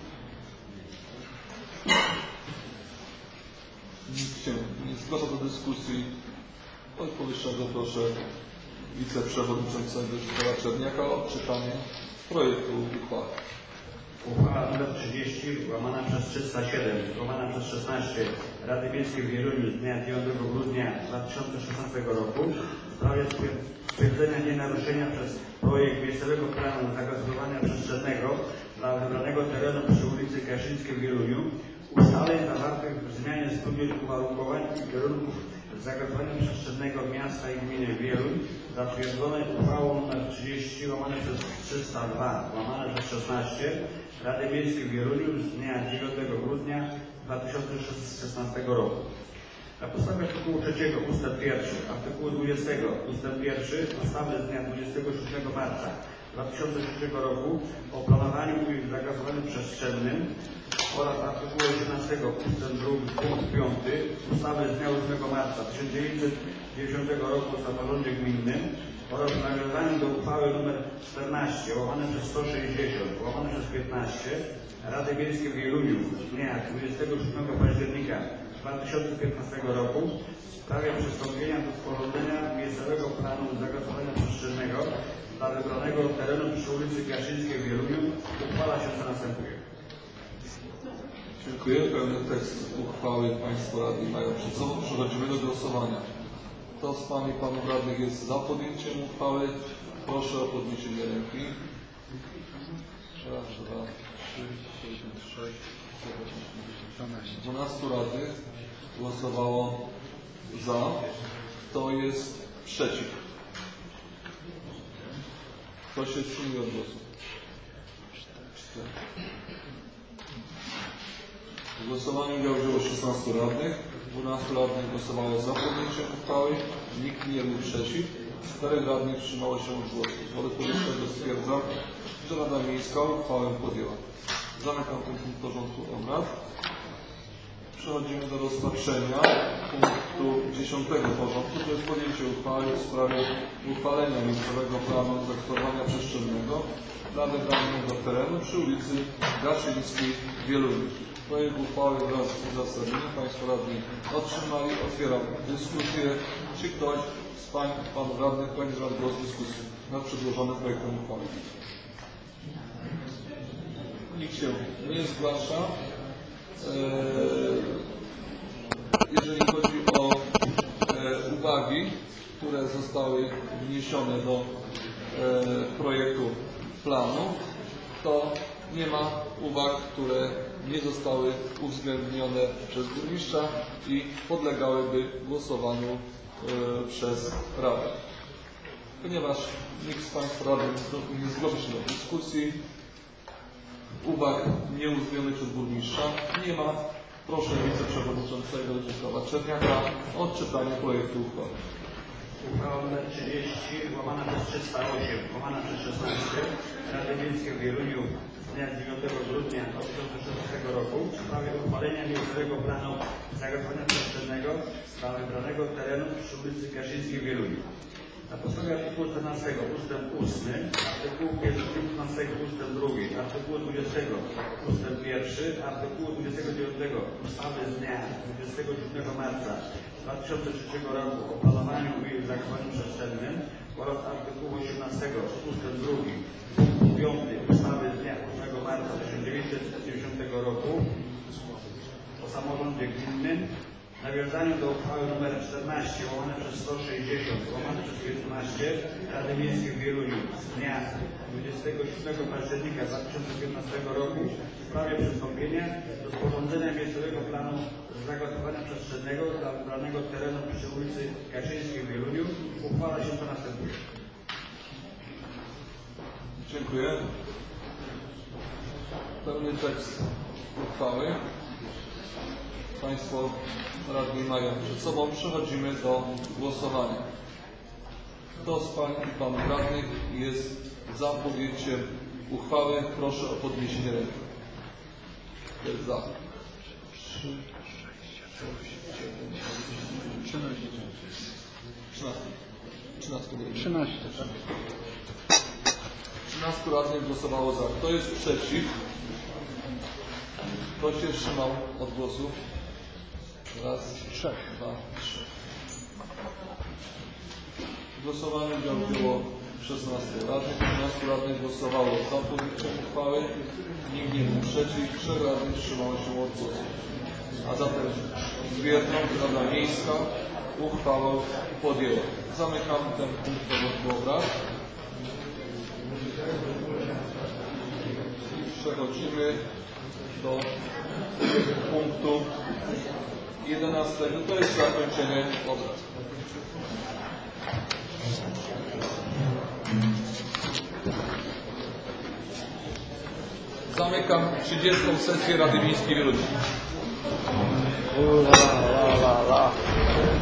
[SPEAKER 1] Nikt się nie zgłasza do dyskusji. Od powyższego proszę wiceprzewodniczącego Zdzisława Czerniaka o czytanie projektu uchwały.
[SPEAKER 16] Uchwała nr trzydzieści łamana przez trzysta siedem łamana przez szesnaście Rady Miejskiej w Wieluniu z dnia dziewiątego grudnia dwa tysiące szesnastego roku w sprawie stwierdzenia nienaruszenia przez projekt miejscowego planu zagospodarowania przestrzennego dla wybranego terenu przy ulicy Kaszyńskiej w Wieluniu ustaleń zawartych w zmianie studiów uwarunkowań i kierunków zagospodarowania przestrzennego miasta i gminy Wieluń zatwierdzonej uchwałą nr trzydzieści łamane przez trzysta dwa łamane przez szesnaście Rady Miejskiej w Wieluniu z dnia dziewiątego grudnia dwa tysiące szesnastego roku. Na podstawie artykułu trzeciego ustęp pierwszy, artykułu dwudziestego ustęp pierwszy ustawy z dnia dwudziestego siódmego marca dwa tysiące trzeciego roku o planowaniu i zakazowaniu przestrzennym oraz artykułu osiemnastego ustęp drugi punkt piąty ustawy z dnia ósmego marca tysiąc dziewięćset dziewięćdziesiątego roku o samorządzie gminnym oraz w nawiązaniu do uchwały nr czternaście łamane przez sto sześćdziesiąt łamane przez piętnaście Rady Miejskiej w Wieluniu z dnia dwudziestego siódmego października dwa tysiące piętnastego roku w sprawie przystąpienia do sporządzenia miejscowego planu zagospodarowania przestrzennego dla wybranego terenu przy ulicy Gaszyńskiej w Wieluniu uchwala się co następuje.
[SPEAKER 1] Dziękuję. Pełny tekst uchwały Państwo radni mają przed sobą. Przechodzimy do głosowania. Kto z Pań i Panów Radnych jest za podjęciem uchwały? Proszę o podniesienie ręki. Raz, dwa, trzy, pięć, sześć, siedem, dwanaście radnych głosowało za. Kto jest przeciw? Kto się wstrzymuje od głosu? Cztery. W głosowaniu wzięło udział szesnastu radnych. dwunastu radnych głosowało za podjęciem uchwały. Nikt nie był przeciw. czterech radnych wstrzymało się od głosu. Wobec powyższego stwierdzam, że Rada Miejska uchwałę podjęła. Zamykam ten punkt porządku obrad. Przechodzimy do rozpatrzenia punktu dziesiątego porządku, to jest podjęcie uchwały w sprawie uchwalenia miejscowego planu zagospodarowania przestrzennego dla wybranego terenu przy ulicy Gaszyńskiej w Wieluniu. Projekt uchwały wraz z uzasadnieniem Państwo radni otrzymali. Otwieram dyskusję. Czy ktoś z Pań i Panów Radnych będzie brał głos w dyskusji nad przedłożonym projektem uchwały? Nikt się nie zgłasza. Jeżeli chodzi o uwagi, które zostały wniesione do projektu planu, to nie ma uwag, które nie zostały uwzględnione przez burmistrza i podlegałyby głosowaniu przez Radę. Ponieważ nikt z Państwa radnych nie zgłosił się do dyskusji, uwag nieuwzględnionych przez burmistrza nie ma. Proszę wiceprzewodniczącego Czesława Czerniaka o odczytanie projektu uchwały.
[SPEAKER 16] Uchwała nr trzydzieści łamana przez trzysta osiem łamana przez szesnaście Rady Miejskiej w Wieluniu z dnia dziewiątego grudnia dwa tysiące szesnastego roku w sprawie uchwalenia miejscowego planu zagospodarowania przestrzennego dla wybranego terenu przy ulicy Gaszyńskiej w Wieluniu. Na podstawie artykułu czternastego ustęp ósmy, artykułu piętnastego ustęp drugi, artykułu dwudziestego ustęp pierwszy, artykułu dwudziestego dziewiątego ustawy z dnia dwudziestego siódmego marca dwa tysiące trzeciego roku o planowaniu i zakładaniu przestrzennym oraz artykułu osiemnastego ustęp drugi, punkt piąty ustawy z dnia ósmego marca tysiąc dziewięćset dziewięćdziesiątego roku o samorządzie gminnym. W nawiązaniu do uchwały nr czternaście łamane przez sto sześćdziesiąt łamane przez piętnaście Rady Miejskiej w Wieluniu z dnia dwudziestego siódmego października dwa tysiące piętnastego roku w sprawie przystąpienia do sporządzenia miejscowego planu zagospodarowania przestrzennego dla wybranego terenu przy ulicy Gaszyńskiej w Wieluniu uchwala się co następuje.
[SPEAKER 1] Dziękuję. Pełny tekst uchwały Państwo radni mają przed sobą. Przechodzimy do głosowania. Kto z Pań i Panów Radnych jest za podjęciem uchwały? Proszę o podniesienie ręki. Kto jest za? trzy, sześć, siedem, trzynaście. trzynaście.
[SPEAKER 2] trzynaście.
[SPEAKER 1] trzynastu radnych głosowało za. Kto jest przeciw? Kto się wstrzymał od głosu? Raz,
[SPEAKER 2] Trzech.
[SPEAKER 1] dwa, trzy. W głosowaniu wzięło szesnastu radnych. trzynastu radnych głosowało za podjęciem uchwały. Nikt nie był przeciw. Trzech radnych wstrzymało się od głosu. A zatem stwierdzam, że Rada Miejska uchwałę podjęła. Zamykam ten punkt porządku obrad. Przechodzimy do punktu jedenastego. To jest zakończenie obrad. Zamykam trzydziestą sesję Rady Miejskiej w Wieluniu.
[SPEAKER 2] La, la, la, la.